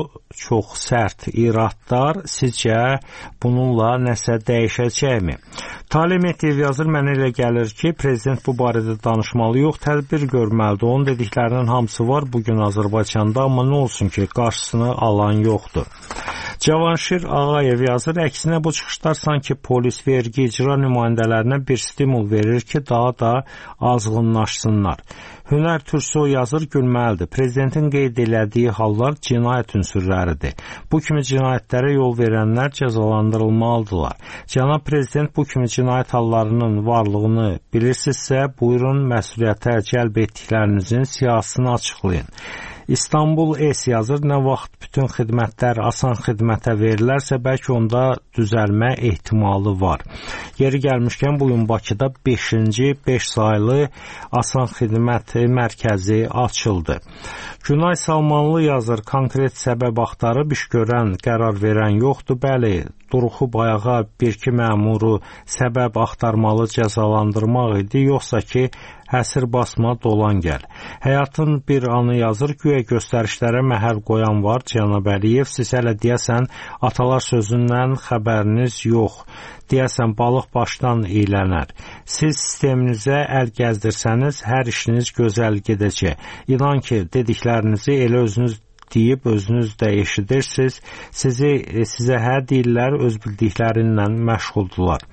Çox sərt iradlar. Sizcə bununla nəsə dəyişəcəkmi? Talim Etiyev yazır, mənə elə gəlir ki, prezident bu barədə danışmalı yox, tədbir görməlidir. Onun dediklərinin hamısı var bugün Azərbaycanda, amma nə olsun ki, qarşısını alan yoxdur. Cavanşir Ağayev yazır, əksinə bu çıxışlar sanki polis, vergi, icra nümayəndələrinə bir stimul verir ki, daha da azğınlaşsınlar. Hünər Türsoy yazır, gülməlidir. Prezidentin qeyd elədiyi hallar cinayət ünsürləridir. Bu kimi cinayətlərə yol verənlər cəzalandırılmalıdırlar. Cənab Prezident bu kimi cinayət hallarının varlığını bilirsinizsə, buyurun məsuliyyətə cəlb etdiklərinizin siyasını açıqlayın. İstanbul S yazır, nə vaxt bütün xidmətlər asan xidmətə verilərsə, bəlkə onda düzəlmə ehtimalı var. Yeri gəlmişkən, bugün Bakıda beşinci beş saylı asan xidmət mərkəzi açıldı. Günay Salmanlı yazır, konkret səbəb axtarıb iş görən, qərar verən yoxdur. Bəli, duruxub ayağa bir-iki məmuru səbəb axtarmalı, cəzalandırmaq idi, yoxsa ki, həsir basma, dolan gəl. Həyatın bir anı yazır, güya göstərişlərə məhəl qoyan var, Cənab Əliyev, siz hələ deyəsən atalar sözündən xəbəriniz yox. Deyəsən balıq başdan iylənər. Siz sisteminizə əl gəzdirsəniz, hər işiniz gözəl gedəcək. İnan ki, dediklərinizi elə özünüz deyib, özünüz də eşidirsiniz. Sizi, sizə hə deyirlər, öz bildiklərinlə məşğuldular.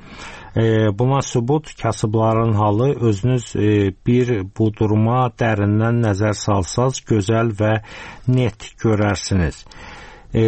Buna sübut kasıbların halı, özünüz bir bu duruma dərindən nəzər salsaz, gözəl və net görərsiniz. E,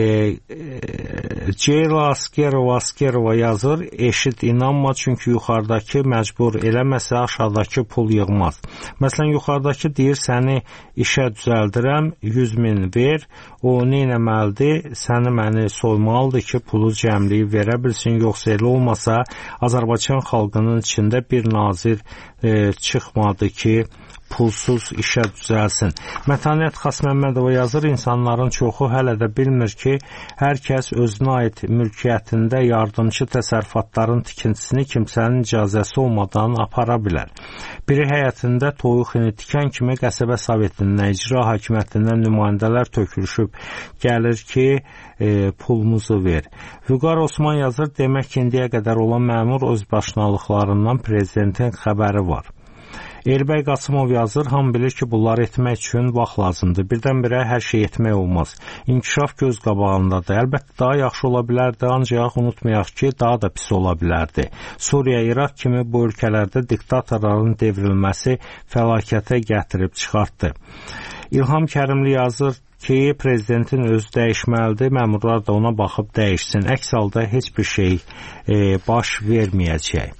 e, Ceyla Askerova Askerova yazır, eşit inanma, çünki yuxarıdakı məcbur eləməsə aşağıdakı pul yığmaz. Məsələn, yuxarıdakı deyir, səni işə düzəldirəm, yüz min ver, o nə eləməlidir, səni məni soymalıdır ki, pulu cəmliyib verə bilsin, yoxsa elə olmasa Azərbaycan xalqının içində bir nazir e, çıxmadı ki, pulsuz işə düzəlsin. Mətanət Xasməmmədova yazır, insanların çoxu hələ də bilmir ki, hər kəs özünə aid mülkiyyətində yardımcı təsərrüfatların tikintisini kimsənin icazəsi olmadan apara bilər. Biri həyətində toyuq ini tikən kimi qəsəbə sovetindən, icra hakimiyyətindən nümayəndələr tökülüşüb gəlir ki, e, pulumuzu ver. Vüqar Osman yazır, demək ki, indiyə qədər olan məmur özbaşınalıqlarından prezidentin xəbəri var. Elbəy Qasımov yazır, ham bilir ki, bunları etmək üçün vaxt lazımdır. Birdən-birə hər şey etmək olmaz. İnkişaf göz qabağındadır. Əlbəttə daha yaxşı ola bilərdi, ancaq unutmayaq ki, daha da pis ola bilərdi. Suriya, İraq kimi bu ölkələrdə diktatorların devrilməsi fəlakətə gətirib çıxartdı. İlham Kərimli yazır ki, prezidentin özü dəyişməlidir, məmurlar da ona baxıb dəyişsin. Əks halda heç bir şey e, baş verməyəcək.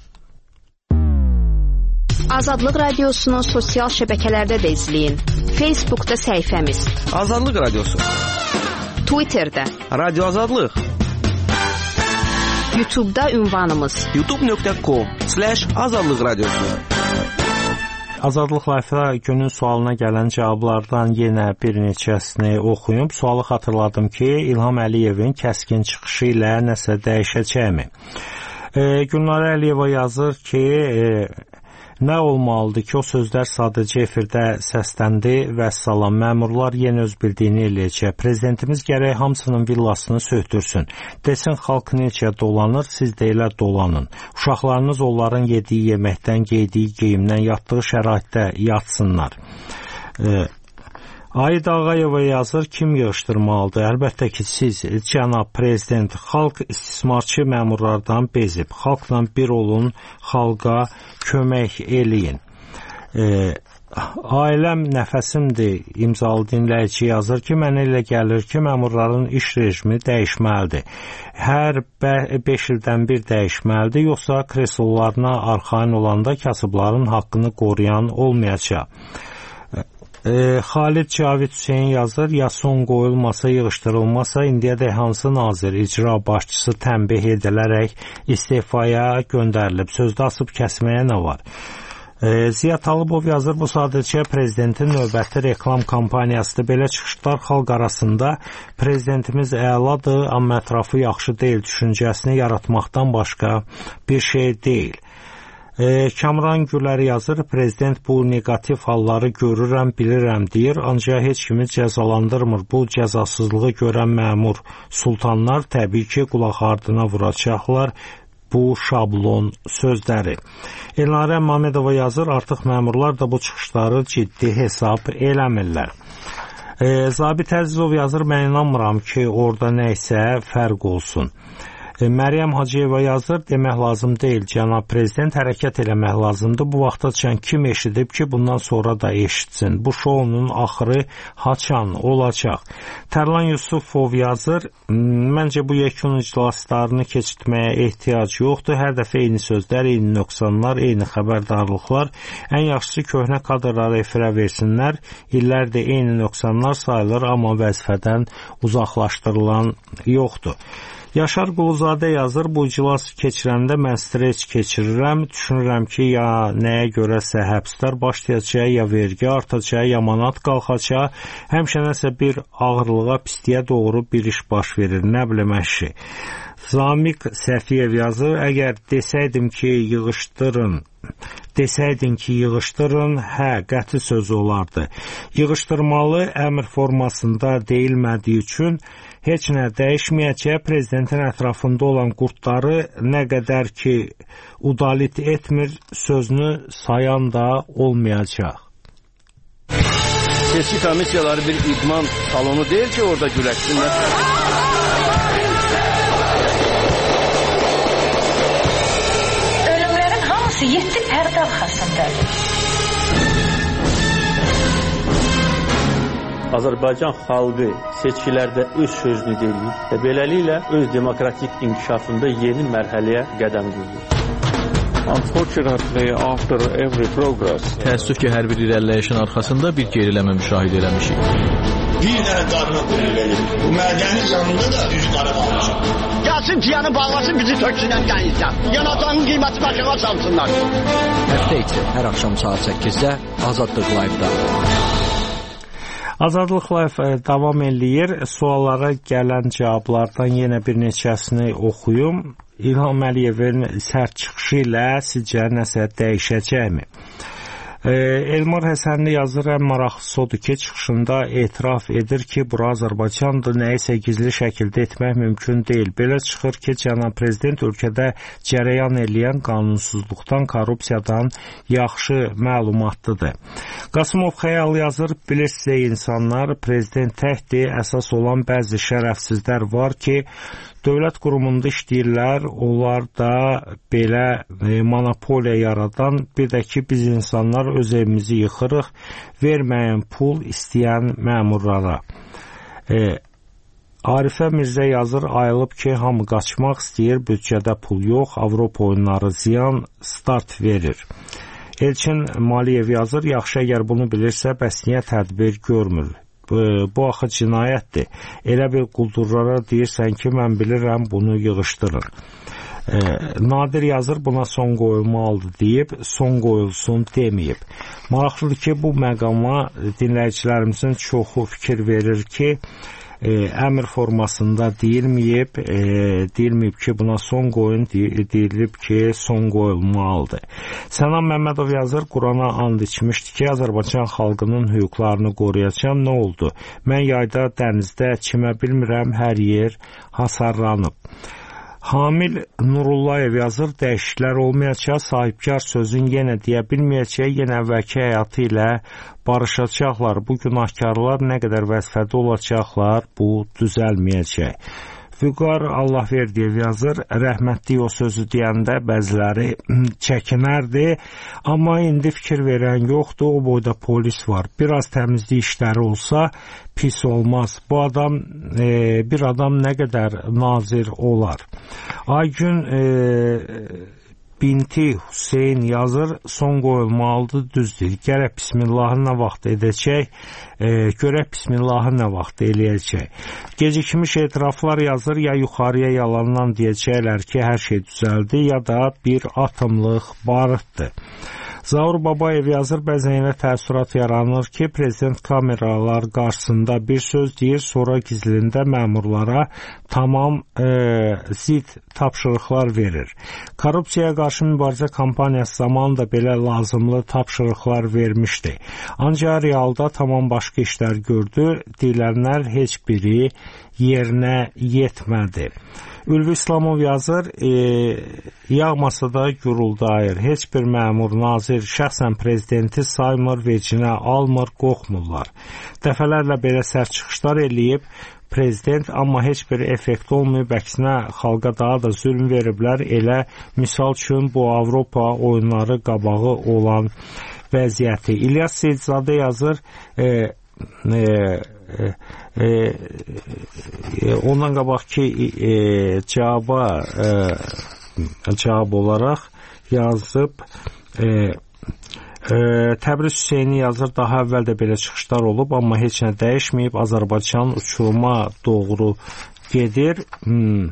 Azadlıq Radiosunu sosial şəbəkələrdə də izləyin. Facebookda səhifəmiz Azadlıq Radiosu, Twitterdə Radio Azadlıq, YouTube'da ünvanımız youtube nöqtə com slash azadlıq radiosu. Azadlıq Live-da günün sualına gələn cavablardan yenə bir neçəsini oxuyum. Sualı xatırladım ki, İlham Əliyevin kəskin çıxışı ilə nəsə dəyişəcəkmi? E, Gülnar Əliyeva yazır ki, e, Nə olmalıdır ki, o sözlər sadəcə efirdə səsləndi və salam, məmurlar yenə öz bildiyini eləyəcək. Prezidentimiz gərək hamısının villasını söhdürsün. Desin, xalq necə dolanır, siz də elə dolanın. Uşaqlarınız onların yediyi yeməkdən, geydiyi geyimdən, yatdığı şəraitdə yatsınlar. E, Aid Ağayeva yazır, kim yığışdırmalıdır? Əlbəttə ki, siz, cənab prezident, xalq istismarçı məmurlardan bezib. Xalqla bir olun, xalqa kömək eləyin. E, ailəm nəfəsimdir imzalı dinləyici yazır ki, mənə elə gəlir ki, məmurların iş rejimi dəyişməlidir. Hər beş ildən bir dəyişməlidir, yoxsa kreslolarına arxain olanda kasıbların haqqını qoruyan olmayacaq. E, Xalid Cavid Hüseyin yazır, ya son qoyulmasa, yığışdırılmasa, indiyədək hansı nazir, icra başçısı tənbih edilərək istifaya göndərilib, sözdə asıb kəsməyə nə var? E, Ziya Talıbov yazır, bu sadəcə prezidentin növbəti reklam kampaniyasıdır. Belə çıxışlar xalq arasında prezidentimiz əladır, amma ətrafı yaxşı deyil düşüncəsini yaratmaqdan başqa bir şey deyil. E, Kamran Gülər yazır, prezident bu negativ halları görürəm, bilirəm deyir, ancaq heç kimi cəzalandırmır. Bu cəzasızlığı görən məmur sultanlar təbii ki, qulaq ardına vuracaqlar bu şablon sözləri. Elnarə Mamedova yazır, artıq məmurlar da bu çıxışları ciddi hesab eləmirlər. E, Zabit Əzizov yazır, mən inanmıram ki, orada nəysə fərq olsun. Məryəm Hacıyeva yazır, demək lazım deyil, cənab prezident, hərəkət eləmək lazımdır. Bu vaxtacan kim eşidib ki, bundan sonra da eşitsin. Bu şounun axırı haçan olacaq. Tərlan Yusufov yazır, məncə bu yekun iclaslarını keçirtməyə ehtiyac yoxdur. Hər dəfə eyni sözlər, eyni nöqsanlar, eyni xəbərdarlıqlar. Ən yaxşısı köhnə kadrları efirə versinlər. İllərdə eyni nöqsanlar sayılır, amma vəzifədən uzaqlaşdırılan yoxdur. Yaşar Quluzadə yazır, bu iclas keçirəndə mən stres keçirirəm, düşünürəm ki, ya nəyə görəsə həbslər başlayacaq, ya vergi artacaq, ya manat qalxacaq, həmişə nəsə bir ağırlığa, pisliyə doğru bir iş baş verir, nə biləm əşi. Zamiq Səfiyev yazır, əgər desəydim ki, yığışdırın, desəydin ki, yığışdırın, hə, qəti söz olardı. Yığışdırmalı əmr formasında deyilmədiyi üçün heç nə dəyişməyəcək, prezidentin ətrafında olan qurtları nə qədər ki, udalit etmir, sözünü sayan da olmayacaq. Seçki komissiyaları bir idman salonu deyil ki, orada güləşsinlər. Ölümlərin hamısı yeddi pərdə arxasındadır. Azərbaycan xalqı seçkilərdə öz sözünü deyir və beləliklə öz demokratik inkişafında yeni mərhələyə qədəm qoyur. Unfortunately, after every progress, təəssüf ki, hər bir irəliləyişin arxasında bir geriləmə müşahidə eləmişik. Bir dənə qarına qulluq edir. Bu mədənin yanında da üç qara bağlaşır. Gəlsin tiyanı bağlasın, bizi töksünən qəyinsən. Yanacağının qiyməti başına salsınlar. Həftə içi hər axşam saat səkkizdə Azadlıq Live-da. Azadlıq Live davam eləyir. Suallara gələn cavablardan yenə bir neçəsini oxuyum. İlham Əliyevin sərt çıxışı ilə sizcə nəsə dəyişəcəkmi? Elmar Həsənli yazır, ən maraqlısı odur ki, çıxışında etiraf edir ki, bura Azərbaycandır, nəyisə gizli şəkildə etmək mümkün deyil. Belə çıxır ki, cənab prezident ölkədə cərəyan eləyən qanunsuzluqdan, korrupsiyadan yaxşı məlumatlıdır. Qasımov Xəyal yazır, bilirsizə insanlar, prezident təkdir, əsas olan bəzi şərəfsizlər var ki, dövlət qurumunda işləyirlər, onlar da belə e, monopoliya yaradan, bir də ki, biz insanlar öz evimizi yıxırıq, verməyən pul istəyən məmurlara. E, Arifə Mirzə yazır, ayılıb ki, hamı qaçmaq istəyir, büdcədə pul yox, Avropa oyunları ziyan, start verir. Elçin Maliyev yazır, yaxşı əgər bunu bilirsə, bəs niyə tədbir görmür? Bu axı cinayətdir. Elə bir quldurlara deyirsən ki, mən bilirəm, bunu yığışdırın. E, Nadir yazır, buna son qoyulmalıdır deyib, son qoyulsun deməyib. Maraqlıdır ki, bu məqama dinləyicilərimizin çoxu fikir verir ki, e, əmr formasında deyilməyib, e, deyilməyib ki, buna son qoyun, deyilib ki, son qoyulmalıdır. Sənan Məmmədov yazır, Qurana and içmişdi ki, Azərbaycan xalqının hüquqlarını qoruyacağam. Nə oldu? Mən yayda dənizdə çimə bilmirəm, hər yer hasarlanıb. Hamil Nurullayev yazır, dəyişikliklər olmayacaq, sahibkar sözün yenə deyə bilməyəcək, yenə əvvəlki həyatı ilə barışacaqlar. Bu günahkarlar nə qədər vəzifədə olacaqlar, bu düzəlməyəcək. Vüqar Allahverdiyev yazır, rəhmətli o sözü deyəndə bəziləri çəkinərdi, amma indi fikir verən yoxdur, o boyda polis var. Biraz təmizlik işləri olsa pis olmaz. Bu adam, e, bir adam nə qədər nazir olar. Aygün e, Binti Hüseyin yazır, son qoyulmalıdır, düzdür. Gərək Bismillahı nə vaxt edəcək, e, görək Bismillahı nə vaxt eləyəcək. Gecikmiş etiraflar yazır, ya yuxarıya yalandan deyəcəklər ki, hər şey düzəldi, ya da bir atımlıq barıtdır. Zaur Babayev yazır, bəzən elə təəssürat yaranır ki, prezident kameralar qarşısında bir söz deyir, sonra gizlində məmurlara tamam e, zid tapşırıqlar verir. Korrupsiyaya qarşı mübarizə kampaniyası zamanı da belə lazımlı tapşırıqlar vermişdi. Ancaq realda tamam başqa işlər gördü, deyilənlər heç biri yerinə yetmədi. Ülvi İslamov yazır, e, yağmasa da guruldayır. Heç bir məmur, nazir, şəxsən prezidenti saymır, vecinə almır, qorxmurlar. Dəfələrlə belə sərt çıxışlar eləyib prezident, amma heç bir effekt olmayıb, əksinə xalqa daha da zülm veriblər. Elə misal üçün bu Avropa oyunları qabağı olan vəziyyəti. İlyas Seyidzadə yazır, e, e, e, e, e, ondan qabaqki e, cavaba e, cavab olaraq yazıb, e, e, Təbriz Hüseyni yazır, daha əvvəl də belə çıxışlar olub, amma heç nə dəyişməyib, Azərbaycan uçuruma doğru gedir. Hmm.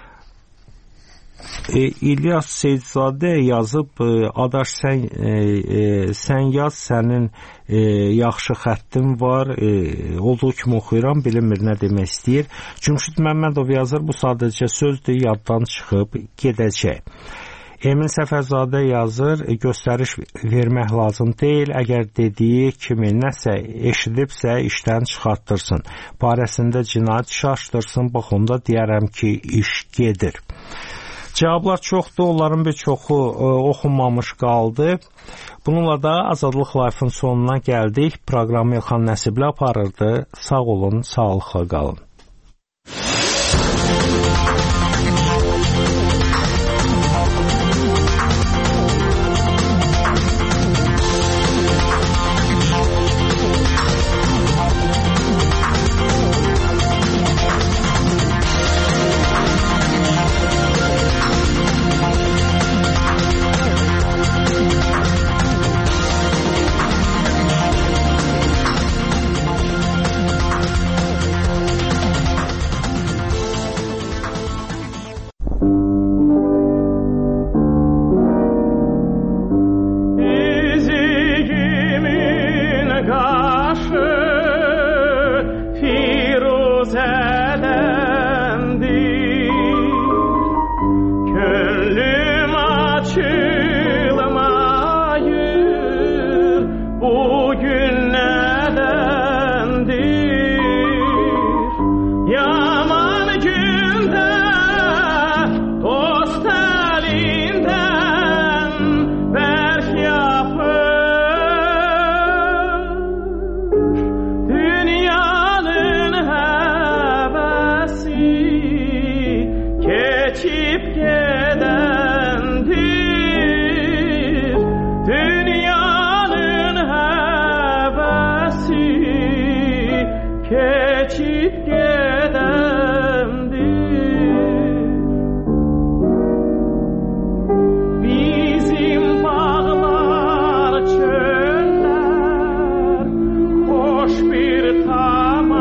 E, İlyas Seyidzadə yazıb, e, adaş sən, e, e, sən yaz, sənin e, yaxşı xəttin var, e, olduğu kimi oxuyuram, bilinmir nə demək istəyir. Cümşüd Məmmədov yazır, bu sadəcə sözdür, yaddan çıxıb gedəcək. Emin Səfərzadə yazır, göstəriş vermək lazım deyil, əgər dediyi kimi nəsə eşidibsə işdən çıxartdırsın, barəsində cinayət iş açdırsın, bax onda deyərəm ki, iş gedir. Cavablar çoxdur, onların bir çoxu e, oxunmamış qaldı. Bununla da Azadlıq Life-ın sonuna gəldik. Proqramı Elxan Nəsiblə aparırdı. Sağ olun, sağlıqla qalın.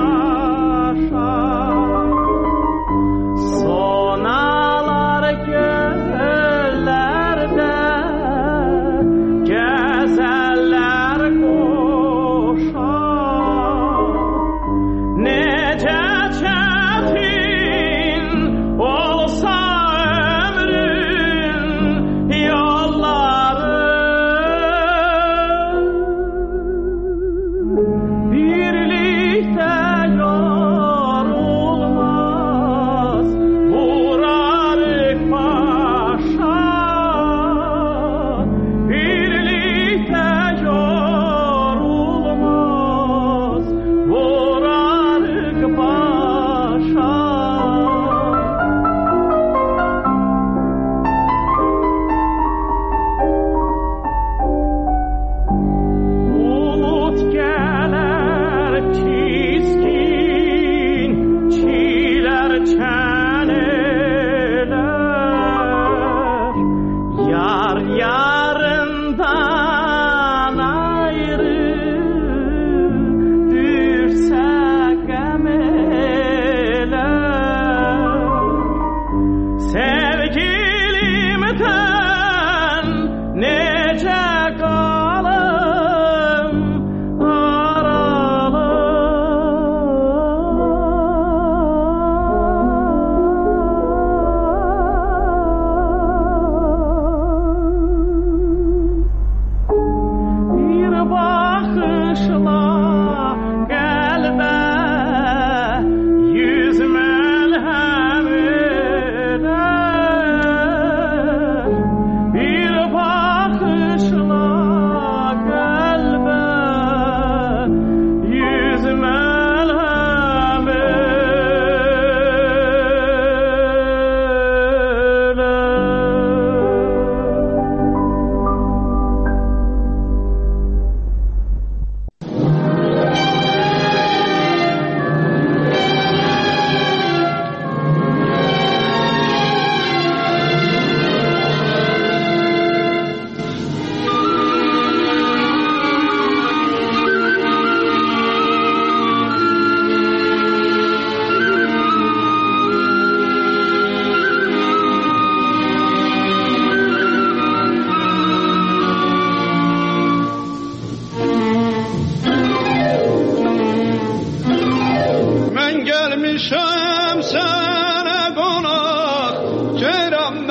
Sonalar gö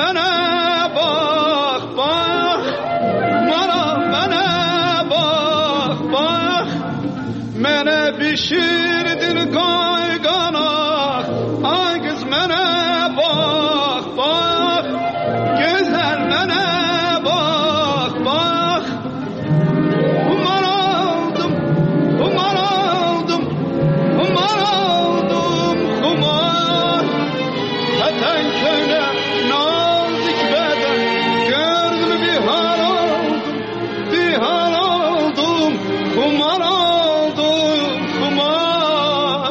mənə bax, bax, maral mənə bax, bax, mənə bişirdin qayğanaq, ay qız mənə bax, bax, gözəl mənə bax, bax, humar aldım, humar aldım, humar aldım, humar, vətən köylə nazik bədən, gördüm bir hal aldım, bir hal aldım, humar aldım, humar.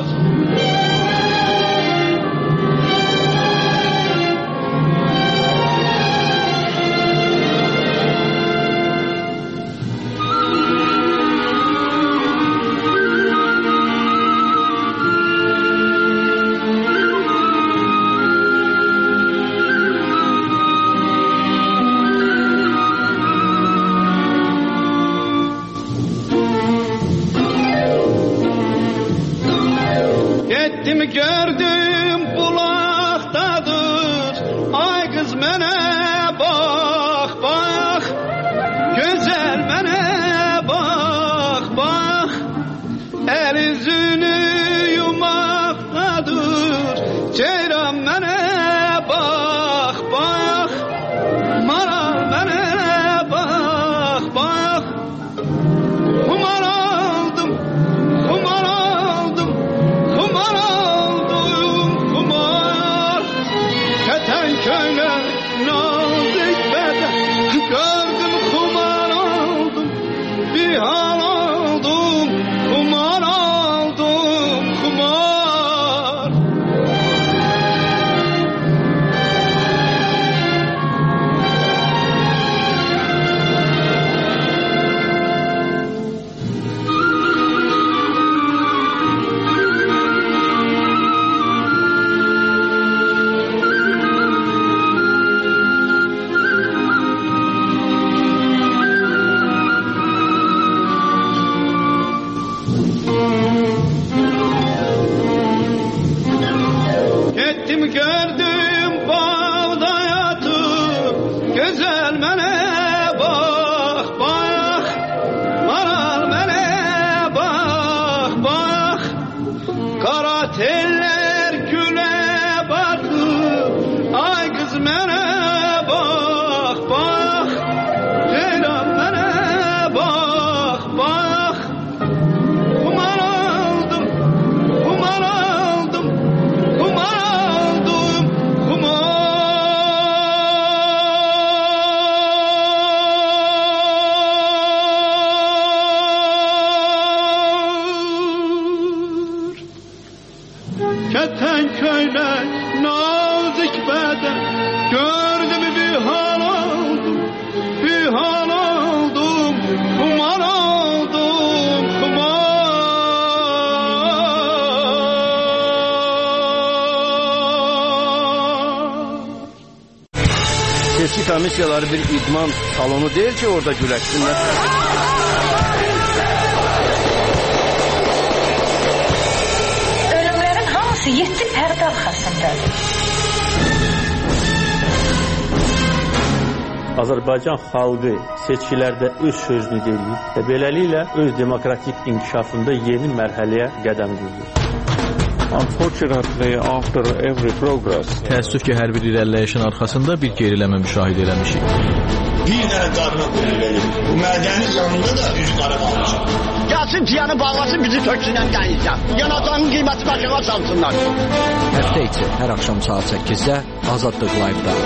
Getdim gördüm bulaqdadır, ay qız mənə bax, bax, gözəl mənə bax, bax, əl üzünü yumaqdadır, ceyran mənə bax, bax, maral mənə bax, bax, humar aldım, humar aldım, humar aldım, humar, kətən köylə nazik bədən, gördüm humar aldım, bir hal aldım, humar aldım, humar. Getdim gördüm bağda yatıp, güzel mənə bax, bax, maral mənə bax, bax, qara teller gülə baxıb, ay qız mənə bax, bax, ceyran mənə bax, bax, humar aldım, humar aldım, humar aldım, humar. Keten köylə nazik bədən, gördüm bir hal aldım, bir hal aldım, humar aldım, humar. Seçki komissiyaları bir idman salonu deyil ki, orada güləşsinlər. Ölümlərin hamısı yeddi pərdə arxasındadır. Azərbaycan xalqı seçkilərdə öz sözünü deyir və beləliklə öz demokratik inkişafında yeni mərhələyə qədəm qoyur. Unfortunately, after every progress, təəssüf ki, hər bir irəliləyişin arxasında bir geriləmə müşahidə eləmişik. Bir dənə qarına qoyun verir. Bu mədənin yanında da üç qara qalmışım. Gəlsin ciyanı bağlasın, bizi töksünən dənizdən. Yanacağının qiyməti başına salsınlar. Həftə içi hər axşam saat səkkizdə Azadlıq Live-da.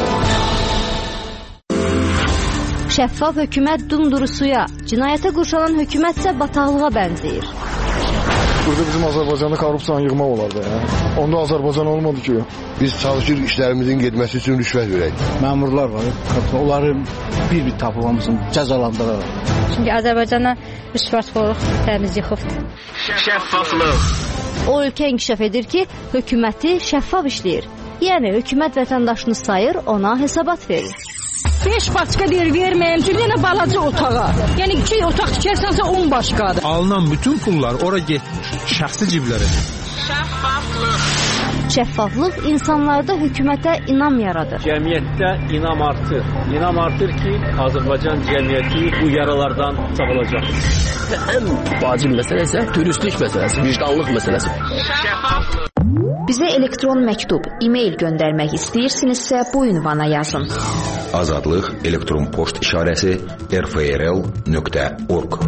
Şəffaf hökumət dumduru suya, cinayətə qurşanan hökumət isə bataqlığa bənzəyir. Burada bizim Azərbaycanda korrupsiyanı yığmaq olar da. Ya. Onda Azərbaycan olmadı ki. Biz çalışırıq işlərimizin getməsi üçün rüşvət verək. Məmurlar var, onları bir-bir tapılmamızın cəzalandıraraq. Çünki Azərbaycana rüşvətxorluq təmiz yıxıbdır. Şəffaflıq. O ölkə inkişaf edir ki, hökuməti şəffaf işləyir. Yəni hökumət vətəndaşını sayır, ona hesabat verir. beş başqa deyir verməyəm, çünki yenə balaca otağa. Yəni iki otaq tikərsənsə on başqadır. Alınan bütün pullar ora getmir, şəxsi ciblərə. Şəffaflıq. Şəffaflıq insanlarda hökumətə inam yaradır. Cəmiyyətdə inam artır. İnam artır ki, Azərbaycan cəmiyyəti bu yaralardan sağalacaq. Ən vacib məsələ isə dürüstlük məsələsi, vicdanlıq məsələsi. Bizə elektron məktub, e-mail göndərmək istəyirsinizsə bu ünvana yazın. Azadlıq elektron poçt işarəsi r f r l nöqtə org.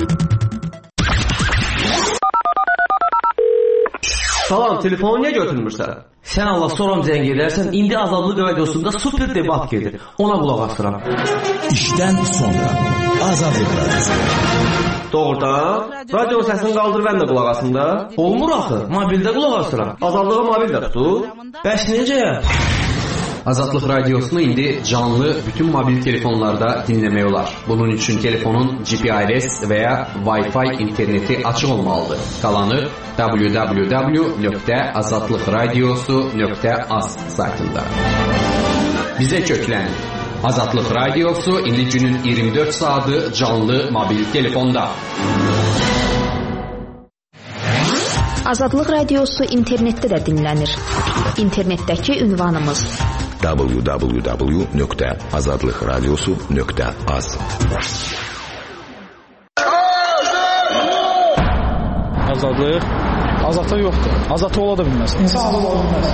Salam, telefonu niyə götürmürsən? Sən Allah soram zəng edərsən, indi Azadlıq radiosunda super debat gedir. Ona qulaq asıram. İşdən sonra Azadlıq radiosu. Doğrudan, radio səsini qaldır, mən də qulaq asım da. Olmur axı, mobildə qulaq asıram. Azadlığı mobildə tutur. Bəs necə? Azadlıq radiosunu indi canlı bütün mobil telefonlarda dinləmək olar. Bunun üçün telefonun G P R S və ya Wi-Fi interneti açıq olmalıdır. Qalanı w w w nöqtə azadlıq radiosu nöqtə az saytında. Bizə köklənin. Azadlıq radiosu indi günün iyirmi dörd saatı canlı mobil telefonda. Azadlıq radiosu internetdə də dinlənir. İnternetdəki ünvanımız w w w nöqtə azadlıq radiosu nöqtə az. Azadlıq? Azadlıq yoxdur. Azadlıq ola da bilməz. İnsanlıq ola bilməz.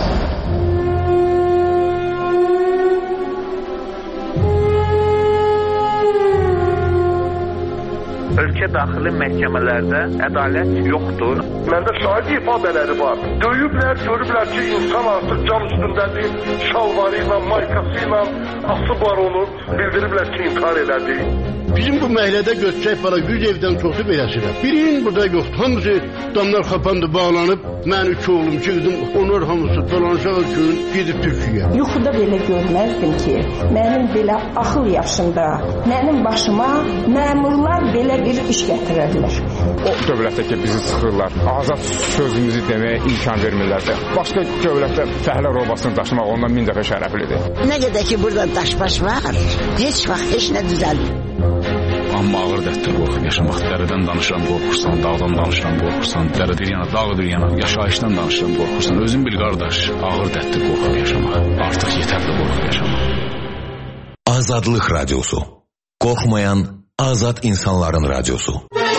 Ölkə daxili məhkəmələrdə ədalət yoxdur. Məndə şahid ifadələri var. Döyüblər, görüblər ki, insan artıq cam üstündədir, şalvarı ilə, maykası ilə asıb var onu, bildiriblər ki, intihar elədi. Bizim bu məhəllədə götürək falan yüz evdən çoxu beləsirəm. Birinin burada yoxdur. Hamısı damlar xapandı, bağlanıb. Mən iki oğlum, iki qızım, onlar hamısı dolanacaq üçün gedib Türkiyəyə. Yuxuda belə görməzdim ki, mənim belə axıl yaşında, mənim başıma məmurlar belə bir iş gətirərlər. O dövlətdə ki, bizi sıxırlar, azad sözümüzü deməyə imkan vermirlər. Başqa dövlətdə fəhlə robasını daşımaq ondan min dəfə şərəflidir. Nə qədər ki, burada daşbaş var, heç vaxt heç nə düzəlmir. Amma ağır dərddir qorxub yaşamaq. Dərədən danışıram, qorxursan, dağdan danışıram, qorxursan, dərədir yana, dağıdır yana, yaşayışdan danışıram, qorxursan. Özün bil qardaş, ağır dərddir qorxub yaşamaq. Artıq yetərli qorxub yaşamaq. Azadlıq radiosu. Qorxmayan azad insanların radiosu.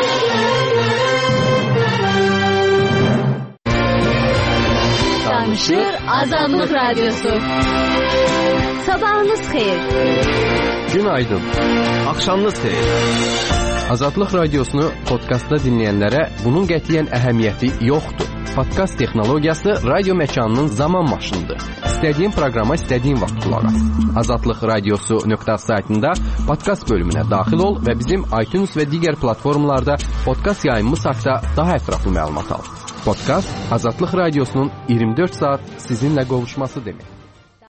Danışır Azadlıq radiosu. Sabahınız xeyir. Günaydın. Axşamınız xeyir. Azadlıq radiosunu podkastda dinləyənlərə bunun qətiyyən əhəmiyyəti yoxdur. Podkast texnologiyası radio məkanının zaman maşınıdır. İstədiyin proqrama istədiyin vaxt qulaq as. azadlıq radiosu nöqtə az saytında podkast bölümünə daxil ol və bizim iTunes və digər platformalarda podkast yayımımız haqqında daha ətraflı məlumat al. Podkast Azadlıq radiosunun iyirmi dörd saat sizinlə qovuşması demək.